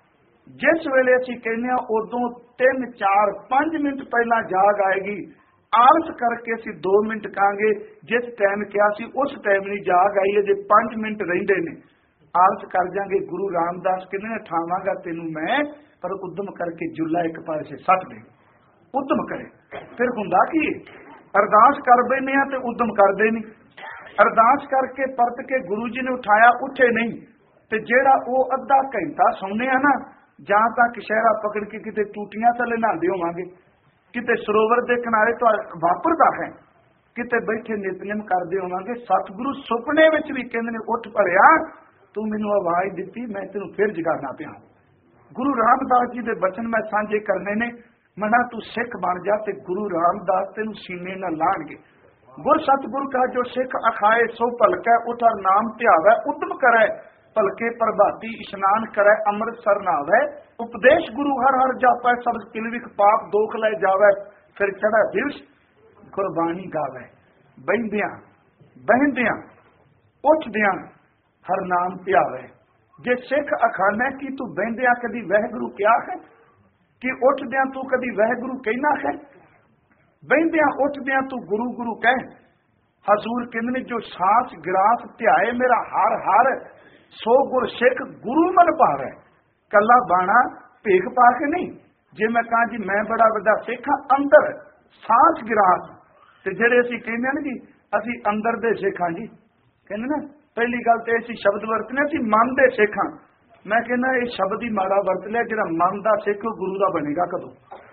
जिस वेले असीं कहने उदों तीन चार पांच मिनट पहला जाग आएगी, आलस करके असीं दो मिनट कहांगे, जिस टाइम कहा सी उस टाइम नहीं जाग आई है, जे पांच मिनट रहिंदे ने आलस कर जाएंगे। गुरु रामदास कहने ठावांगा तेनू मैं, पर उद्यम करके जुला एक पासे सट दे। उद्यम करे फिर हुंदा की अरदास कर बैठे आ ते उद्यम करदे नहीं। अरदास करके परत के गुरु जी ने उठाया उठे नहीं, ते जेड़ा वो अद्धा घंटा सौने आ ना, जां तां कशहरा पकड़ के किते टूटियां थले नहांदे होवांगे, किते सरोवर के किनारे तो वापरदा है, किते बैठे नितनेम करदे होवांगे। सतगुरु सुपने विच भी कहंदे ने उठ भरिया तू मैनू आवाज़ दित्ती, मैं तेनू फिर जगाना पिया। गुरु रामदास जी के बचन मैं साझे करने ने। मना तू सिख बन जा ते गुरु रामदास तेनू सीने न लाणगे। गुर सतगुर का जो सिख अखाए सो भलकै उठ हर नाम ध्यावै। उद्यम करे भलके प्रभाती इशनान करे अमृत सर नहावै। उपदेश गुरु हर हर जापै सब किलविख पाप दोख लै जावै। फिर चढ़ा दिवस गुरबाणी गावै। बहिंदियां बहिंदियां उठदियां हर नाम ध्यावै। जे सिख अखाना कि तू बहिंदियां कदी वाहिगुरू क्या है, कि उठदियां तू कदी वाहिगुरू कहना है। बहिंदियां उठदियां तू गुरु गुरु कह। हजूर कहने जो सांस गिरास ध्याए मेरा हर हर सो गुर सिख गुरु मन भावै। कला बाणा भेख पा के नहीं। जे मैं कहा जी मैं बड़ा वड्डा सिख हाँ, अंदर सांस गिरास ते जेड़े असीं कहने ना जी असीं अंदर दे सिख हाँ जी, कहने ना पहली गल तो असीं शब्द वरतने असीं मन दे सिख हाँ। मैं कहना ये शब्द ही माड़ा वरत लिया। जो मन का सिख गुरु का बनेगा कदों।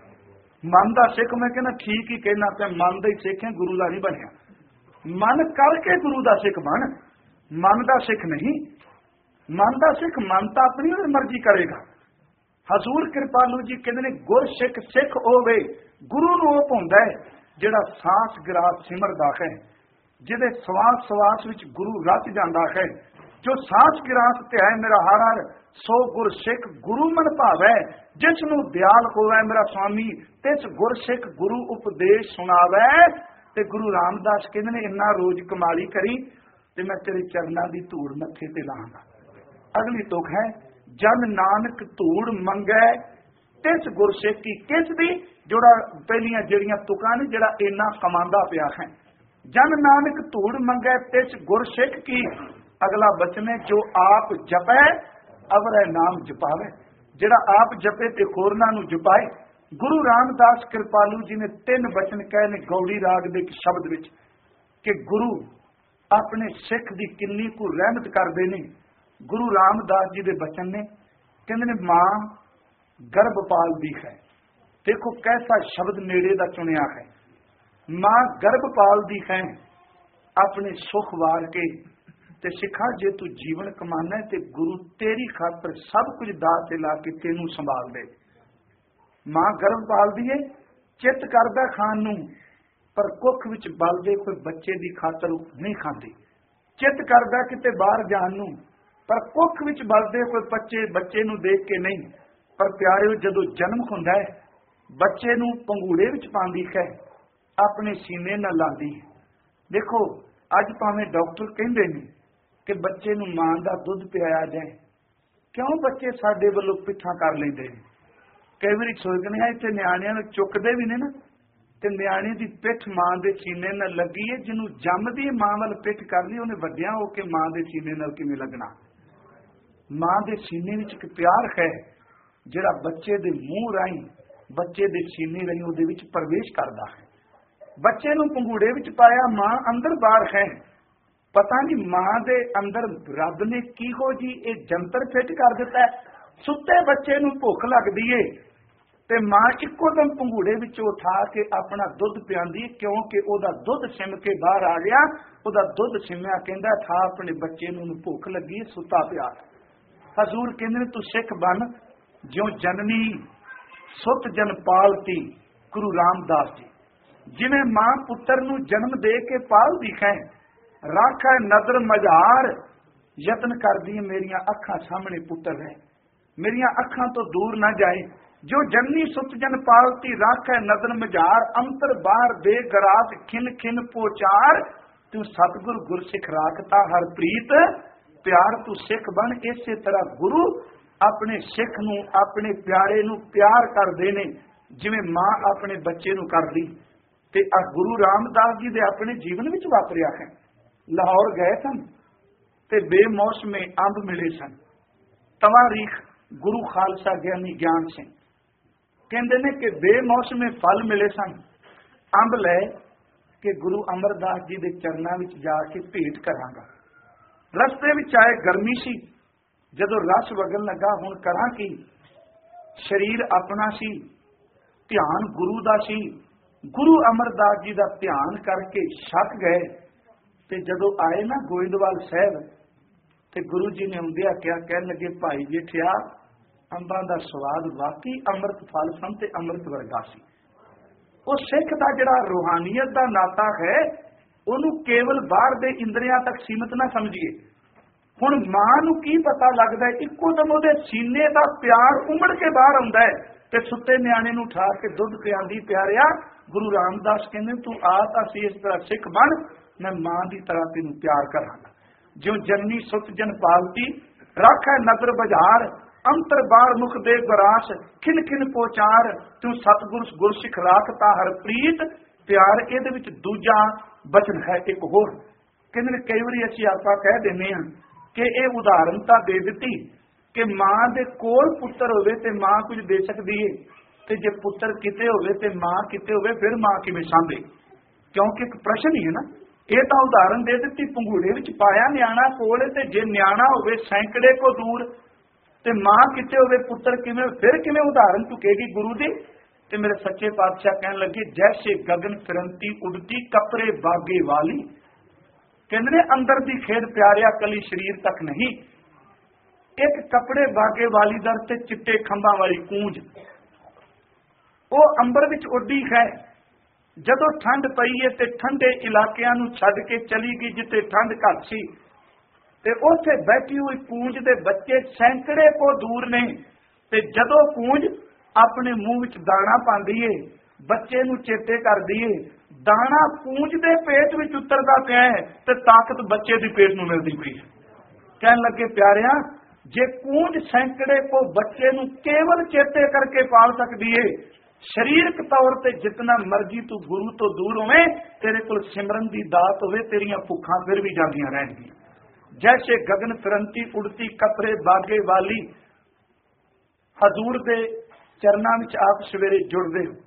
मन का सिख मैं कहना ठीक ही कहना पे मन का ही सिख है, गुरु का नहीं बनया। मन करके गुरु का सिख बन, मन का सिख नहीं। मन का सिख मन तो अपनी मर्जी करेगा। हजूर कृपालू जी कहते हैं गुर सिख सिख होवे गुरु नूं ओह पाउंदा है जिहड़ा सांस गिरास सिमरदा है, जिहदे सवास सवास विच गुरु रच जांदा है। जो सांस गिरास ध्याए मेरा हर हर सो गुर सिख गुरु मन भावै। जिस नूं दयाल होवै मेरा स्वामी तिस गुर सिख गुरु उपदेश सुनावै। ते गुरु रामदास कहंदे ने इन्ना रोज कमाली करी ते मैं तेरे चरनां दी धूड़ मत्थे ते लांगा। अगली तुक है जन नानक धूड़ मंगै तिस गुर सिख की। किस दी जोड़ा पहलियां जड़ियां तुकां ने जेड़ा इन्ना कमांदा पिया है। जन नानक धूड़ मंगै तिस गुर सिख की। अगला बचन है जो आप जपै अवरै नाम जपावे। जेड़ा आप जपे ते होरनां नूं जपाए। गुरु रामदास कृपालू जी ने तीन बचन कहे ने गौड़ी राग दे शब्द विच कि गुरु अपने सिख दी किन्नी को रहमत करदे ने। गुरु रामदास जी दे बचन ने कहंदे ने मां गर्भ पालदी है। देखो कैसा शब्द नेड़े दा चुनिया है। मां गर्भ पालदी है अपने सुख वार के ते सिखा जे तू जीवन कमाना है ते गुरु तेरी खातर सब कुछ दात ला के तेनू संभाल दे। मां गर्भ पालदी है चित करदा खान नू, पर कुख विच बलदे कोई बच्चे दी खातर नहीं खांदी। चित करदा किते बाहर जान नू, पर कुख विच बलदे कोई बच्चे बच्चे नू देख के नहीं। पर प्यारे जदों जन्म हुंदा है बच्चे नू पंगूड़े विच पांदी है, अपने सीने नाल लांदी है। देखो अज भावें डॉक्टर कहंदे ने कि बच्चे नूं मां दा दुध पिआया जाए, क्यों बच्चे साडे वल्लों पिछा कर लेंदे ने। कई वारी सोचदे ने इत्थे निआणिਆਂ नूं चुकदे भी ने ना ते निआणे दी पिठ मां दे सीने नाल लगी है। जिन्हों जमदी मां वल पिठ कर ली उन्हें वड्डियां हो के मां दे सीने नाल किवें लगना। मां दे सीने विच इक प्यार है जिहड़ा बच्चे दे मूंह राहीं बच्चे दे सीने राहीं उहदे विच प्रवेश करदा है। बच्चे नूं पंगूड़े विच पाया मां अंदर बाहर है। पता नहीं मां दे अंदर रब ने किहो जी ये जंतर फिट कर दिता है। सुते बच्चे नूं भुख लगदी है ते मां इक्को दम पंघूड़े विचों उठा के अपना दुध पियांदी, क्योंकि ओदा दुध सिम के बाहर आ गया। ओदा दुध सिमया कहंदा था अपने बच्चे नूं भुख लगी सुता पिया। हजूर कहंदे तू सिख बन ज्यों जननी सुत जन पालती गुरु रामदास जी। जिवें मां पुत्र नूं जन्म दे के पालदी है, राखा नजर मजार यतन करदी मेरियां अखां सामने पुत्र है, मेरियां अखां तो दूर ना जाए। जो जननी सुत जन पालती राखै नदन मजार, अंतर बाहर दे गरास खिन खिन पोचार। तू सतगुर गुरसिख राखता हर प्रीत प्यार। तू सिख बन इसे तरह गुरु अपने सिख नूं अपने प्यारे नूं प्यार करदे ने जिवें मां अपने बच्चे नूं करदी। ते आ गुरु रामदास जी दे अपने जीवन विच वापरिया है। लाहौर गए सन ते बेमौसमे अंब मिले सन। तवारीख गुरु खालसा ज्ञानी ज्ञान सिंह कहते ने कि बेमौसमे फल मिले सन। अंब लै कि गुरु अमरदास जी के चरणों में जाके भेंट करांगा। रस्ते में आए गर्मी सी, जदों रस वगन लगा हुण करा की, शरीर अपना सी, ध्यान गुरु दा सी। गुरु अमरदास जी का ध्यान करके छक गए। ते जदों आए ना गोइंदवाल साहब ते गुरु जी ने आउंदिया क्या कहन लगे, भाई जेठिया अंबां दा स्वाद वाकई अमृत फल सन ते अमृत वर्गा सी। उस सिख दा जिहड़ा रूहानियत दा नाता है उहनूं केवल बाहर दे इंद्रियां तक सीमित ना समझिए। हुण मां नूं की पता लगदा है, इक्को दम उहदे सीने दा प्यार उमड़ के बाहर आउंदा है ते सुत्ते निआणे नूं उठा के दुध पिआंदी। प्यारिया गुरु रामदास कहंदे तू आ तां सी इस तरह सिख बन, मैं मां की तरह तेनू प्यार करांगा। ज्यों जननी सुत जन पालती राखै नजर बाजार, अंतर बार मुख दे गरास खिन खिन पोचार। तू सतगुर गुरसिख राखता हर प्रीत प्यार। इहदे विच दूजा बचन है एक होर। कहंदे कई वारी असीं आपां कह दिंदे हां कि इह उदाहरण तां दे दित्ती कि मां दे कोल पुत्तर होवे ते मां कुछ दे सकदी है, ते जे पुत्तर किते होवे ते मां किते होवे फिर मां किवें सांभे? क्योंकि एक प्रश्न ही है ना। यह तो उदाहरण दे दी पंघूड़े विच पाया न्याणा कोल, ते जे न्याणा होवे सैकड़े को दूर ते मां किते होवे पुत्र किवें? फिर किवें उदाहरण चुकेगी गुरु दी? ते मेरे सच्चे पातशाह कहन लगे जैसे गगन फिरंती उड़ती कपड़े बागे वाली। कहंदे अंदर दी खेड प्यारिया कली शरीर तक नहीं, एक कपड़े बागे वाली दर ते चिट्टे खंभा वाली कूंज वो अंबर विच उड्डी है। जदों ठंड पई है ते ठंडे इलाकिਆਂ ਨੂੰ ਛੱਡ के चली गई जिथे ठंड घट सी, ते उत्थे बैठी हुई कूंज दे बच्चे सैकड़े को दूर ने। ते जदों कूंज अपने मुंह विच दाना पांदी है, बच्चे नूं चेते करदी है, दाना कूंज दे पेट विच उतरदा पिया है ते ताकत बच्चे दी पेट नूं मिलदी पई है। कहन लगे प्यारिया जे कूंज सैकड़े को बच्चे नूं केवल चेते करके पाल सकदी है, शरीरक तौर पर जितना मर्जी तू गुरु तो दूर होवे, तेरे कोल सिमरन की दात होवे, तेरियां भुखां फिर भी जागियां रहणगियां। जैसे गगन फिरंती उड़ती कपड़े बागे वाली। हजूर दे चरनां विच आप सवेरे जुड़दे हो।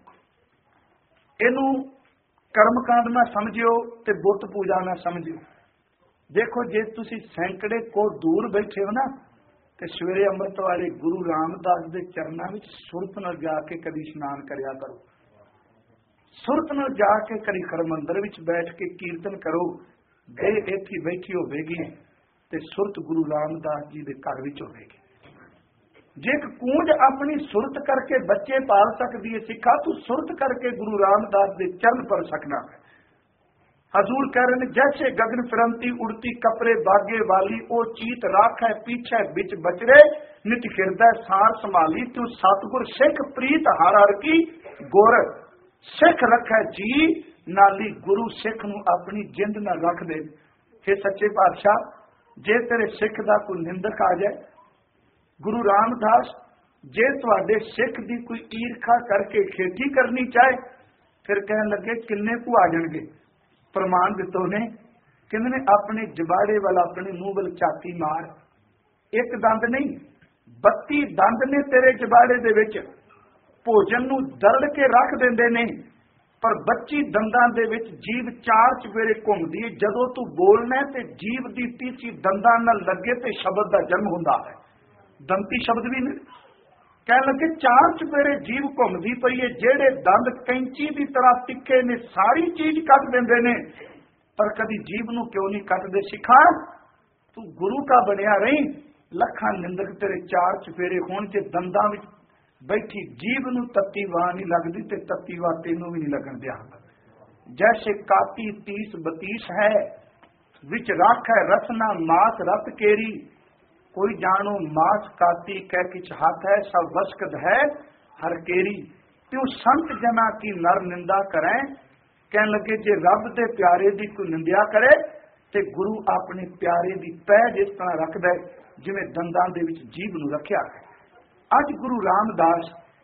इनू कर्मकांड ना समझियो ते बुत पूजा ना समझियो। देखो जे तुसी सैकड़े को दूर बैठे हो ना, ते सवेरे अमृत वाले गुरु रामदास के चरणों में सुरत न जाके कभी स्नान करया करो। सुरत न जाके कभी हरमंदर विच बैठ के कीर्तन करो। दे इत्थे बैठी होवेगी ते सुरत गुरु रामदास जी के घर विच होवेगी। जे एक कूंज अपनी सुरत करके बच्चे पाल सकती है, सिखा तू सुरत करके गुरु रामदास के चरण पर सकना है। हजूर कह रहे हैं जैसे गगन फिरंती उड़ती कपड़े बागे वाली, ओ चीत राख है पीछे बिच बचरे, नित हिरदय सार संभाली। तू सतगुर सिख प्रीत हर हर की गुर। सिख रखै जी नाली गुरु सिख नूं अपनी जिंद ना रख दे। हे सच्चे पातशाह जे तेरे सिख दा कोई निंदक आ जाए, गुरु रामदास जे तुहाडे सिख दी कोई ईरखा करके खेती करनी चाहे, फिर कहन लगे किन्ने को आ जाणगे। प्रमाण दितो ने, कहंदे ने अपने जबाड़े वाला अपने मुंह वाल झाती मार, एक दंद नहीं बत्ती दंद ने तेरे जबाड़े दे विच। भोजन नूं दरड़ के रख देंदे ने पर बच्ची दंदां दे विच जीभ चार चफेरे घुमदी है। जदों तू बोलना ते जीभ दी तीची दंदां नाल लगे ते शब्द दा जन्म हुंदा है। दंती शब्द भी ने कह लगे चार चफेरे जीभ घुमदी पई है। जेड़े दंद कैंची की तरह तिखे ने सारी चीज कट देंदे ने, पर कदी जीभ नूं क्यों नहीं कटदे? सिखा तू गुरु का बनिया रही। लखां निंदक तेरे चार चफेरे होण च दंदां विच बैठी जीभ नूं तत्ती वाह नहीं लगती ते तत्ती वाह तेनों भी नहीं लगन दिया। जैसे काती तीस बतीस है, विच राख है रसना मास रत केरी। कोई जानो मास काती कह किछ हाथ है, सब वस्कद है हर केरी। त्यों संत जना की नर निंदा करें, कह लगे जे रब दे प्यारे दी कोई निंदिया करे ते गुरु अपने प्यारे दी पै जिस तरह रखदा है जिवें दंदां दे विच जीभ नूं रखिया है। अज गुरु रामदास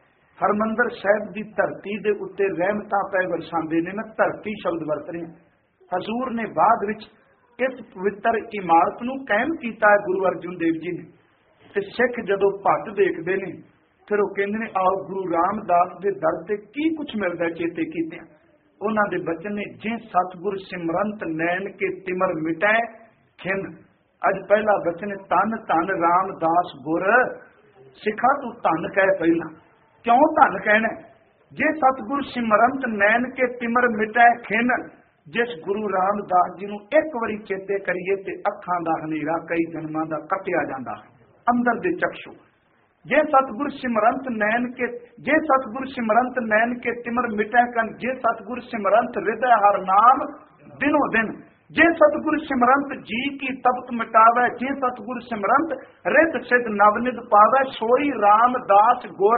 हरमंदर साहिब की धरती के उत्ते रहमतां पै वरसांदे ने। मैं धरती शब्द वरत रहा। हजूर ने बाद विच इस पवित्र इमारत नूं कायम कीता है गुरु अर्जुन देव जी ने। ते सिख जदों भट देखते हैं फिर वो कहते हैं आओ गुरु रामदास के दर से की कुछ मिलता चेते कीते। उन्हां दे बचन ने जे सतगुर सिमरंत नैन के तिमर मिटै खिन। अज पहला बचन तन तन रामदास गुर। सिखा तू धन कह पहला, क्यों धन कहना? जे सतगुर सिमरंत नैन के तिमर मिटै खिन। जिस गुरु रामदास जी नूं एक बारी चेते करिए ते अखां दा हनेरा कई जन्मां दा कटिया जांदा है अंदर दे चक्षु। जे सतगुर सिमरंत नैन के जे सतगुर सिमरंत नैन के तिमर मिटै कन। जे सतगुर सिमरंत हृदय हर नाम दिनों दिन। जे सतगुर सिमरंत जी की तपत मिटावै। जे सतगुर सिमरंत रित सिद्ध नवनिध पावै। सोई रामदास गुर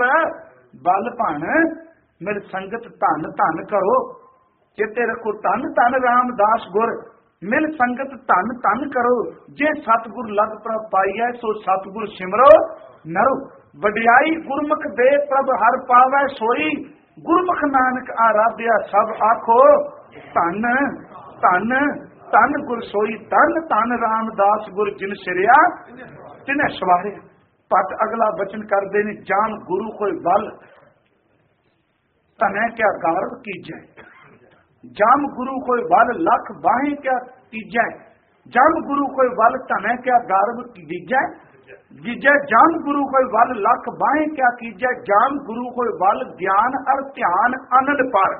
बल भण मेरे संगत धन धन करो। चेते रखो धन धन रामदास गुर मिल संगत धन धन करो। जे सतगुर लग प्रभ पाई है सो सतगुर सिमरो नरो। वडियाई गुरमुख दे प्रभ हर पावै सोई। गुरमुख नानक आराध्या सब आखो धन धन धन गुर सोई। धन धन रामदास गुर जिन सिरिया तिन्हें सवारे। पट अगला वचन करते ने जान गुरु कोई बल तने क्या गारव कीजै। जाम गुरु कोई बल लख बाहें क्या कीजै। जाम गुरु कोई बल तने क्या गारव कीजै। गिजै जाम गुरु कोई बल लख बाहें क्या कीजै। जाम गुरु कोई बल ज्ञान अर ध्यान आनंद पर।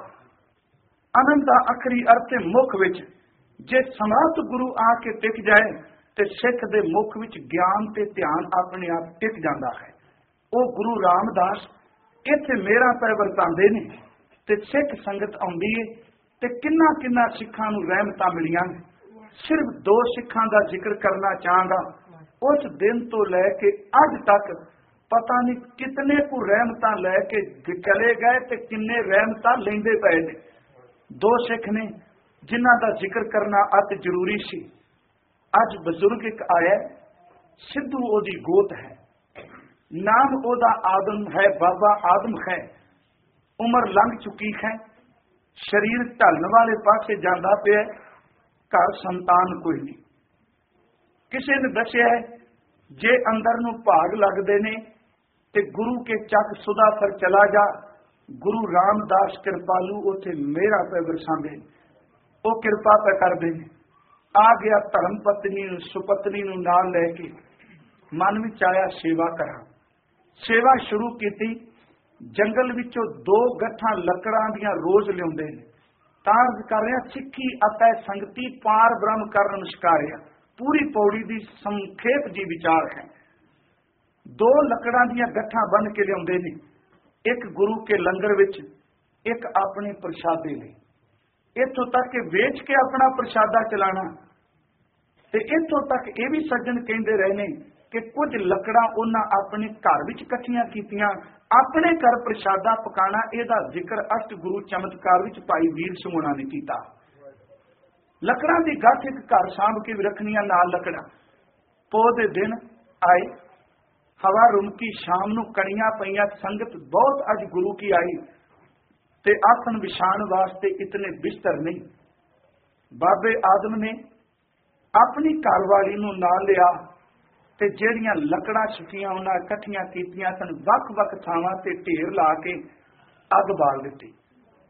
आनंद दा अखरी अर्थ मुख विच जे समर्थ गुरु आके टिक जाए तो सिख दे मुख विच ज्ञान ते ध्यान अपने आप टिक जाता है। वो गुरु रामदास इत्थे मेरा पै वरतांदे ने ते सिख संगत आउंदी है ते किन्ना किन्ना सिखां नूं रहमतां मिलियां ने। सिर्फ दो सिखां दा जिक्र करना चाहांगा। उस दिन तो लैके अज तक पता नहीं कितने को रहमतां लैके चले गए ते किन्ने रहमतां लैंदे पए ने। दो सिख ने जिन्हां दा जिक्र करना अति जरूरी सी। अज बजुर्ग एक आया सिद्धू ओदी गोत है। नाम ओदा आदम है बाबा आदम है। उम्र लंघ चुकी है। शरीर ढलण वाले पासे जांदा पिया। घर संतान कोई नहीं। किसी ने दसिया जे अंदर नूं भाग लगदे ने ते गुरु के चक सुधा पर चला जा। गुरु रामदास कृपालू उथे मेरा पे वरसांदे वो कृपा पे करते हैं। आ गया धर्म पत्नी सुपत्नी नूं नाल लैके मन विच आया सेवा करा। सेवा शुरू की। जंगल विचों दो गट्ठां लकड़ां दियां रोज लियाउंदे ने। तां कर रहा सिक्खी अतै संगति पार ब्रह्म करन शिकारिया। पूरी पौड़ी दी संखेप जी विचार है। दो लकड़ां दियां गट्ठां बन के लियाउंदे ने। एक गुरु के लंगर विच एक अपने प्रशादे लई। इत्थों तक कि वेच के अपना प्रशादा चलाना। ते इत्थों तक ये भी सज्जन कहते रहे ने कि कुछ लकड़ा उन्हां अपने घर विच इकट्ठियां कीतियां। अपने घर प्रशादा पकाना इहदा जिक्र अष्ट गुरु चमत्कार विच भाई वीर सिंह ने कीता। लकड़ां दी गठ एक घर सांभ के भी रखनियां नाल लकड़ा। पो दे दिन आए हवा रुमकी शाम नूं कणियां पईयां। संगत बहुत अज गुरु की आई ते आसन विछाण वास्ते इतने बिस्तर नहीं। बाबे आदम ने अपनी घरवाली नूं नाल लिया ते जेड़ियां लकड़ां सुखियां उन्हां इकट्ठियां कीतियां सन वख वख थावां ते ढेर ला के अग बाल दित्ती।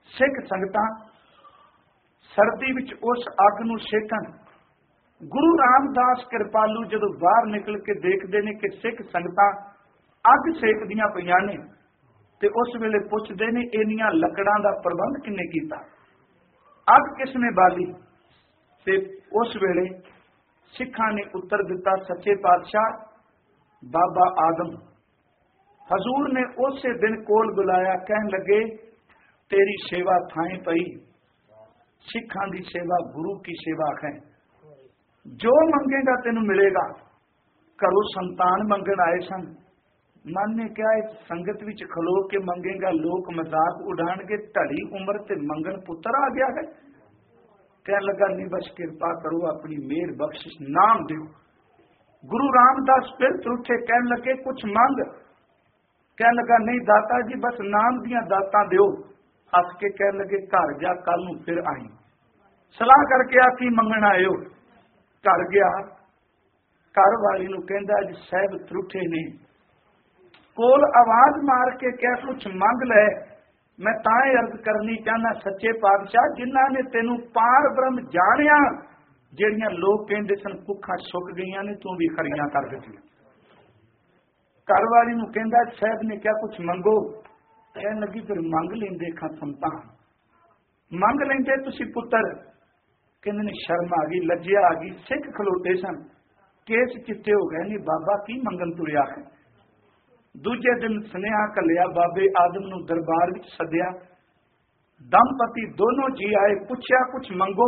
सिख संगतां सर्दी विच उस अग नूं सेकण। गुरु रामदास कृपालू जदों बाहर निकल के देखते हैं कि सिख संगतां अग सेकदियां पईयां ने ते उस वेले पुछदे ने इन्नियां लकड़ां दा प्रबंध किन्ने कीता, अग किसने बाली? ते उस वेले सिखां ने उत्तर दिता, सच्चे पातशाह बाबा आदम। हजूर ने उस दिन कोल बुलाया, कहन लगे तेरी सेवा थाएं पई, सिखां दी सेवा गुरु की सेवा है, जो मंगेगा तेनू मिलेगा। घरों संतान मंगण आए सन, मन ने क्या इस संगत विच खलो के मंगेगा, लोग मजाक उड़ाणगे, ढली उम्र ते मंगण पुत्र आ गया है। कहने लगा नहीं बस कृपा करो, अपनी मेहर बख्शिश नाम दो। गुरु रामदास फिर उठे, कहने लगे कुछ मंग। कहने लगा नहीं दाता जी बस नाम दियां दातां दिओ। हस के कहने लगे घर जा, कल नूं फिर आई, सलाह करके आ की मंगण आए हो। घर गया, घर वाली नूं कहंदा जी साहब त्रुठे ने, कोल आवाज मार के क्या कुछ मंग ले। मैं तां अर्ज करनी चाहना, सच्चे पातशाह जिन्हां ने तेनू पार ब्रह्म जानिया, ਜਿਹੜੀਆਂ लोग कहते सन भुखा सुक गई ने तू भी खरियां कर दित्तियां। घर वाली नूं कहंदा साहब ने क्या कुछ मंगो। कहन लगी फिर मंग लेंदे खां संतान, मंग लेंदे तुसी पुत्र। कहंदे ने शर्म आ गई, लज्जिया आ गई। सिख खलोते सन, केस चिट्टे हो गए, नहीं बाबा की मंगन तुरिया है। दूजे दिन सुनेहा कलिया, बाबे आदम नूं दरबार विच सद्या। दंपति दोनों जी आए, पुछया कुछ मंगो।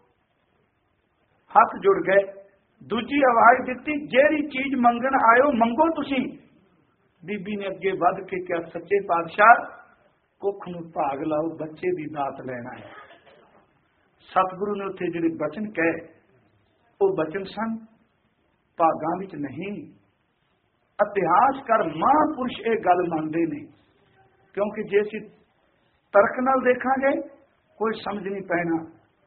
हथ जुड़ गए। दूजी आवाज दी, जेड़ी चीज मंगण आयो मंगो तुसी। बीबी ने अगे वध के क्या, सच्चे पातशाह कुख नूं भाग लाओ, बच्चे दी दात लेना है। सतगुरु ने उत्थे जिहड़े बचन कहे वो बचन सन भागां विच नहीं। इतिहासकार महापुरुष ये गल मानते हैं, क्योंकि जे असीं तरक नाल देखांगे कोई समझ नहीं पैना।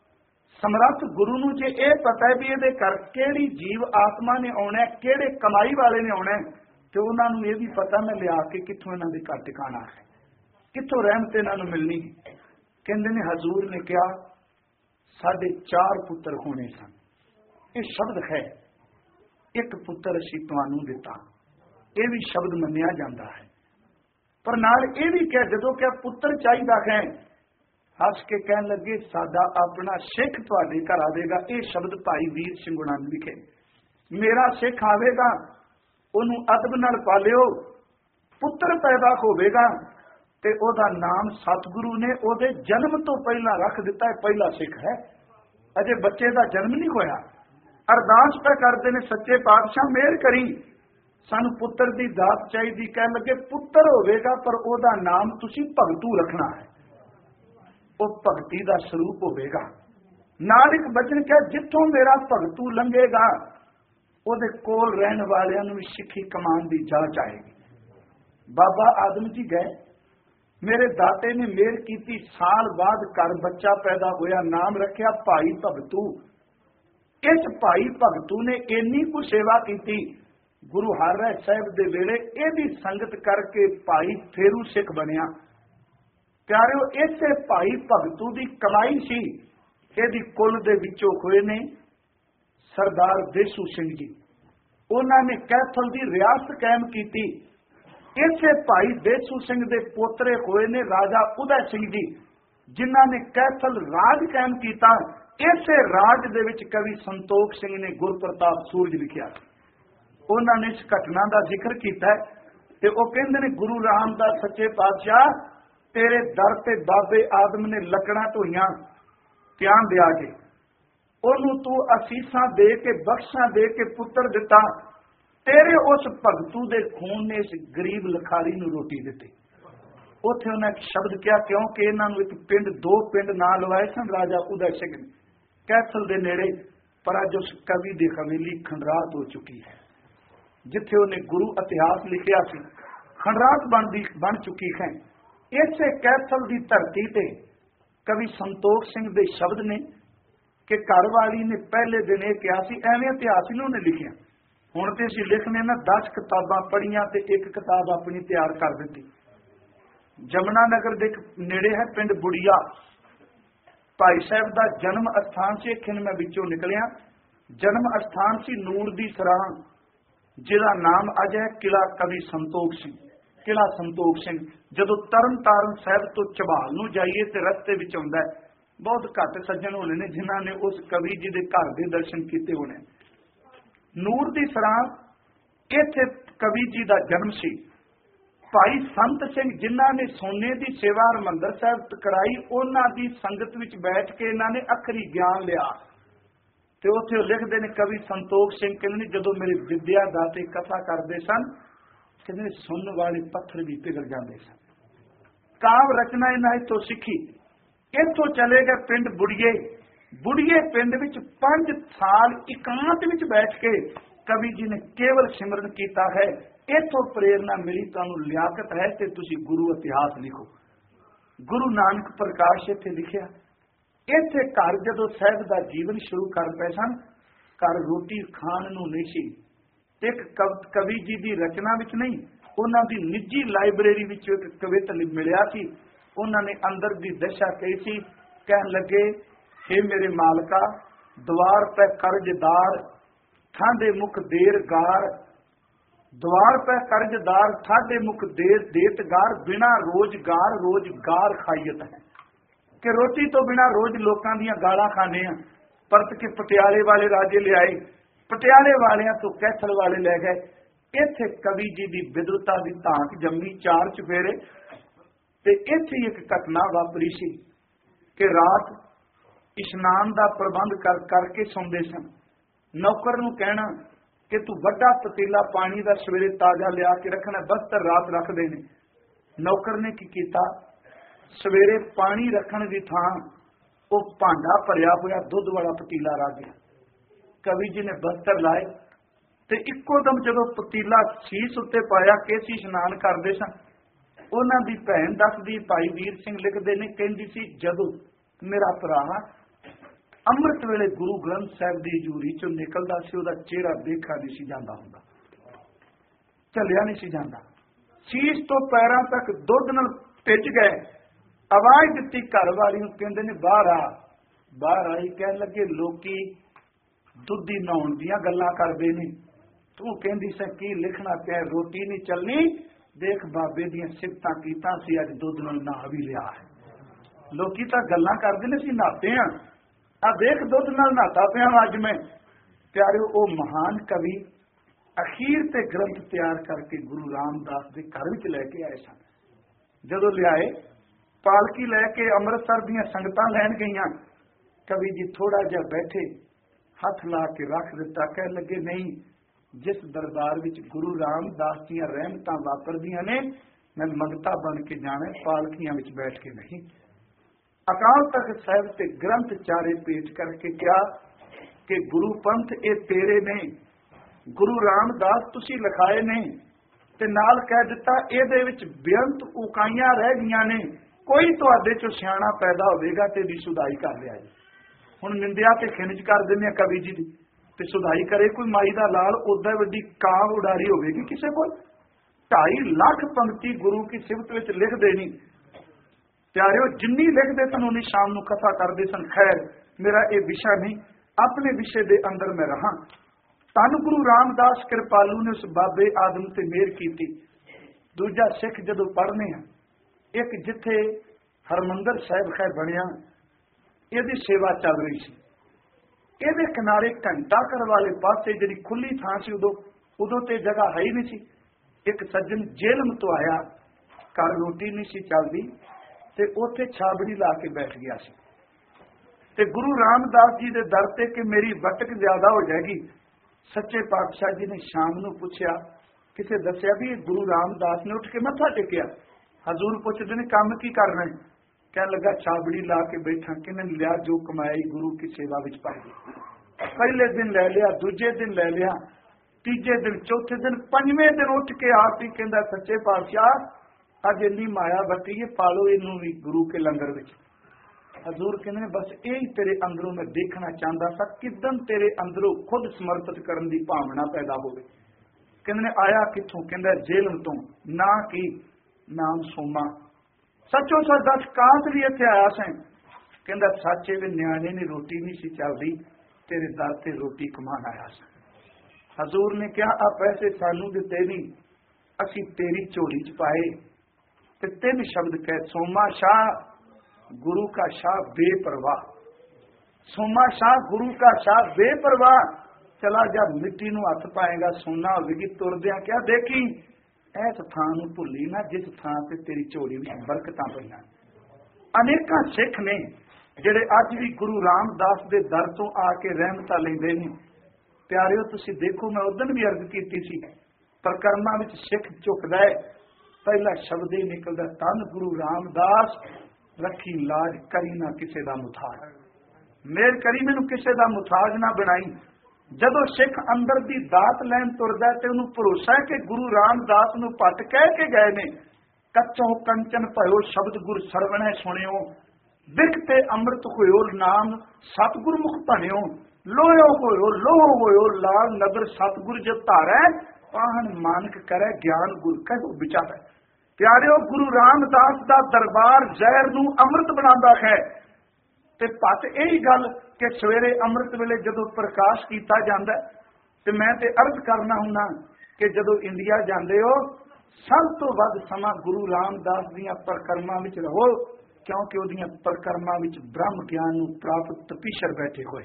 समर्थ गुरु नूं जे ये पता है भी ये घर केड़ी जीव आत्मा ने आना, केड़े कमाई वाले ने आना, तो उन्होंने ये भी पता मैं लिया के कित्थों इन्हां दे घर टिकाणा है, कित्थों रहमत इन्हां नूं मिलनी। कहंदे ने हजूर ने कहा साडे चार पुत्र होने सन, ये शब्द है, एक पुत्र असीं तुहानूं दिता, ये भी शब्द मन्निया जाता है। पर नाल ये भी कह जदों क्या पुत्र चाहिदा है, हस के कहन लगे साडा अपना सिख तुहाडे घर आवेगा। ये शब्द भाई वीर सिंह हुणां ने लिखे, मेरा सिख आवेगा, उहनूं अदब नाल पालिओ, पुत्र पैदा होवेगा ते ओहदा नाम सतगुरु ने ओहदे जन्म तो पहला रख दिता है। पहला सिख है, अजे बच्चे का जन्म नहीं होया। अरदास पे करते ने, सच्चे पातशाह मेहर करी, सानू पुत्र दी दात चाहिदी। कह लगे पुत्र होवेगा पर ओहदा नाम तुसी भगतू रखना है, वो भगती दा स्वरूप होवेगा। नाल एक बचन कह, जिथों मेरा भगतू लंघेगा ओहदे कोल रहन वालियां नूं सिੱਖੀ कमान दी जांच आएगी। बाबा आदम जी गए, मेरे दाते ने मेहर की, साल बाद घर बच्चा पैदा होया, नाम रखिया भाई भगतू। इस भाई भगतू ने इन्नी कुछ सेवा की, गुरु हरराय साहब दे वेले इहदी संगत करके भाई फेरू सिख बनिया। प्यारिओ इसे भाई भगतू दी कमाई सी, इहदी कुल दे विचों होए ने सरदार देसू सिंह जी। उन्होंने कैथल दी रियासत कायम की। इसे भाई देसू सिंह दे पोतरे होए ने राजा उदय सिंह जी, जिन्हां ने कैथल राज कायम किया। इसे राज दे विच कवि संतोख सिंह ने गुरप्रताप सूरज लिखिया। उन्होंने इस घटना का जिक्र किया ते वो कहंदे ने, गुरु रामदास सच्चे पातशाह तेरे दर ते बाबे आदम ने लकड़ां ढोईयां प्यान दिया के, ओनू तू असीसां दे के बख्शां दे के पुत्र दिता। तेरे उस भगतू दे खून ने इस गरीब लखारी नूं रोटी दिती। उत्थे उन्हें एक शब्द किया, क्योंकि इन्हां नूं एक पिंड दो पिंड ना लवाए सन राजा उदय सिंह ने कैथल दे नेड़े, पर अज उस कवि दी हवेली खंडरात हो चुकी है। जिथे उन्हें गुरु इतिहास लिखिया सी, खंडरात बनदी बन चुकी है। इसे कैथल दी धरती ते कवि संतोख सिंह दे शब्द ने कि घरवाली ने पहले दिन यह कहा सी, एवें इतिहास इन्होंने लिखिया। हुण ते असीं लिखने ना दस किताबां पढ़ियां ते एक किताब अपनी तैयार कर दी। ਜਮਨਾ ਨਗਰ ਦੇ ਨੇੜੇ ਹੈ ਪਿੰਡ ਬੁੜੀਆ। ਭਾਈ ਸਾਹਿਬ ਦਾ ਜਨਮ ਅਸਥਾਨ ਸੀ। ਖਿਨ ਮੈਂ ਵਿੱਚੋਂ ਨਿਕਲਿਆ। ਜਨਮ ਅਸਥਾਨ ਸੀ ਨੂਰ ਦੀ ਸਰਾਂ, ਜਿਹਦਾ ਨਾਮ ਅੱਜ ਹੈ ਕਿਲਾ ਕਵੀ ਸੰਤੋਖ ਸਿੰਘ। ਕਿਲਾ ਸੰਤੋਖ ਸਿੰਘ ਜਦੋਂ ਤਰਨ ਤਾਰਨ ਸਾਹਿਬ ਤੋਂ ਝਬਾਲ ਨੂੰ ਜਾਈਏ ਤੇ ਰਸਤੇ ਵਿੱਚ ਆਉਂਦਾ ਹੈ। ਬਹੁਤ ਘੱਟ ਸੱਜਣ ਹੋਣੇ ਨੇ ਜਿਨ੍ਹਾਂ ਨੇ ਉਸ ਕਵੀ ਜੀ ਦੇ ਘਰ ਦੇ ਦਰਸ਼ਨ ਕੀਤੇ ਹੋਣੇ। ਨੂਰ ਦੀ ਸਰਾਂ, ਇੱਥੇ ਕਵੀ ਜੀ ਦਾ ਜਨਮ ਸੀ। ਭਾਈ ਸੰਤ ਸਿੰਘ ਜਿਨ੍ਹਾਂ ਨੇ ਸੋਨੇ ਦੀ ਸੇਵਾ ਹਰਿਮੰਦਰ ਸਾਹਿਬ ਕਰਾਈ, ਉਹਨਾਂ ਦੀ ਸੰਗਤ ਵਿੱਚ ਬੈਠ ਕੇ ਇਹਨਾਂ ਨੇ ਅਖਰੀ ਗਿਆਨ ਲਿਆ। ਤੇ ਉੱਥੇ ਉਹ ਲਿਖਦੇ ਨੇ, ਕਵੀ ਸੰਤੋਖ ਸਿੰਘ ਕਹਿੰਦੇ ਨੇ, ਜਦੋਂ ਮੇਰੇ ਵਿਦਿਆ ਦਾਤੇ ਕਥਾ ਕਰਦੇ ਸਨ, ਕਹਿੰਦੇ ਨੇ ਸੁਣਨ ਵਾਲੇ ਪੱਥਰ ਵੀ ਪਿਘਲ ਜਾਂਦੇ ਸਨ। ਕਾਵ ਰਚਨਾ ਇਹਨਾਂ ਤੋਂ ਸਿੱਖੀ। ਇੱਥੋਂ ਚਲੇ ਗਏ ਪਿੰਡ ਬੁੜੀਏ। ਬੁੜੀਏ ਪਿੰਡ ਵਿੱਚ ਪੰਜ ਸਾਲ ਇਕਾਂਤ ਵਿੱਚ ਬੈਠ ਕੇ ਕਵੀ ਜੀ ਨੇ ਕੇਵਲ ਸਿਮਰਨ ਕੀਤਾ ਹੈ। ਇੱਥੋਂ ਪ੍ਰੇਰਨਾ ਮਿਲੀ, ਤੁਹਾਨੂੰ ਲਿਆਕਤ ਹੈ ਤੇ ਤੁਸੀਂ ਗੁਰੂ ਇਤਿਹਾਸ ਲਿਖੋ। ਗੁਰੂ ਨਾਨਕ ਪ੍ਰਕਾਸ਼ ਇੱਥੇ ਲਿਖਿਆ। ਇੱਥੇ ਘਰ ਜਦੋਂ ਸਾਹਿਬ ਦਾ ਜੀਵਨ ਸ਼ੁਰੂ ਕਰ ਪਏ ਸਨ, ਘਰ ਰੋਟੀ ਖਾਣ ਨੂੰ ਨਹੀਂ ਸੀ। ਇੱਕ ਕਵੀ ਜੀ ਦੀ ਰਚਨਾ ਵਿੱਚ ਨਹੀਂ, ਉਹਨਾਂ ਦੀ ਨਿੱਜੀ ਲਾਇਬ੍ਰੇਰੀ ਵਿੱਚ ਇੱਕ ਕਵਿਤਾ ਮਿਲਿਆ ਸੀ। ਉਹਨਾਂ ਨੇ ਅੰਦਰ ਦੀ ਦਸ਼ਾ ਕਹੀ ਸੀ। ਕਹਿਣ ਲੱਗੇ, ਹੇ ਮੇਰੇ ਮਾਲਕਾ, ਦੁਆਰ ਪੈ ਕਰਜ਼ਦਾਰ, ਠਾਂਡੇ ਮੁਖ ਦੇਰ ਗਾਰ, ਦੁਆਰ ਪੈ ਕਰਜ਼ਦਾਰ, ਠਾਂਡੇ ਮੁਖ ਦੇਰ ਦੇਤ ਗਾਰ, ਬਿਨਾ ਰੋਜ਼ਗਾਰ ਰੋਜ਼ਗਾਰ ਖਾਈਤ ਹੈ। ਕਿ ਰੋਟੀ ਤੋਂ ਬਿਨਾ ਰੋਜ਼ ਲੋਕਾਂ ਦੀਆਂ ਗਾਲਾਂ ਖਾਂਦੇ ਆ। ਪਰਤ ਕੇ ਪਟਿਆਲੇ ਵਾਲੇ ਰਾਜੇ ਲਿਆਏ, ਪਟਿਆਲੇ ਵਾਲਿਆਂ ਤੋਂ ਕੈਥਲ ਵਾਲੇ ਲੈ ਗਏ। ਇੱਥੇ ਕਵੀ ਜੀ ਦੀ ਵਿਦਵਤਾ ਦੀ ਧਾਕ ਜੰਮੀ, ਚਾਰ ਚੁਫੇਰੇ। ਤੇ ਇੱਥੇ ਇੱਕ ਘਟਨਾ ਵਾਪਰੀ ਸੀ ਕਿ ਰਾਤ ਇਸ਼ਨਾਨ ਦਾ ਪ੍ਰਬੰਧ ਕਰ ਕਰਕੇ ਸੌਂਦੇ ਸਨ। ਨੌਕਰ ਨੂੰ ਕਹਿਣਾ ਕਿ ਤੂੰ ਵੱਡਾ ਪਤੀਲਾ ਪਾਣੀ ਦਾ ਸਵੇਰੇ ਤਾਜ਼ਾ ਲਿਆ ਕੇ ਰੱਖਣਾ, ਬਸਤਰ ਰਾਤ ਰੱਖਦੇ ਨੇ। ਨੌਕਰ ਨੇ ਕੀ ਕੀਤਾ, ਸਵੇਰੇ ਪਾਣੀ ਰੱਖਣ ਦੀ ਥਾਂ ਉਹ ਭਾਂਡਾ ਭਰਿਆ ਹੋਇਆ ਦੁੱਧ ਵਾਲਾ ਪਤੀਲਾ ਰੱਖ ਗਿਆ। ਕਵੀ ਜੀ ਨੇ ਬਸਤਰ ਲਾਏ ਤੇ ਇੱਕੋ ਦਮ ਜਦੋਂ ਪਤੀਲਾ ਸੀਸ ਉੱਤੇ ਪਾਇਆ, ਕੇਸੀ ਇਸ਼ਨਾਨ ਕਰਦੇ ਸਨ। ਉਹਨਾਂ ਦੀ ਭੈਣ ਦੱਸਦੀ, ਭਾਈ ਵੀਰ ਸਿੰਘ ਲਿਖਦੇ ਨੇ, ਕਹਿੰਦੀ ਸੀ ਜਦੋਂ ਮੇਰਾ ਭਰਾ ਅੰਮ੍ਰਿਤ ਵੇਲੇ ਗੁਰੂ ਗ੍ਰੰਥ ਸਾਹਿਬ ਦੀ ਹਜ਼ੂਰੀ ਚੋਂ ਨਿਕਲਦਾ ਸੀ, ਉਹਦਾ ਚਿਹਰਾ ਦੇਖਾ ਨਹੀਂ ਸੀ ਜਾਂਦਾ ਹੁੰਦਾ, ਚੱਲਿਆ ਨਹੀਂ ਸੀ ਜਾਂਦਾ। ਸੀਸ ਤੋਂ ਪੈਰਾਂ ਤੱਕ ਦੁੱਧ ਨਾਲ ਭਿੱਜ ਗਏ। ਆਵਾਜ਼ ਦਿੱਤੀ ਘਰ ਵਾਲੀ ਨੂੰ, ਕਹਿੰਦੇ ਨੇ ਬਾਹਰ ਆ। ਬਾਹਰ ਆਈ, ਕਹਿਣ ਲੱਗੇ ਲੋਕੀ ਦੁੱਧੀ ਨਹਾਉਣ ਦੀਆਂ ਗੱਲਾਂ ਕਰਦੇ ਨੇ, ਤੂੰ ਕਹਿੰਦੀ ਸੀ ਕੀ ਲਿਖਣਾ ਪਿਆ, ਰੋਟੀ ਨਹੀਂ ਚੱਲਣੀ, ਦੇਖ ਬਾਬੇ ਦੀਆਂ ਸਿਫਤਾਂ ਕੀਤਾਂ ਸੀ, ਅੱਜ ਦੁੱਧ ਨਾਲ ਨਹਾ ਵੀ ਲਿਆ ਹੈ। ਲੋਕੀ ਤਾਂ ਗੱਲਾਂ ਕਰਦੇ ਨੇ ਸੀ ਨਹਾਤੇ ਆ, ਆ ਦੇਖ ਦੁੱਧ ਨਾਲ ਨਹਾਤਾ ਪਿਆ ਅੱਜ ਮੈਂ। ਪਿਆਰਿਓ, ਉਹ ਮਹਾਨ ਕਵੀ ਅਖੀਰ ਤੇ ਗ੍ਰੰਥ ਤਿਆਰ ਕਰਕੇ ਗੁਰੂ ਰਾਮਦਾਸ ਦੇ ਘਰ ਵਿੱਚ ਲੈ ਕੇ ਆਏ ਸਨ। ਜਦੋਂ ਲਿਆਏ, ਪਾਲਕੀ ਲੈ ਕੇ ਅੰਮ੍ਰਿਤਸਰ ਦੀਆਂ ਸੰਗਤਾਂ ਲੈਣ ਗਈਆਂ। ਕਵੀ ਜੀ ਥੋੜਾ ਜਿਹਾ ਬੈਠੇ, ਹੱਥ ਲਾ ਕੇ ਰੱਖ ਦਿੱਤਾ। ਕਹਿਣ ਲੱਗੇ, ਨਹੀਂ, ਜਿਸ ਦਰਬਾਰ ਵਿੱਚ ਗੁਰੂ ਰਾਮਦਾਸ ਦੀਆਂ ਰਹਿਮਤਾਂ ਵਾਪਰਦੀਆਂ ਨੇ, ਮੈਂ ਮੰਗਤਾ ਬਣ ਕੇ ਜਾਣਾ, ਪਾਲਕੀਆਂ ਵਿੱਚ ਬੈਠ ਕੇ ਨਹੀਂ। ਅਕਾਲ ਤਖਤ ਸਾਹਿਬ ਤੇ ਗ੍ਰੰਥ ਚਾਰੇ ਪੇਸ਼ ਕਰਕੇ ਕਿਹਾ ਕਿ ਗੁਰੂ ਪੰਥ ਇਹ ਤੇਰੇ ਨੇ, ਗੁਰੂ ਰਾਮਦਾਸ ਤੁਸੀਂ ਲਿਖਾਏ ਨੇ। ਤੇ ਨਾਲ ਕਹਿ ਦਿੱਤਾ, ਇਹਦੇ ਵਿੱਚ ਬੇਅੰਤ ਉਕਾਈਆਂ ਰਹਿ ਗਈਆਂ ਨੇ, ਕੋਈ ਤੁਹਾਡੇ ਚੋਂ ਸਿਆਣਾ ਪੈਦਾ ਹੋਵੇਗਾ ਤੇ ਦੀ ਸੁਧਾਈ ਕਰ ਲਿਆ ਜੀ। ਹੁਣ ਨਿੰਦਿਆ ਤੇ ਖਿੰਜ ਕਰ ਦਿੰਦੇ ਆ ਕਵੀ ਜੀ ਦੀ, ਤੇ ਸੁਧਾਈ ਕਰੇ ਕੋਈ ਮਾਈ ਦਾ ਲਾਲ, ਉਦਾਂ ਵੱਡੀ ਕਾਂ ਉਡਾਰੀ ਹੋਵੇਗੀ ਕਿਸੇ ਕੋਲ। ਢਾਈ ਲੱਖ ਪੰਕਤੀ ਗੁਰੂ ਕੀ ਸਿਫਤ ਵਿੱਚ ਲਿਖਦੇ ਨਹੀਂ। ਪਿਆਰਿਓ, ਜਿੰਨੀ ਲਿਖਦੇ ਸਨ ਉਨੀ ਸ਼ਾਮ ਨੂੰ ਕਥਾ ਕਰਦੇ ਸਨ। ਖੈਰ, ਮੇਰਾ ਇਹ ਵਿਸ਼ਾ ਨਹੀਂ, ਆਪਣੇ ਵਿਸ਼ੇ ਦੇ ਅੰਦਰ ਮੈਂ ਰਹਾ। ਧੰਨ ਗੁਰੂ ਰਾਮਦਾਸ ਕਿਰਪਾਲੂ ਨੇ ਉਸ ਬਾਬੇ ਆਦਮ ਤੇ ਮਿਹਰ ਕੀਤੀ। ਦੂਜਾ ਸਿੱਖ ਜਦੋਂ ਪੜ੍ਹਨੇ ਆ, ਇੱਕ ਜਿੱਥੇ ਹਰਮੰਦਰ ਸਾਹਿਬ ਖੈਰ ਬਣਿਆ, ਇਹਦੀ ਸੇਵਾ ਚੱਲ ਰਹੀ ਸੀ। ਇਹਦੇ ਕਿਨਾਰੇ ਘੰਟਾ ਘਰ ਵਾਲੇ ਪਾਸੇ ਜਿਹੜੀ ਖੁੱਲੀ ਥਾਂ ਸੀ, ਉਦੋਂ ਉਦੋਂ ਤੇ ਜਗ੍ਹਾ ਹੈ ਹੀ ਨਹੀਂ ਸੀ। ਇੱਕ ਸੱਜਣ ਜੇਲਮ ਤੋਂ ਆਇਆ, ਘਰ ਰੋਟੀ ਨਹੀਂ ਸੀ ਚੱਲਦੀ, ਤੇ ਉੱਥੇ ਛਾਬੜੀ ਲਾ ਕੇ ਬੈਠ ਗਿਆ ਸੀ। ਤੇ ਗੁਰੂ ਰਾਮਦਾਸ ਜੀ ਦੇ ਦਰ ਤੇ ਕਿ ਮੇਰੀ ਵਟਕ ਜ਼ਿਆਦਾ ਹੋ ਜਾਏਗੀ, ਸੱਚੇ ਪਾਤਸ਼ਾਹ ਜੀ ਨੇ ਸ਼ਾਮ ਨੂੰ ਪੁੱਛਿਆ, ਕਿਸੇ ਦੱਸਿਆ ਵੀ ਗੁਰੂ ਰਾਮਦਾਸ ਨੇ ਉੱਠ ਕੇ ਮੱਥਾ ਟੇਕਿਆ। ਹਜ਼ੂਰ ਪੁੱਛਦੇ ਨੇ ਕੰਮ ਕੀ ਕਰਨਾ ਹੈ? ਕਹਿਣ ਲੱਗਾ ਛਾਬੜੀ ਲਾ ਕੇ ਬੈਠਾ। ਕਿਨੇ ਲਿਆ ਜੋ ਕਮਾਈ ਗੁਰੂ ਕੀ ਸੇਵਾ ਵਿੱਚ ਪਾ ਗਈ। ਪਹਿਲੇ ਦਿਨ ਲੈ ਲਿਆ, ਦੂਜੇ ਦਿਨ ਲੈ ਲਿਆ, ਤੀਜੇ ਦਿਨ, ਚੌਥੇ ਦਿਨ, ਪੰਜਵੇਂ ਦਿਨ ਉੱਠ ਕੇ ਆਪ ਹੀ ਕਹਿੰਦਾ, ਸੱਚੇ ਪਾਤਸ਼ਾਹ ਅੱਜ ਇੰਨੀ ਮਾਇਆ ਵਰਤੀ, ਪਾਲੋ ਇਹਨੂੰ ਵੀ ਗੁਰੂ ਕੇ ਲੰਗਰ ਵਿੱਚ। ਹਜ਼ੂਰ ਕਹਿੰਦੇ ਨੇ ਬਸ ਇਹੀ ਤੇਰੇ ਅੰਦਰੋਂ ਮੈਂ ਦੇਖਣਾ ਚਾਹੁੰਦਾ ਸਾਂ, ਕਿਦਨ ਤੇਰੇ ਅੰਦਰੋਂ ਖੁਦ ਸਮਰਪਿਤ ਕਰਨ ਦੀ ਭਾਵਨਾ ਪੈਦਾ ਹੋਵੇ। ਕਹਿੰਦੇ ਨੇ ਆਇਆ ਕਿੱਥੋਂ? ਕਹਿੰਦਾ ਜੇਲ੍ਹ ਤੋਂ। ਨਾ ਕੀ ਨਾਮ ਸੋਮਾ, सचो सच दस काश भी इत्थे आया सैं। कहंदा सच्चे वे न्याणे ने रोटी नहीं सी चलदी, तेरे दर ते रोटी कमान आया सैं। हजूर ने कहा आ पैसे सानू दिते नहीं, असी तेरी झोली च पाए। ते तीन शब्द कह, सोमा शाह गुरु का शाह बेपरवाह, सोमा शाह गुरु का शाह बेपरवाह। चला जा मिट्टी नूं हथ पाएगा सोना होगी, तुरदियां क्या देखी इस थां नूं भुल्ली ना जिस थां ते तेरी झोली विच बरकतां पईआं। अनेकां सिख ने जिहड़े अज भी गुरु रामदास दे दर तों आके रहमतां लैंदे ने। प्यारिओ तुसीं देखो, मैं उदन भी अर्ज कीती सी, प्रकरमां विच सिख झुकदा है, पहला शब्द ही निकलदा धन गुरु रामदास, रखी लाज करी ना किसे दा मुथाज, मेर करी मैनूं किसे दा मुथाज ना बनाई। जदों सिख अंदर दी दात लैन तुरदा ते उहनूं भरोसा है कि गुरु रामदास नूं पट कह के गए ने, कच्चों कंचन भयो शब्द गुर सरवणै सुणियो, बिख ते अमृत होयो नाम सतगुर मुख भणियो, लोयो होयो लोह होयो लाल नगर सतगुर जब धारै, पाहन मानक करे ज्ञान गुर कहो विचारै। प्यारिओ गुरु रामदास दा दरबार जहर नूं अमृत बनांदा है। ते पत यही गल कि सवेरे अमृत वेले जदों प्रकाश किया जाता है, ते मैं ते अर्ज करना हुन्ना कि जदों इंडिया जाते हो सब तो वध समा गुरु रामदास दीयां परिक्रमां विच रहो, क्योंकि उहदीयां परिक्रमां विच ब्रह्म ज्ञान नूं प्राप्त तपीशर बैठे होए,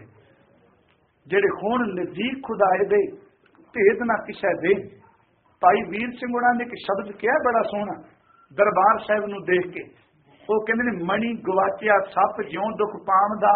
जिहड़े हुण नज़दीक खुदाए दे भेद ना किसे दे। भाई वीर सिंह हुणां ने एक शब्द कहा बड़ा सोहना दरबार साहिब नूं देख के, वो कहते ने मणि गवाचिया सप ज्यों दुख पावदा,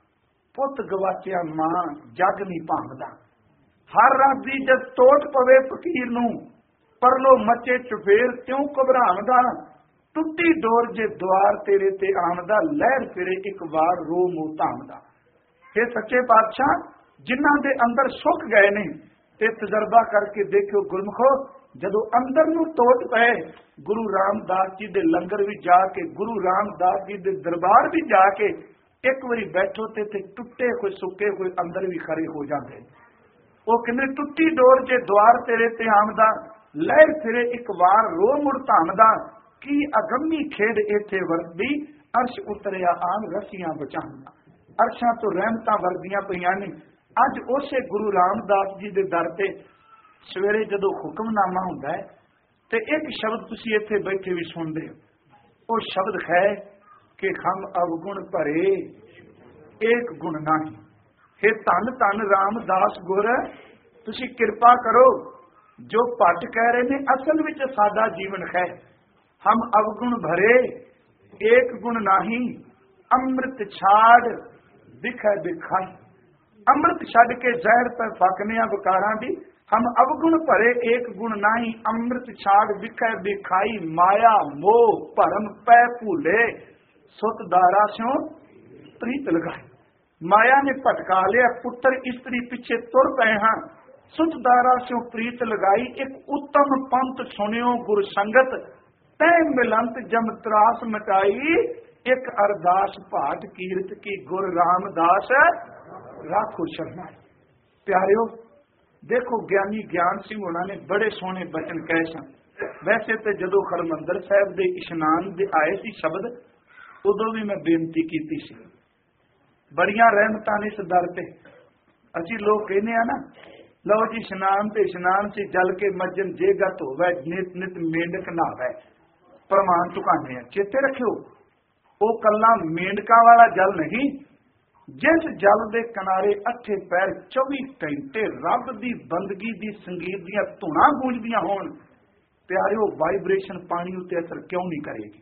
पुत गवाचिया मां जग नहीं भावदा। हर रात दी जद टोट पवे फकीर नूं, परलो मचे चुफेर त्यों घबरावदा, टुट्टी डोर जे द्वार तेरे ते आमदा, लहर फिरे एक वार रो मो धामदा। हे सच्चे पातशाह, जिन्हां दे अंदर सुख गए ने ते तजर्बा करके देखियो गुरमुखो, जदों अंदर नूं टोट पए गुरु रामदास जी दे लंगर भी जाके, गुरु रामदास जी दे दरबार भी जाके एक बारी बैठो ते ते टुटे हुए सुके हुए अंदर भी खड़े हो जाते। वो कहते टुट्टी डोर जे द्वार तेरे ते आमदा, लहर फिरे एक वार रो मुड़ धामदा, की अगम्मी खेड इत्थे वरदी, अर्श उतरिया आन रस्सियां बचांदा। अरशां तो रहमतां वरदियां पईआं ने। अज उसे गुरु रामदास जी दे दर ते सवेरे जदों हुक्मनामा हुंदा है ते एक शब्द तुसीं इत्थे बैठे भी सुनदे हो, वो शब्द है कि हम अवगुण भरे एक गुण नहीं। हे धन धन रामदास गुर, तुसीं किरपा करो, जो भट्ट कह रहे ने असल विच साडा जीवन है। हम अवगुण भरे एक गुण नहीं, अमृत छाड़ दिखै दिखाई। अमृत छड़ के जहर पर फकने विकारां दी, हम अवगुण भरे एक गुण नहीं, अमृत छाड़ विखै दिखाई। माया मोह भरम पै भूले, सुत दारा स्यों प्रीत लगाई। माया ने भटका लिया, पुत्र स्त्री पिछे तुर पए हाँ, सुत दारा स्यों प्रीत लगाई। एक उत्तम पंथ सुनियो गुर संगत, तै मिलंत जम त्रास मटाई। एक अरदास भाट कीरत की गुर रामदास राखो शरणा। प्यारिओ देखो, ज्ञानी ज्ञान सिंह होना ने बड़े सोहने बचन कहे सन। वैसे तो जदों हरमंदर साहब दे इशनान दे आए सी शब्द, उदों भी मैं बेनती कीती सी, बड़ियां रहमतां ने इस दर ते। असीं लोग कहने आ ना, लो जी इशनान ते इशनान से जल के मज्जन जेगा धोवै, नित नित मेंढक नहावै, प्रमाण चुकाने। चेते रखियो, वो कला मेंढका वाला जल नहीं, जिस जल के किनारे अठे पैर चौबी घंटे रब की बंदगी की संगीत दियां धुनां गूंजदियां होण, प्यारिओ वाइब्रेशन पानी उत्ते असर क्यों नहीं करेगी?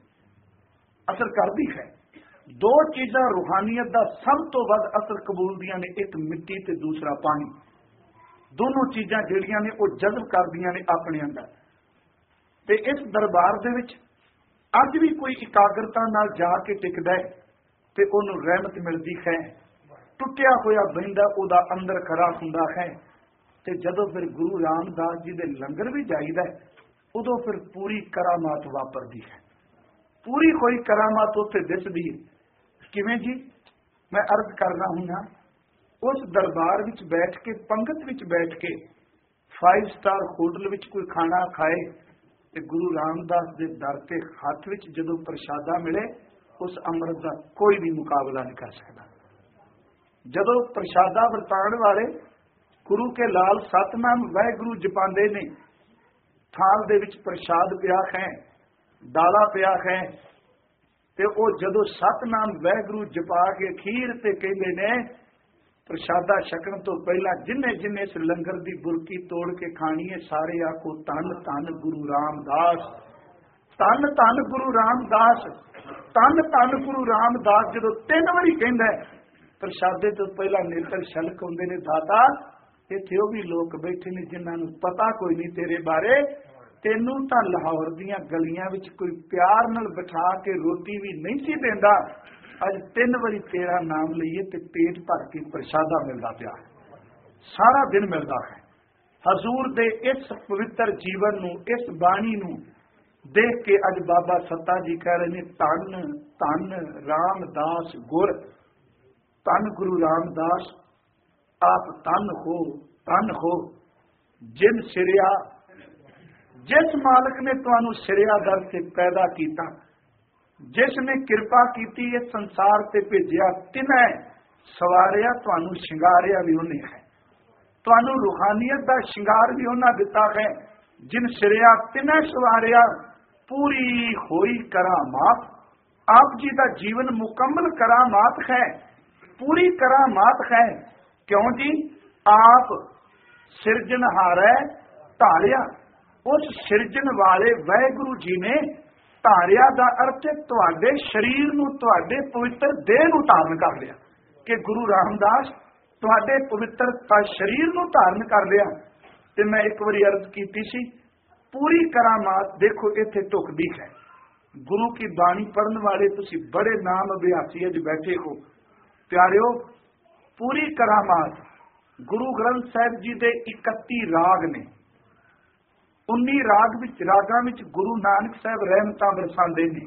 असर करती है। दो चीज़ां रूहानियत का सब तो वध असर कबूलदियां ने, एक मिट्टी ते दूसरा पानी। दोनों चीज़ां जिहड़ियां ने वो जज़ब करदियां ने अपने अंदर। ते इस दरबार दे विच अज भी कोई इकाग्रता नाल जाके टिकदा है ते उहनूं रहमत मिलदी है। टुटिया होया बहिंदा उहदा अंदर खरा हुंदा है। ते जदों फिर गुरु रामदास जी दे लंगर भी जाईदा है, उदों फिर पूरी करामात वापरदी है। पूरी कोई करामात उत्थे दिसदी है। किवें जी? मैं अर्ज करना हुंदा, उस दरबार विच बैठ के, पंगत विच बैठ के, फाइव स्टार होटल विच कोई खाना खाए ਤੇ ਗੁਰੂ ਰਾਮਦਾਸ ਦੇ ਦਰ ਤੇ ਹੱਥ ਵਿੱਚ ਜਦੋਂ ਪ੍ਰਸ਼ਾਦਾ ਮਿਲੇ ਉਸ ਅੰਮ੍ਰਿਤ ਦਾ ਕੋਈ ਵੀ ਮੁਕਾਬਲਾ ਨਹੀਂ ਕਰ ਸਕਦਾ। ਜਦੋਂ ਪ੍ਰਸ਼ਾਦਾ ਵਰਤਾਉਣ ਵਾਲੇ ਗੁਰੂ ਕੇ ਲਾਲ ਸਤਨਾਮ ਵਾਹਿਗੁਰੂ ਜਪਾਉਂਦੇ ਨੇ, ਥਾਲ ਦੇ ਵਿੱਚ ਪ੍ਰਸ਼ਾਦ ਪਿਆ ਹੈ, ਦਾਲਾ ਪਿਆ ਹੈ, ਤੇ ਉਹ ਜਦੋਂ ਸਤਨਾਮ ਵਾਹਿਗੁਰੂ ਜਪਾ ਕੇ ਅਖੀਰ ਤੇ ਕਹਿੰਦੇ ਨੇ ਪ੍ਰਸ਼ਾਦਾ ਛਕਣ ਤੋਂ ਪਹਿਲਾਂ ਜਿੰਨੇ ਜਿੰਨੇ ਇਸ ਲੰਗਰ ਦੀ ਬੁਰਕੀ ਤੋੜ ਕੇ ਖਾਣੀ ਹੈ ਸਾਰੇ ਆਖੋ ਧੰਨ ਧੰਨ ਗੁਰੂ ਰਾਮਦਾਸ, ਧੰਨ ਧੰਨ ਗੁਰੂ ਰਾਮਦਾਸ, ਧੰਨ ਧੰਨ ਗੁਰੂ ਰਾਮਦਾਸ। ਜਦੋਂ ਤਿੰਨ ਵਾਰੀ ਕਹਿੰਦਾ ਪ੍ਰਸ਼ਾਦੇ ਤੋਂ ਪਹਿਲਾਂ ਨੇਤਰ ਛਲਕ ਹੁੰਦੇ ਨੇ। ਦਾਤਾ ਇੱਥੇ ਉਹ ਵੀ ਲੋਕ ਬੈਠੇ ਨੇ ਜਿਨ੍ਹਾਂ ਨੂੰ ਪਤਾ ਕੋਈ ਨਹੀਂ ਤੇਰੇ ਬਾਰੇ, ਤੈਨੂੰ ਤਾਂ ਲਾਹੌਰ ਦੀਆਂ ਗਲੀਆਂ ਵਿੱਚ ਕੋਈ ਪਿਆਰ ਨਾਲ ਬਿਠਾ ਕੇ ਰੋਟੀ ਵੀ ਨਹੀਂ ਸੀ ਦਿੰਦਾ, ਅੱਜ ਤਿੰਨ ਵਾਰੀ ਤੇਰਾ ਨਾਮ ਲਈਏ ਤੇ ਪੇਟ ਭਰ ਕੇ ਪ੍ਰਸ਼ਾਦਾ ਮਿਲਦਾ ਪਿਆ, ਸਾਰਾ ਦਿਨ ਮਿਲਦਾ ਹੈ। ਹਜ਼ੂਰ ਦੇ ਇਸ ਪਵਿੱਤਰ ਜੀਵਨ ਨੂੰ, ਇਸ ਬਾਣੀ ਨੂੰ ਦੇਖ ਕੇ ਅੱਜ ਬਾਬਾ ਸੱਤਾ ਜੀ ਕਹਿ ਰਹੇ ਨੇ ਧੰਨ ਧੰਨ ਰਾਮਦਾਸ ਗੁਰ, ਧੰਨ ਗੁਰੂ ਰਾਮਦਾਸ, ਆਪ ਧੰਨ ਹੋ ਧੰਨ ਹੋ ਜਿਨ ਸਿਰਿਆ, ਜਿਸ ਮਾਲਕ ਨੇ ਤੁਹਾਨੂੰ ਸਿਰਿਆ ਦਰ ਤੇ ਪੈਦਾ ਕੀਤਾ, ਜਿਸ ਨੇ ਕਿਰਪਾ ਕੀਤੀ ਇਸ ਸੰਸਾਰ ਤੇ ਭੇਜਿਆ, ਤਿਨੈ ਸਵਾਰਿਆ ਤੁਹਾਨੂੰ, ਸ਼ਿੰਗਾਰਿਆ ਵੀ ਉਹਨੇ ਹੈ, ਤੁਹਾਨੂੰ ਰੂਹਾਨੀਅਤ ਦਾ ਸ਼ਿੰਗਾਰ ਵੀ ਉਹਨਾਂ ਦਿੱਤਾ ਹੈ। ਜਿਨ ਸਿਰਿਆ ਤਿਨੈ ਸਵਾਰਿਆ ਪੂਰੀ ਹੋਈ ਕਰਾਮਾਤ, ਆਪ ਜੀ ਦਾ ਜੀਵਨ ਮੁਕੰਮਲ ਕਰਾਮਾਤ ਹੈ, ਪੂਰੀ ਕਰਾਮਾਤ ਹੈ। ਕਿਉਂ ਜੀ? ਆਪ ਸਿਰਜਣਹਾਰੈ ਧਾਰਿਆ, ਉਸ ਸਿਰਜਣ ਵਾਲੇ ਵਾਹਿਗੁਰੂ ਜੀ ਨੇ ਧਾਰਿਆ ਦਾ ਅਰਥ ਹੈ ਤੁਹਾਡੇ ਸਰੀਰ ਨੂੰ, ਤੁਹਾਡੇ ਪਵਿੱਤਰ ਦੇਹ ਨੂੰ ਧਾਰਨ ਕਰ ਲਿਆ, ਕਿ ਗੁਰੂ ਰਾਮਦਾਸ ਤੁਹਾਡੇ ਪਵਿੱਤਰ ਸਰੀਰ ਨੂੰ ਧਾਰਨ ਕਰ ਲਿਆ। ਤੇ ਮੈਂ ਇੱਕ ਵਾਰੀ ਅਰਜ਼ ਕੀਤੀ ਸੀ ਪੂਰੀ ਕਰਾਮਾਤ ਦੇਖੋ ਇੱਥੇ ਢੁਕਦੀ ਹੈ। ਗੁਰੂ ਕੀ ਬਾਣੀ ਪੜਨ ਵਾਲੇ ਤੁਸੀਂ ਬੜੇ ਨਾਮ ਅਭਿਆਸੀ ਅੱਜ ਬੈਠੇ ਹੋ ਪਿਆਰਿਓ, ਪੂਰੀ ਕਰਾਮਾਤ ਗੁਰੂ ਗ੍ਰੰਥ ਸਾਹਿਬ ਜੀ ਦੇ ਇਕੱਤੀ ਰਾਗ ਨੇ, ਉੱਨੀ ਰਾਗ ਵਿੱਚ ਰਾਗਾਂ ਵਿੱਚ ਗੁਰੂ ਨਾਨਕ ਸਾਹਿਬ ਰਹਿਮਤਾਂ ਬਰਸਾਉਂਦੇ ਨੇ,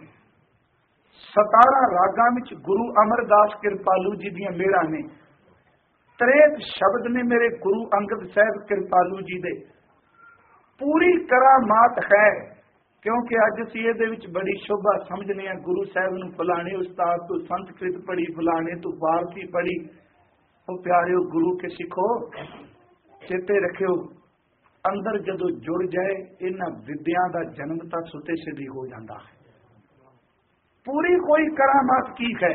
ਸਤਾਰਾਂ ਰਾਗਾਂ ਵਿੱਚ ਗੁਰੂ ਅਮਰਦਾਸ ਕਿਰਪਾਲੂ ਜੀ ਦੀਆਂ ਮਿਹਰਾਂ ਨੇ, ਤਰੇਹਠ ਸ਼ਬਦ ਨੇ ਮੇਰੇ ਗੁਰੂ ਅੰਗਦ ਸਾਹਿਬ ਕਿਰਪਾਲੂ ਜੀ ਦੇ। ਪੂਰੀ ਕਰਾਮਾਤ ਹੈ, ਕਿਉਂਕਿ ਅੱਜ ਅਸੀਂ ਇਹਦੇ ਵਿੱਚ ਬੜੀ ਸ਼ੋਭਾ ਸਮਝਦੇ ਹਾਂ, ਗੁਰੂ ਸਾਹਿਬ ਨੂੰ ਫਲਾਣੇ ਉਸਤਾਦ ਤੋਂ ਸੰਸਕ੍ਰਿਤ ਪੜ੍ਹੀ, ਫਲਾਣੇ ਤੋਂ ਫਾਰਸੀ ਪੜ੍ਹੀ। ਉਹ ਪਿਆਰਿਓ ਗੁਰੂ ਕੇ ਸਿੱਖੋ, ਚੇਤੇ ਰੱਖਿਓ ਅੰਦਰ ਜਦੋਂ ਜੁੜ ਜਾਏ ਇਹਨਾਂ ਵਿਦਿਆ ਦਾ ਜਨਮ ਤਾਂ ਸੁਤੇ ਸਿੱਧੀ ਹੋ ਜਾਂਦਾ ਹੈ। ਪੂਰੀ ਕੋਈ ਕਰਾਮਾਤ ਕੀ ਹੈ?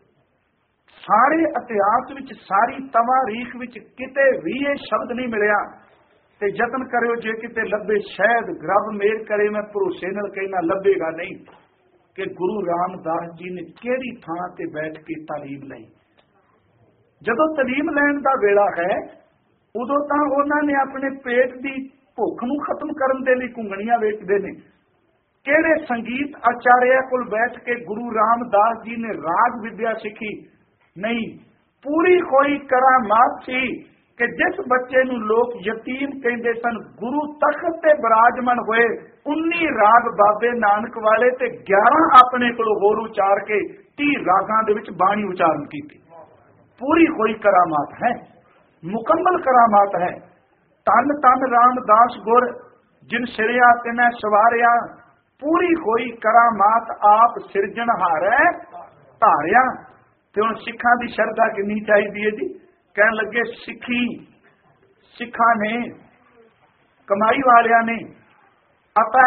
ਸਾਰੇ ਇਤਿਹਾਸ ਵਿੱਚ, ਸਾਰੀ ਤਵਾਰੀਖ ਵਿੱਚ ਕਿਤੇ ਵੀ ਇਹ ਸ਼ਬਦ ਨਹੀਂ ਮਿਲਿਆ। ਤੇ ਯਤਨ ਕਰਿਓ ਜੇ ਕਿਤੇ ਲੱਭੇ, ਸ਼ਾਇਦ ਰੱਬ ਮਿਹਰ ਕਰੇ, ਮੈਂ ਭਰੋਸੇ ਨਾਲ ਕਹਿਣਾ ਲੱਭੇਗਾ ਨਹੀਂ, ਕਿ ਗੁਰੂ ਰਾਮਦਾਸ ਜੀ ਨੇ ਕਿਹੜੀ ਥਾਂ ਤੇ ਬੈਠ ਕੇ ਤਾਲੀਮ ਲਈ। ਜਦੋਂ ਤਾਲੀਮ ਲੈਣ ਦਾ ਵੇਲਾ ਹੈ ਉਦੋਂ ਤਾਂ ਉਹਨਾਂ ਨੇ ਆਪਣੇ ਪੇਟ ਦੀ ਭੁੱਖ ਨੂੰ ਖਤਮ ਕਰਨ ਦੇ ਲਈ ਘੁੰਗਣੀਆਂ ਵੇਚਦੇ ਨੇ। ਕਿਹੜੇ ਸੰਗੀਤ ਆਚਾਰਿਆ ਕੋਲ ਬੈਠ ਕੇ ਗੁਰੂ ਰਾਮਦਾਸ ਜੀ ਨੇ ਰਾਗ ਵਿਦਿਆ ਸਿੱਖੀ? ਨਹੀਂ, ਪੂਰੀ ਕੋਈ ਕਰਾਮਾਤ ਸੀ ਕਿ ਜਿਸ ਬੱਚੇ ਨੂੰ ਲੋਕ ਯਤੀਮ ਕਹਿੰਦੇ ਸਨ, ਗੁਰੂ ਤਖਤ ਤੇ ਬਿਰਾਜਮਾਨ ਹੋਏ, ਉੱਨੀ ਰਾਗ ਬਾਬੇ ਨਾਨਕ ਵਾਲੇ ਤੇ ਗਿਆਰਾਂ ਆਪਣੇ ਕੋਲ ਹੋਰ ਉਚਾਰ ਕੇ ਤੀਹ ਰਾਗਾਂ ਦੇ ਵਿੱਚ ਬਾਣੀ ਉਚਾਰਨ ਕੀਤੀ। ਪੂਰੀ ਕੋਈ ਕਰਾਮਾਤ ਹੈ, ਮੁਕੰਮਲ ਕਰਾਮਾਤ ਹੈ। ਤਨ ਤਨ ਰਾਮਦਾਸ ਗੁਰ, ਜਿਨ ਸਿਰਿਆ ਤਿਨੈ ਸਵਾਰਿਆ, ਪੂਰੀ ਹੋਈ ਕਰਾਮਾਤ ਆਪ ਸਿਰਜਣਹਾਰੈ ਧਾਰਿਆ। ਤੇ ਹੁਣ ਸਿੱਖਾਂ ਦੀ ਸ਼ਰਧਾ ਕਿੰਨੀ ਚਾਹੀਦੀ ਹੈ ਜੀ? ਕਹਿਣ ਲੱਗੇ ਸਿੱਖੀ, ਸਿੱਖਾਂ ਨੇ, ਕਮਾਈ ਵਾਲਿਆਂ ਨੇ, ਅਤੈ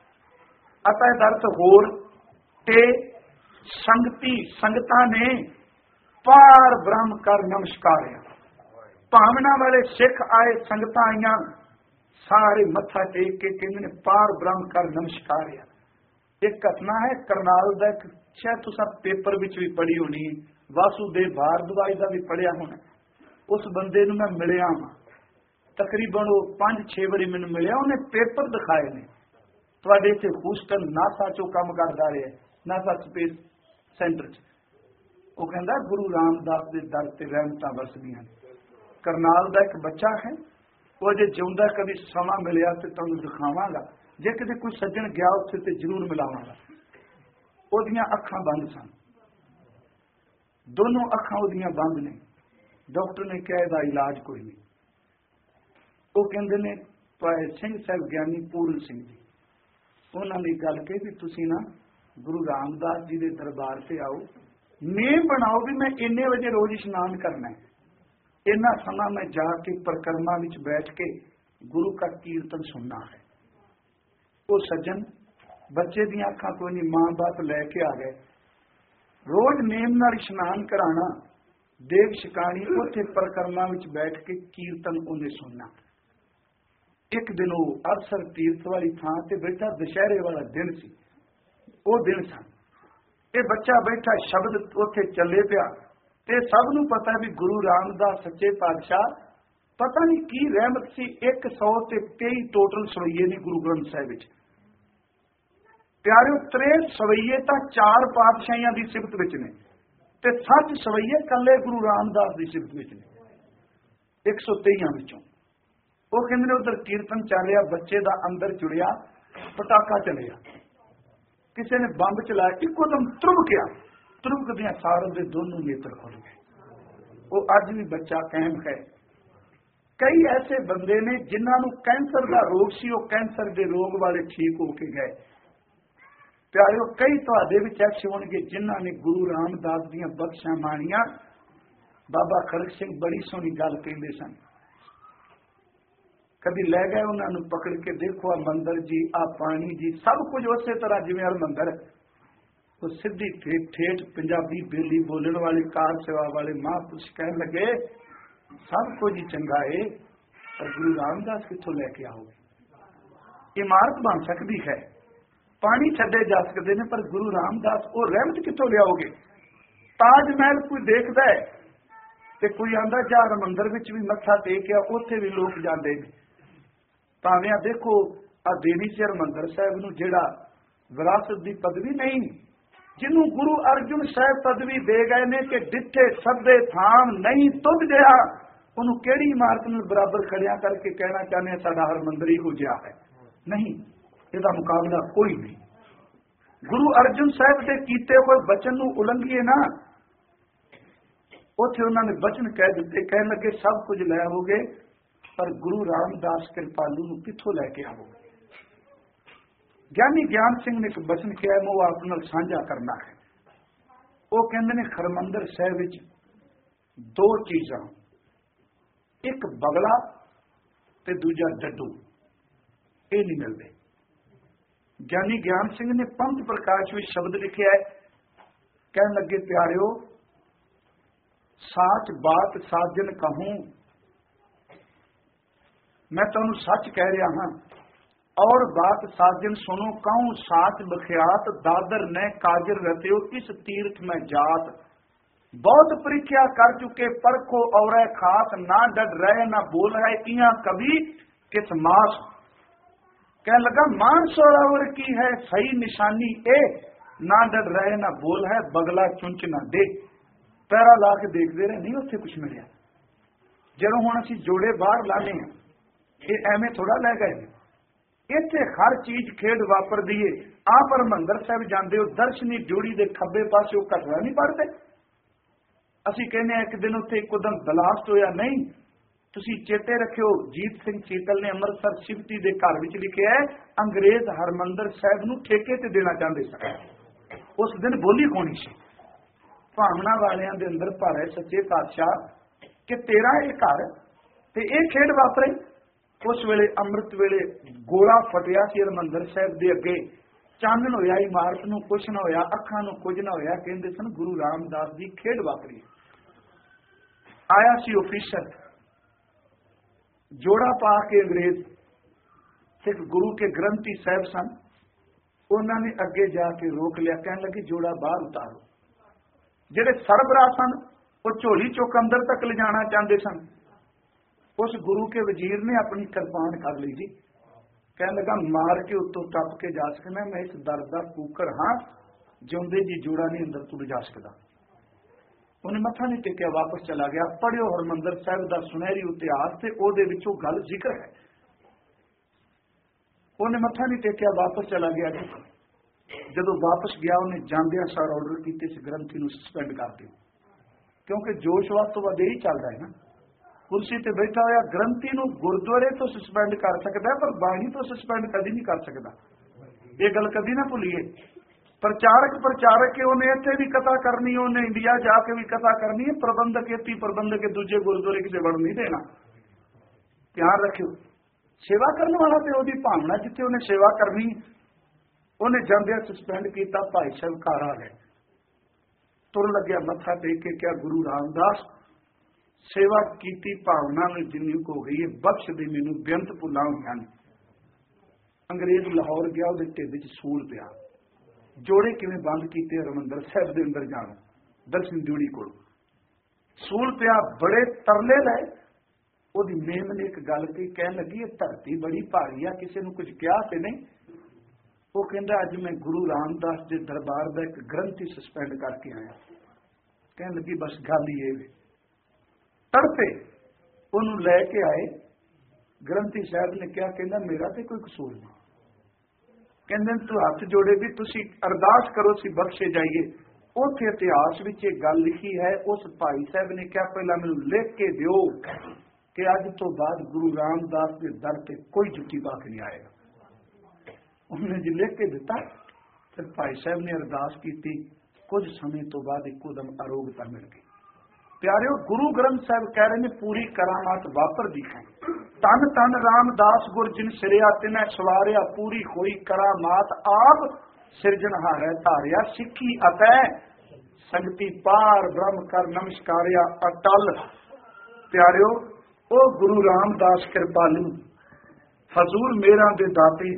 ਅਤੈ ਦਾ ਅਰਥ ਹੋਰ, ਤੇ ਸੰਗਤੀ ਸੰਗਤਾਂ ਨੇ ਪਾਰ ਬ੍ਰਹਮ ਕਰ ਨਮਸਕਾਰਿਆ। ਭਾਵਨਾ ਵਾਲੇ ਸਿੱਖ ਆਏ, ਸੰਗਤਾਂ ਆਈਆਂ, ਸਾਰੇ ਮੱਥਾ ਟੇਕ ਕੇ ਕਹਿੰਦੇ ਨੇ ਪਾਰ ਬ੍ਰਹਮ ਕਰ ਨਮਸਕਾਰਿਆ। ਇੱਕ ਘਟਨਾ ਹੈ ਕਰਨਾਲ ਦਾ, ਸ਼ਾਇਦ ਤੁਸੀਂ ਪੇਪਰ ਵਿੱਚ ਵੀ ਪੜ੍ਹੀ ਹੋਣੀ, ਵਾਸੂਦੇਵ ਭਾਰਦਵਾਜ ਦਾ ਵੀ ਪੜ੍ਹਿਆ ਹੋਣਾ। ਉਸ ਬੰਦੇ ਨੂੰ ਮੈਂ ਮਿਲਿਆ ਹਾਂ, ਤਕਰੀਬਨ ਉਹ ਪੰਜ ਛੇ ਵਾਰੀ ਮੈਨੂੰ ਮਿਲਿਆ। ਉਹਨੇ ਪੇਪਰ ਦਿਖਾਏ ਨੇ, ਤੁਹਾਡੇ ਇੱਥੇ ਹੂਸਟਨ ਨਾਸਾ ਚੋਂ ਕੰਮ ਕਰਦਾ ਰਿਹਾ, ਨਾਸਾ ਸਪੇਸ ਸੈਂਟਰ 'ਚ। ਉਹ ਕਹਿੰਦਾ ਗੁਰੂ ਰਾਮਦਾਸ ਦੇ ਦਰ ਤੇ ਰਹਿਮਤਾਂ ਵਰਸਦੀਆਂ ਨੇ। ਕਰਨਾਲ ਦਾ ਇੱਕ ਬੱਚਾ ਹੈ, ਉਹ ਜੇ ਜਿਉਂਦਾ ਕਦੀ ਸਮਾਂ ਮਿਲਿਆ ਤੇ ਤੁਹਾਨੂੰ ਦਿਖਾਵਾਂਗਾ, ਜੇ ਕਿਤੇ ਕੋਈ ਸੱਜਣ ਗਿਆ ਉੱਥੇ ਤੇ ਜ਼ਰੂਰ ਮਿਲਾਵਾਂਗਾ। ਉਹਦੀਆਂ ਅੱਖਾਂ ਬੰਦ ਸਨ, ਦੋਨੋਂ ਅੱਖਾਂ ਉਹਦੀਆਂ ਬੰਦ ਨੇ। ਡਾਕਟਰ ਨੇ ਕਿਹਾ ਇਹਦਾ ਇਲਾਜ ਕੋਈ ਨਹੀਂ। ਉਹ ਕਹਿੰਦੇ ਨੇ ਭਾਈ ਸਿੰਘ ਸਾਹਿਬ ਗਿਆਨੀ ਪੂਰਨ ਸਿੰਘ ਜੀ, ਉਹਨਾਂ ਨੇ ਗੱਲ ਕਹੀ ਵੀ ਤੁਸੀਂ ਨਾ ਗੁਰੂ ਰਾਮਦਾਸ ਜੀ ਦੇ ਦਰਬਾਰ ਤੇ ਆਓ, ਨੇਮ ਬਣਾਓ ਵੀ ਮੈਂ ਇੰਨੇ ਵਜੇ ਰੋਜ਼ ਇਸ਼ਨਾਨ ਕਰਨਾ ਹੈ, ਇੰਨਾ ਸਮਾਂ ਮੈਂ ਜਾ ਕੇ ਪਰਿਕਰਮਾ ਵਿੱਚ ਬੈਠ ਕੇ ਗੁਰੂ का ਕੀਰਤਨ ਸੁਣਨਾ ਹੈ। ਉਹ ਸੱਜਣ ਬੱਚੇ ਦੀਆਂ ਅੱਖਾਂ ਕੋਈ ਨਹੀਂ, ਮਾਂ ਬਾਪ ਲੈ ਕੇ ਆ ਗਏ, ਰੋਜ਼ ਨੇਮ ਨਾਲ ਇਸ਼ਨਾਨ ਕਰਾਣਾ, ਦੇਗ ਛਕਾਣੀ, ਉੱਥੇ ਪਰਿਕਰਮਾ ਵਿੱਚ ਬੈਠ ਕੇ ਕੀਰਤਨ ਉਹਨੇ ਸੁਣਨਾ। ਇੱਕ ਦਿਨ ਉਹ ਅਰਸਰ ਤੀਰਥ ਵਾਲੀ ਥਾਂ ਤੇ ਬੈਠਾ, ਦੁਸ਼ਹਿਰੇ ਵਾਲਾ ਦਿਨ ਸੀ, ਉਹ ਦਿਨ ਸਨ। ਇਹ ਬੱਚਾ ਬੈਠਾ, ਸ਼ਬਦ ਉੱਥੇ ਚੱਲੇ ਪਿਆ, ਤੇ ਸਭ ਨੂੰ ਪਤਾ ਵੀ ਗੁਰੂ ਰਾਮਦਾਸ ਸੱਚੇ ਪਾਤਸ਼ਾਹ ਪਤਾ ਨਹੀਂ ਕੀ ਰਹਿਮਤ ਸੀ, ਇੱਕ ਸੌ ਤੇ ਤੇਈ ਟੋਟਲ ਸਵਈਏ ਨੇ ਗੁਰੂ ਗ੍ਰੰਥ ਸਾਹਿਬ ਵਿੱਚ। ਪਿਆਰਿਓ, ਤ੍ਰੇਹਠ ਸਵਈਏ ਤਾਂ ਚਾਰ ਪਾਤਸ਼ਾਹੀਆਂ ਦੀ ਸਿਫਤ ਵਿੱਚ ਨੇ, ਤੇ ਸੱਠ ਸਵਈਏ ਕੱਲੇ ਗੁਰੂ ਰਾਮਦਾਸ ਦੀ ਸਿਫਤ ਵਿੱਚ ਨੇ, ਇੱਕ ਸੌ ਤੇਈਆਂ ਵਿੱਚੋਂ। ਉਹ ਕਹਿੰਦੇ ਨੇ ਉਧਰ ਕੀਰਤਨ ਚੱਲ ਰਿਹਾ, ਬੱਚੇ ਦਾ ਅੰਦਰ ਜੁੜਿਆ, ਪਟਾਕਾ ਚੱਲਿਆ, ਕਿਸੇ ਨੇ ਬੰਬ ਚਲਾਇਆ, ਇੱਕੋ ਦਮ ਧਰੁਮਕਿਆ, ਧਰੁਮਕਦਿਆਂ ਸਾਰ ਦੇ ਦੋਨੋਂ ਨੇਤਰ ਖੁੱਲ ਗਏ। ਉਹ ਅੱਜ ਵੀ ਬੱਚਾ ਕਾਇਮ ਹੈ। ਕਈ ਐਸੇ ਬੰਦੇ ਨੇ ਜਿਨ੍ਹਾਂ ਨੂੰ ਕੈਂਸਰ ਦਾ ਰੋਗ ਸੀ, ਉਹ ਕੈਂਸਰ ਦੇ ਰੋਗ ਵਾਲੇ ਠੀਕ ਹੋ ਕੇ ਗਏ। ਪਿਆਰਿਓ, ਕਈ ਤੁਹਾਡੇ ਵਿੱਚ ਐਸੇ ਹੋਣਗੇ ਜਿਨ੍ਹਾਂ ਨੇ ਗੁਰੂ ਰਾਮਦਾਸ ਦੀਆਂ ਬਖਸ਼ਾਂ ਮਾਣੀਆਂ। ਬਾਬਾ ਖੜਕ ਸਿੰਘ ਬੜੀ ਸੋਹਣੀ ਗੱਲ ਕਹਿੰਦੇ ਸਨ, ਕਦੀ ਲੈ ਗਏ ਉਹਨਾਂ ਨੂੰ ਪਕੜ ਕੇ, ਦੇਖੋ ਆ ਮੰਦਰ ਜੀ, ਆ ਪਾਣੀ ਜੀ, ਸਭ ਕੁਝ ਉਸੇ ਤਰ੍ਹਾਂ ਜਿਵੇਂ ਹਰਮੰਦਰ। ਉਹ ਸਿੱਧੀ ਠੇਠ ਠੇਠ ਪੰਜਾਬੀ ਬੇਲੀ ਬੋਲਣ ਵਾਲੇ ਕਾਰ ਸੇਵਾ ਵਾਲੇ ਮਹਾਂਪੁਰਸ਼ ਕਹਿਣ ਲੱਗੇ, ਸਭ ਕੁਝ ਹੀ ਚੰਗਾ ਏ, ਪਰ ਗੁਰੂ ਰਾਮਦਾਸ ਕਿੱਥੋਂ ਲੈ ਕੇ ਆਓਗੇ? ਇਮਾਰਤ ਬਣ ਸਕਦੀ ਹੈ, ਪਾਣੀ ਛੱਡੇ ਜਾ ਸਕਦੇ ਨੇ, ਪਰ ਗੁਰੂ ਰਾਮਦਾਸ ਉਹ ਰਹਿਮਤ ਕਿੱਥੋਂ ਲਿਆਓਗੇ? ਤਾਜ ਮਹਿਲ ਕੋਈ ਦੇਖਦਾ ਹੈ ਤੇ ਕੋਈ ਆਂਦਾ ਜਾ ਹਰਮੰਦਰ ਵਿੱਚ ਵੀ ਮੱਥਾ ਟੇਕਿਆ, ਉੱਥੇ ਵੀ ਲੋਕ ਜਾਂਦੇ ਨੇ। ਭਾਵੇਂ ਆ ਦੇਖੋ ਆ ਦੇਵੀ ਸੀ ਹਰਮੰਦਰ ਸਾਹਿਬ ਨੂੰ ਜਿਹੜਾ ਵਿਰਾਸਤ ਦੀ ਪਦਵੀ ਨਹੀਂ, ਜਿਹਨੂੰ ਗੁਰੂ ਅਰਜੁਨ ਸਾਹਿਬ ਪਦਵੀ ਦੇ ਗਏ ਨੇ ਕਿ ਡਿੱਠੇ ਸੱਦੇ ਥਾਮ ਨਹੀਂ ਤੁਧ ਜਿਹਾ, ਉਹਨੂੰ ਕਿਹੜੀ ਇਮਾਰਤ ਨੂੰ ਬਰਾਬਰ ਖੜਿਆ ਕਰਕੇ ਕਹਿਣਾ ਚਾਹੁੰਦੇ ਸਾਡਾ ਹਰਮੰਦਰ ਹੀ ਹੋ ਗਿਆ ਹੈ? ਨਹੀਂ, ਇਹਦਾ ਮੁਕਾਬਲਾ ਕੋਈ ਨਹੀਂ। ਗੁਰੂ ਅਰਜੁਨ ਸਾਹਿਬ ਦੇ ਕੀਤੇ ਹੋਏ ਬਚਨ ਨੂੰ ਉਲੰਘੀਏ ਨਾ, ਉੱਥੇ ਉਹਨਾਂ ਨੇ ਬਚਨ ਕਹਿ ਦਿੱਤੇ, ਕਹਿਣ ਲੱਗੇ ਸਭ ਕੁਝ ਲੈ ਆਵੋਗੇ, ਪਰ ਗੁਰੂ ਰਾਮਦਾਸ ਕਿਰਪਾਲੂ ਨੂੰ ਕਿੱਥੋਂ ਲੈ ਕੇ ਆਵੋਗੇ? ਗਿਆਨੀ ਗਿਆਨ ਸਿੰਘ ਨੇ ਇੱਕ ਬਚਨ ਕਿਹਾ, ਮੈਂ ਉਹ ਆਪ ਨਾਲ ਸਾਂਝਾ ਕਰਨਾ ਹੈ। ਉਹ ਕਹਿੰਦੇ ਨੇ ਹਰਮੰਦਰ ਸਾਹਿਬ ਵਿੱਚ ਦੋ ਚੀਜ਼ਾਂ, ਇੱਕ ਬਗਲਾ ਤੇ ਦੂਜਾ ਡੱਡੂ, ਇਹ ਨਹੀਂ ਮਿਲਦੇ। ਗਿਆਨੀ ਗਿਆਨ ਸਿੰਘ ਨੇ ਪੰਥ ਪ੍ਰਕਾਸ਼ ਵਿੱਚ ਸ਼ਬਦ ਲਿਖਿਆ ਹੈ, ਕਹਿਣ ਲੱਗੇ ਪਿਆਰਿਓ, ਸਾਚ ਬਾਤ ਸਾਜਨ ਕਹੂੰ, ਮੈਂ ਤੁਹਾਨੂੰ ਸੱਚ ਕਹਿ ਰਿਹਾ ਹਾਂ, ਔਰ ਬਾਤ ਸਾਜਨ ਸੁਣੋ ਕਹੂੰ, ਸਾਚ ਬਖਿਆਤ ਦਾਦਰ ਨੇ ਕਾਜਰ ਰਤਿਓ, ਇਸ ਤੀਰਥ ਮੈਂ ਜਾਤ, ਬਹੁਤ ਪ੍ਰੀਖਿਆ ਕਰ ਚੁੱਕੇ ਪਰਖੋ ਔਰੇ ਖਾਸ, ਨਾ ਡਰ ਰਹੇ ਨਾ ਬੋਲ ਹੈ ਇਹਾਂ ਕभी किस मास। कहने लगा मान सरोवर की है सही निशानी ए, ना डर रहे ना बोल है बगला चुंच ना दे। पैरा ला के देखते रहे, नहीं उत्थे कुछ मिलिया। ਜਦੋਂ ਹੁਣ ਅਸੀਂ ਜੋੜੇ ਬਾਹਰ ਲਾਣੇ ਆ, ਇਹ ਐਵੇਂ ਥੋੜਾ ਲੈ ਗਏ, ਇੱਥੇ ਹਰ ਚੀਜ਼ ਖੇਡ ਵਾਪਰਦੀ ਏ। ਆਪ ਹਰਿਮੰਦਰ ਸਾਹਿਬ ਜਾਂਦੇ ਹੋ, ਦਰਸ਼ਨੀ ਡਿਊੜੀ ਦੇ ਖੱਬੇ ਪਾਸੇ ਉਹ ਘਟਨਾ ਨਹੀਂ ਪੜਦੇ। ਅਸੀਂ ਕਹਿੰਦੇ ਆ ਇੱਕ ਦਿਨ ਉੱਥੇ ਇੱਕਦਮ ਬਲਾਸਟ ਹੋਇਆ, ਨਹੀਂ, ਤੁਸੀਂ ਚੇਤੇ ਰੱਖਿਓ, ਜੀਤ ਸਿੰਘ ਚੀਤਲ ਨੇ ਅੰਮ੍ਰਿਤਸਰ ਸ਼ਿਵਤੀ ਦੇ ਘਰ ਵਿੱਚ ਲਿਖਿਆ ਹੈ, ਅੰਗਰੇਜ਼ ਹਰਿਮੰਦਰ ਸਾਹਿਬ ਨੂੰ ਠੇਕੇ ਤੇ ਦੇਣਾ ਚਾਹੁੰਦੇ ਸਨ। ਉਸ ਦਿਨ ਬੋਲੀ ਹੋਣੀ ਸੀ, ਭਾਵਨਾ ਵਾਲਿਆਂ ਦੇ ਅੰਦਰ ਭਾਰੇ ਸੱਚੇ ਪਾਤਸ਼ਾਹ ਕਿ ਤੇਰਾ ਇਹ ਘਰ ਤੇ ਇਹ ਖੇਡ ਵਾਪਰੇ। ਉਸ ਵੇਲੇ ਅੰਮ੍ਰਿਤ ਵੇਲੇ ਗੋਲਾ ਫਟਿਆ ਸੀ ਹਰਿਮੰਦਰ ਸਾਹਿਬ ਦੇ ਅੱਗੇ, ਚਾਨਣ ਹੋਇਆ, ਇਮਾਰਤ ਨੂੰ ਕੁਛ ਨਾ ਹੋਇਆ, ਅੱਖਾਂ ਨੂੰ ਕੁਝ ਨਾ ਹੋਇਆ। ਕਹਿੰਦੇ ਸਨ ਗੁਰੂ ਰਾਮਦਾਸ ਦੀ ਖੇਡ ਵਾਪਰੀ। ਆਇਆ ਸੀ ਆਫੀਸਰ, ਜੋੜਾ ਪਾ ਕੇ ਅੰਗਰੇਜ਼, ਸਿੱਖ ਗੁਰੂ ਕੇ ਗ੍ਰੰਥੀ ਸਾਹਿਬ ਸਨ, ਉਹਨਾਂ ਨੇ ਅੱਗੇ ਜਾ ਕੇ ਰੋਕ ਲਿਆ, ਕਹਿਣ ਲੱਗੇ ਜੋੜਾ ਬਾਹਰ ਉਤਾਰੋ। ਜਿਹੜੇ ਸਰਬਰਾਹ ਸਨ ਉਹ ਝੋਲੀ ਚੁੱਕ ਅੰਦਰ ਤੱਕ ਲਿਜਾਣਾ ਚਾਹੁੰਦੇ ਸਨ। ਉਸ ਗੁਰੂ ਕੇ ਵਜ਼ੀਰ ਨੇ ਆਪਣੀ ਕਿਰਪਾਨ ਕਰ ਲਈ ਜੀ, ਕਹਿਣ ਲੱਗਾ ਮਾਰ ਕੇ ਉੱਤੋਂ ਟੱਪ ਕੇ ਜਾ ਸਕਣਾ, ਮੈਂ ਇਸ ਦਰ ਦਾ ਕੂਕਰ ਹਾਂ, ਜਿਉਂਦੇ ਜੀ ਜੋੜਾ ਨਹੀਂ ਅੰਦਰ ਤੋਂ ਲਿਜਾ ਸਕਦਾ। ਉਹਨੇ ਮੱਥਾ ਨਹੀਂ ਟੇਕਿਆ, ਵਾਪਸ ਚਲਾ ਗਿਆ। ਪੜ੍ਹਿਓ ਹਰਿਮੰਦਰ ਸਾਹਿਬ ਦਾ ਸੁਨਹਿਰੀ ਇਤਿਹਾਸ ਤੇ ਉਹਦੇ ਵਿੱਚੋਂ ਗੱਲ ਜ਼ਿਕਰ ਹੈ। ਉਹਨੇ ਮੱਥਾ ਨਹੀਂ ਟੇਕਿਆ, ਵਾਪਸ ਚਲਾ ਗਿਆ। ਜਦੋਂ ਵਾਪਸ ਗਿਆ, ਉਹਨੇ ਜਾਂਦਿਆਂ ਸਾਰ ਆਰਡਰ ਕੀਤੇ ਇਸ ਗ੍ਰੰਥੀ ਨੂੰ ਸਸਪੈਂਡ ਕਰ ਦਿਓ, ਕਿਉਂਕਿ ਜੋਸ਼ ਵੱਧ ਤੋਂ ਵੱਧ ਇਹੀ ਚੱਲਦਾ ਹੈ ਨਾ। ਕੁਰਸੀ ਤੇ ਬੈਠਾ ਹੋਇਆ ਗ੍ਰੰਥੀ ਨੂੰ ਗੁਰਦੁਆਰੇ ਤੋਂ ਸਸਪੈਂਡ ਕਰ ਸਕਦਾ, ਪਰ ਬਾਣੀ ਤੋਂ ਸਸਪੈਂਡ ਕਦੀ ਨਹੀਂ ਕਰ ਸਕਦਾ। ये गल कभी ना भुलीए। प्रचारक प्रचारक है, उन्हें इत्थे भी कथा करनी, उन्हें इंडिया जाके भी कथा करनी है। प्रबंधक इत्ती प्रबंधक दूजे गुरुद्वारे किसी वड़ नहीं देना। ध्यान रखियो, सेवा करने वाला तो उसकी भावना, जिथे उन्हें सेवा करनी उन्हें जांदे सस्पेंड किया। भाई साहब घर आ गए, तुर लग्या मत्था टेक के क्या गुरु रामदास सेवा की भावना में जिन्नी हो गई है, बख्श दे मैनू बेअंत भुलां होईयां ने। अंग्रेज लाहौर गया, उहदे ढिड च सूल पिया, जोड़े किवें बंद कीते हरमंदर साहिब दे अंदर जाण दर्शन ड्यूटी कोल सूल पिया, बड़े तरले लए। ओदी मेम ने एक गल कही, कहन लगी ये धरती बड़ी भारी आ, किसी नूं कुछ कहा ते नहीं। वो कहंदा अज मैं गुरु रामदास दे दरबार दा एक ग्रंथ ही सस्पेंड करके आया। कहन लगी बस गल ही ये वे। तड़पे ओनू लैके आए, ग्रंथी साहब ने क्या कहना मेरा तो कोई कसूर नहीं। कहते तू हाथ जोड़े भी तुसी अरदास करो सी बख्शे जाइए। उथे इतिहास विच एक गल लिखी है, उस भाई साहब ने क्या पहला मैनू लिख के दिओ कि अज तो बाद गुरु रामदास के दर पे कोई जुटी पा के नहीं आएगा। उन्हें जी लिख के दिता, फिर भाई साहब ने अरदास की। कुछ समय तो बाद इकोदम अरोगता मिल गई। प्यारिओ, गुरु ग्रंथ साहब कह रहे हैं पूरी करामात वापर दी है। तन तन रामदास गुर जिन सिरिया तिनै सवारिया, पूरी होई करामात आप सिरजनहारै धारिया। सिक्खी अतै संगति पार ब्रह्म कर नमस्कारिया अटल। प्यारिओ, ओ गुरु रामदास कृपालु हजूर मेरा दे दाते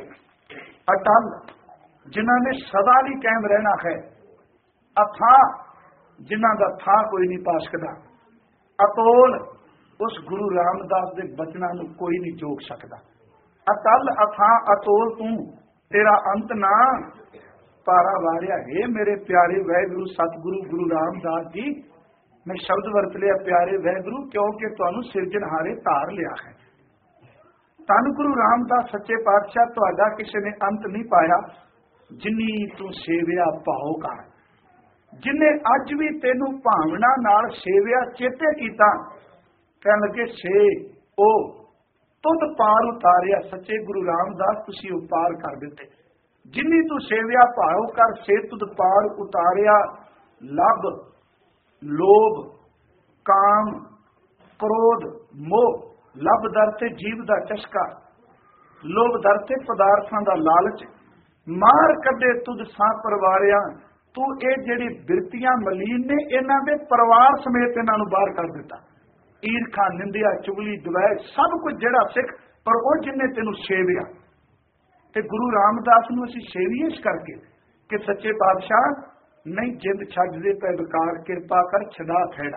अटल, जिन्हां ने सदा ही कायम रहना है। अथा जिन्हां दा था कोई नहीं पा सकदा। अतोल उस गुरु रामदास के बचना नूं कोई नहीं जोक सकदा। अतल अथा अतोल तू तेरा अंत ना पारा वारिया। हे मेरे प्यारे वाहिगुरु सतगुरु गुरु रामदास जी, मैं शब्द वरत लिया प्यारे वाहिगुरु, क्योंकि तुहानू सिरजनहारे धार लिया है। धन गुरु रामदास सच्चे पातशाह, तुहाडा किसी ने अंत नहीं पाया। जिन्नी तू सेविया भाओ कर, जिन्हें अज भी तेनू भावना नाल सेविया चेते कीता, कहन लगे से ओ तुद पार उतारिया। सच्चे गुरु रामदास तुसी ओ पार कर दिते। जिन्नी तू सेविया भाओ कर, से तुद पार उतारिया। लब लोभ काम क्रोध मोह, लब दरते जीव दा चस्का, लोभ दरते पदार्थां दा लालच, मार कदे तुद सा परवारिया। तू ये जिहड़ी बिरतियां मलीन ने, इन्हां दे परिवार समेत इन्हां नूं बाहर कर दिता। ईरखा निंदिया चुगली दुवैत सब कुछ जिहड़ा सिख, पर वो जिन्हें तेनू सेविया। ते गुरु रामदास नूं असीं सेवीए इस करके कि सच्चे पातशाह नहीं जिंद छड्ड दे पै बेकार, किरपा कर छड़ा खैड़ा।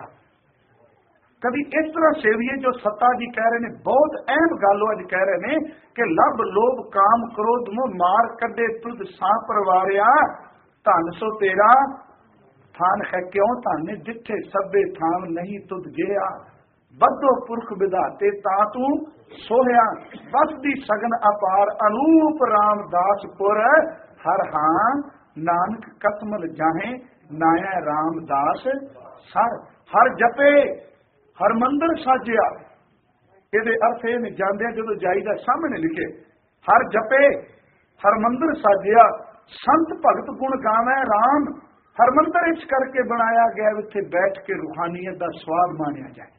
कभी इस तरह सेविए जो सत्ता जी कह रहे हैं, बहुत अहम गल अज कह रहे हैं कि लब लोभ काम क्रोध मोह, मार कदे तुद सा परवारिया। धन सो तेरा थान है, क्यों धन जिथे सभे थान नहीं तुद गया। बद्धो पुरख विधाते ता तू सोहया, बस दी सगन अपार अनूप रामदासपुर। हर हां नानक कसमल जाहे, नाया रामदास सर। हर जपे हरमंदर साजिया। ये अर्थ ये जाते जो जाईदा सामने लिखे, हर जपे हरमंदर साजिया, संत भगत गुण गावे राम। हरमंदर इस करके बनाया गया इत्थे बैठ के रूहानीयत का स्वाद मानिया जाए।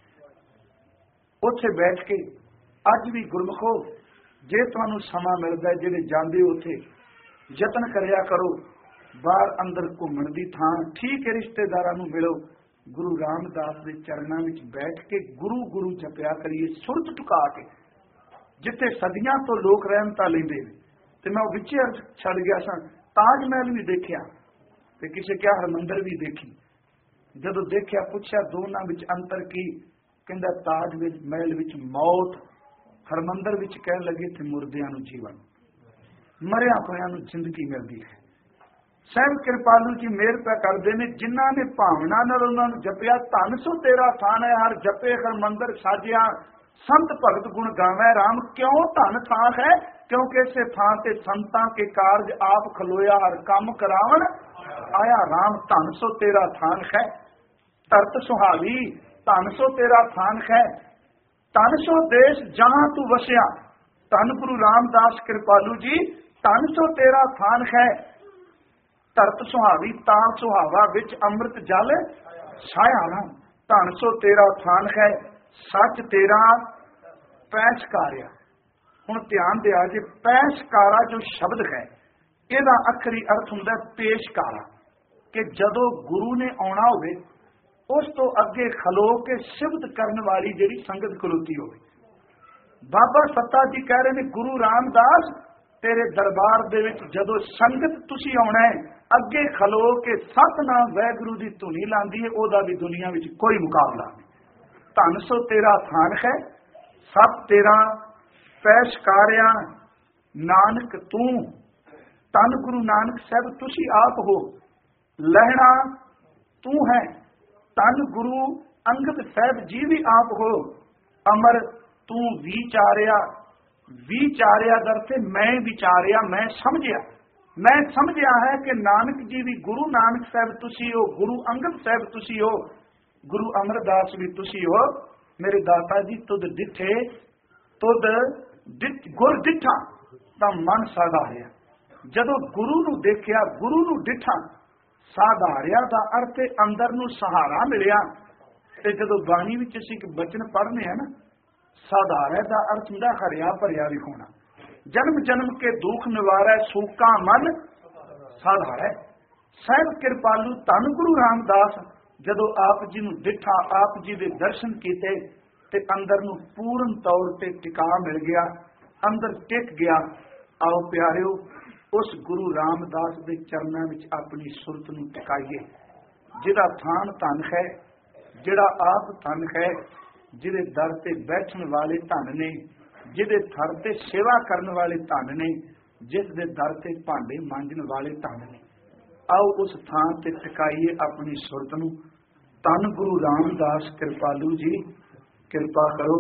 उत्थे बैठ के अज भी गुरमुखो, जे तुहानू समा मिलता है, जिहड़े जांदे उत्थे यतन करिया करो। बाहर अंदर घूमण दी थां ठीक है, रिश्तेदारां नू मिलो। गुरु रामदास के चरणों में बैठ के गुरु गुरु जपया करिए, सुरत टुका के। जिथे सदियां तो लोग रहमता लेंदे ने, ते मैं विचे अर्ज छड़ गया सा। ताज महल भी देखिया ते किसे क्या हरमंदर भी देखी। जदों देखिया पुछया दोनों विच अंतर की, कहंदा ताज महल विच मौत, हरमंदर विच कहन लगे थे मुर्दियां नूं जीवन, मरिया होयां नूं जिंदगी मिलदी है। सहब कृपालू जी मेहर पै करते हैं, जिन्हों ने भावना नाल उन्होंने जपिया। धन सो तेरा थान है, हर जपे हरमंदर साजिया। संत भगत गुण गावे राम, क्यों धन थान है, क्योंकि इसे थान से संतां के कारज आप खलोया, हर काम करावन आया राम। धन सो तेरा थान है, तरत सुहावी, धन सो तेरा थान है। धन सो देश जहां तू वसिया, धन गुरु रामदास कृपालू जी ਧਨ ਸੋ ਤੇਰਾ ਥਾਨ ਹੈ, ਧਰਤ ਸੁਹਾਵੀ ਤਾਂ ਸੁਹਾਵਾ, ਵਿੱਚ ਅੰਮ੍ਰਿਤ ਜਲ ਛਾਇਆ ਨਾ। ਧਨ ਸੋ ਤੇਰਾ ਥਾਨ ਹੈ, ਸੱਚ ਤੇਰਾ ਪੈਸ਼ਕਾਰਿਆ। ਹੁਣ ਧਿਆਨ ਦਿਆ ਜੇ, ਪੈਸ਼ਕਾਰਾ ਜੋ ਸ਼ਬਦ ਹੈ ਇਹਦਾ ਅਖਰੀ ਅਰਥ ਹੁੰਦਾ ਪੇਸ਼ਕਾਰਾ, ਕਿ ਜਦੋਂ ਗੁਰੂ ਨੇ ਆਉਣਾ ਹੋਵੇ ਉਸ ਤੋਂ ਅੱਗੇ ਖਲੋ ਕੇ ਸਿਫਤ ਕਰਨ ਵਾਲੀ ਜਿਹੜੀ ਸੰਗਤ ਖਲੋਤੀ ਹੋਵੇ। ਬਾਬਾ ਸੱਤਾ ਜੀ ਕਹਿ ਰਹੇ ਨੇ, ਗੁਰੂ ਰਾਮਦਾਸ ਤੇਰੇ ਦਰਬਾਰ ਦੇ ਵਿੱਚ ਜਦੋਂ ਸੰਗਤ ਤੁਸੀਂ ਆਉਣਾ ਹੈ, ਅੱਗੇ ਖਲੋ ਕੇ ਸਤਿਨਾਮ ਵਾਹਿਗੁਰੂ ਦੀ ਧੁਨੀ ਲਾਉਂਦੀ ਹੈ, ਉਹਦਾ ਵੀ ਦੁਨੀਆ ਵਿੱਚ ਕੋਈ ਮੁਕਾਬਲਾ ਨਹੀਂ। ਧਨ ਸੋ ਤੇਰਾ ਥਾਨ ਹੈ, ਸਭ ਤੇਰਾ ਪੈਸ਼ਕਾਰਿਆ, ਨਾਨਕ ਤੂੰ। ਧੰਨ ਗੁਰੂ ਨਾਨਕ ਸਾਹਿਬ ਤੁਸੀਂ ਆਪ ਹੋ, ਲਹਿਣਾ ਤੂੰ ਹੈ। ਧੰਨ ਗੁਰੂ ਅੰਗਦ ਸਾਹਿਬ ਜੀ ਵੀ ਆਪ ਹੋ, ਅਮਰ ਤੂੰ ਵਿਚਾਰਿਆ। ਵਿਚਾਰਿਆ ਦਰਤੇ ਮੈਂ ਵਿਚਾਰਿਆ, ਮੈਂ ਸਮਝਿਆ। ਮੈਂ ਸਮਝਿਆ ਹੈ ਕਿ ਨਾਨਕ ਜੀ ਵੀ ਗੁਰੂ ਨਾਨਕ ਸਾਹਿਬ ਤੁਸੀਂ ਹੋ, ਗੁਰੂ ਅੰਗਦ ਸਾਹਿਬ ਤੁਸੀਂ ਹੋ, ਗੁਰੂ ਅਮਰਦਾਸ ਵੀ ਤੁਸੀਂ ਹੋ। ਮੇਰੇ ਦਾਤਾ ਜੀ ਤੁਧ ਡਿਠੇ, ਤੁਧ ਗੁਰ ਡਿਠਾ ਤਾਂ ਮਨ ਸਾਧਾਰਿਆ। ਜਦੋਂ ਗੁਰੂ ਨੂੰ ਦੇਖਿਆ, ਗੁਰੂ ਨੂੰ ਡਿਠਾ, ਸਾਧਾਰਿਆ ਦਾ ਅਰਥ ਅੰਦਰ ਨੂੰ ਸਹਾਰਾ ਮਿਲਿਆ। ਤੇ ਜਦੋਂ ਬਾਣੀ ਵਿੱਚ ਅਸੀਂ ਇੱਕ ਬਚਨ ਪੜ੍ਹਨੇ ਆ ਨਾ, ਸਾਧਾਰਿਆ ਦਾ ਅਰਥ ਹੁੰਦਾ ਹਰਿਆ ਭਰਿਆ ਵੀ ਹੋਣਾ। ਜਨਮ ਜਨਮ ਕੇ ਦੁੱਖ ਨਿਵਾਰੈ, ਸੂਕਾ ਮਨ ਸਾਧਾਰੈ। ਸਾਹਿਬ ਕਿਰਪਾਲੂ ਧੰਨ ਗੁਰੂ ਰਾਮਦਾਸ ਜਦੋਂ ਆਪ ਜੀ ਨੂੰ ਡਿਠਾ, ਆਪ ਜੀ ਦੇ ਦਰਸ਼ਨ ਕੀਤੇ ਤੇ ਅੰਦਰ ਨੂੰ ਪੂਰਨ ਤੌਰ ਤੇ ਟਿਕਾ ਮਿਲ ਗਿਆ, ਅੰਦਰ ਟਿਕ ਗਿਆ। ਆਓ ਪਿਆਰਿਓ, ਉਸ ਗੁਰੂ ਰਾਮਦਾਸ ਦੇ ਚਰਨਾਂ ਵਿੱਚ ਆਪਣੀ ਸੁਰਤ ਨੂੰ ਟਿਕਾਈਏ। ਜਿਹਦਾ ਥਾਨ ਧਨ ਹੈ, ਜਿਹੜਾ ਆਪ ਧਨ ਹੈ, ਜਿਹਦੇ ਦਰ ਤੇ ਬੈਠਣ ਵਾਲੇ ਧਨ ਨੇ, ਜਿਹਦੇ ਥਰ ਤੇ ਸੇਵਾ ਕਰਨ ਵਾਲੇ ਧਨ ਨੇ, ਜਿਸ ਦੇ ਦਰ ਤੇ ਭਾਂਡੇ ਮਾਂਜਣ ਵਾਲੇ ਧਨ ਨੇ। ਆਓ ਉਸ ਥਾਂ ਤੇ ਟਿਕਾਈਏ ਆਪਣੀ ਸੁਰਤ ਨੂੰ। ਧੰਨ ਗੁਰੂ ਰਾਮਦਾਸ ਕਿਰਪਾਲੂ ਜੀ, ਕਿਰਪਾ ਕਰੋ,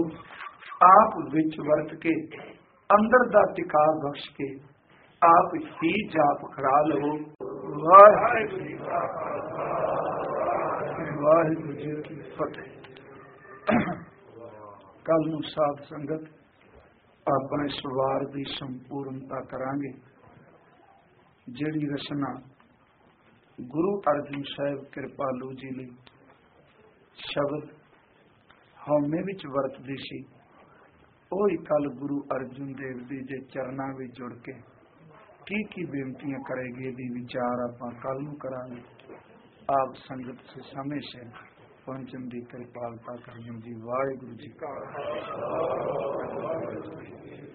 ਆਪ ਵਿੱਚ ਵਰਤ ਕੇ ਅੰਦਰ ਦਾ ਟਿਕਾ ਬਖਸ਼ ਕੇ ਆਪ ਹੀ ਜਾਪ ਕਰਾ ਲਵੋ। ਵਾਹਿਗੁਰੂ ਜੀ ਕਾ ਖਾਲਸਾ, ਵਾਹਿਗੁਰੂ ਜੀ ਕੀ ਫਤਿਹ। ਕੱਲ ਨੂੰ ਸਾਧ ਸੰਗਤ ਆਪਣੇ ਸਵਾਰ ਦੀ ਸੰਪੂਰਨਤਾ ਕਰਾਂਗੇ। ਜਿਹੜੀ ਰਚਨਾ ਗੁਰੂ ਅਰਜਨ ਸਾਹਿਬ ਕਿਰਪਾਲੂ ਜੀ ਲਈ ਸ਼ਬਦ ਹਉਮੈ ਵਿੱਚ ਵਰਤਦੀ ਸੀ, ਉਹ ਹੀ ਕੱਲ ਗੁਰੂ ਅਰਜਨ ਦੇਵ ਜੀ ਦੇ ਚਰਨਾਂ ਵਿੱਚ ਜੁੜ ਕੇ ਕੀ ਕੀ ਬੇਨਤੀਆਂ ਕਰੇਗੀ, ਇਹਦੀ ਵਿਚਾਰ ਆਪਾਂ ਕੱਲ ਨੂੰ ਕਰਾਂਗੇ। ਆਪ ਸੰਗਤ ਸੇ ਸਮੇਂ ਸੇ ਪਹੁੰਚਣ ਦੀ ਕਿਰਪਾਲਤਾ ਕਰਿਓ ਜੀ। ਵਾਹਿਗੁਰੂ ਜੀ ਕਾ ਖਾਲਸਾ।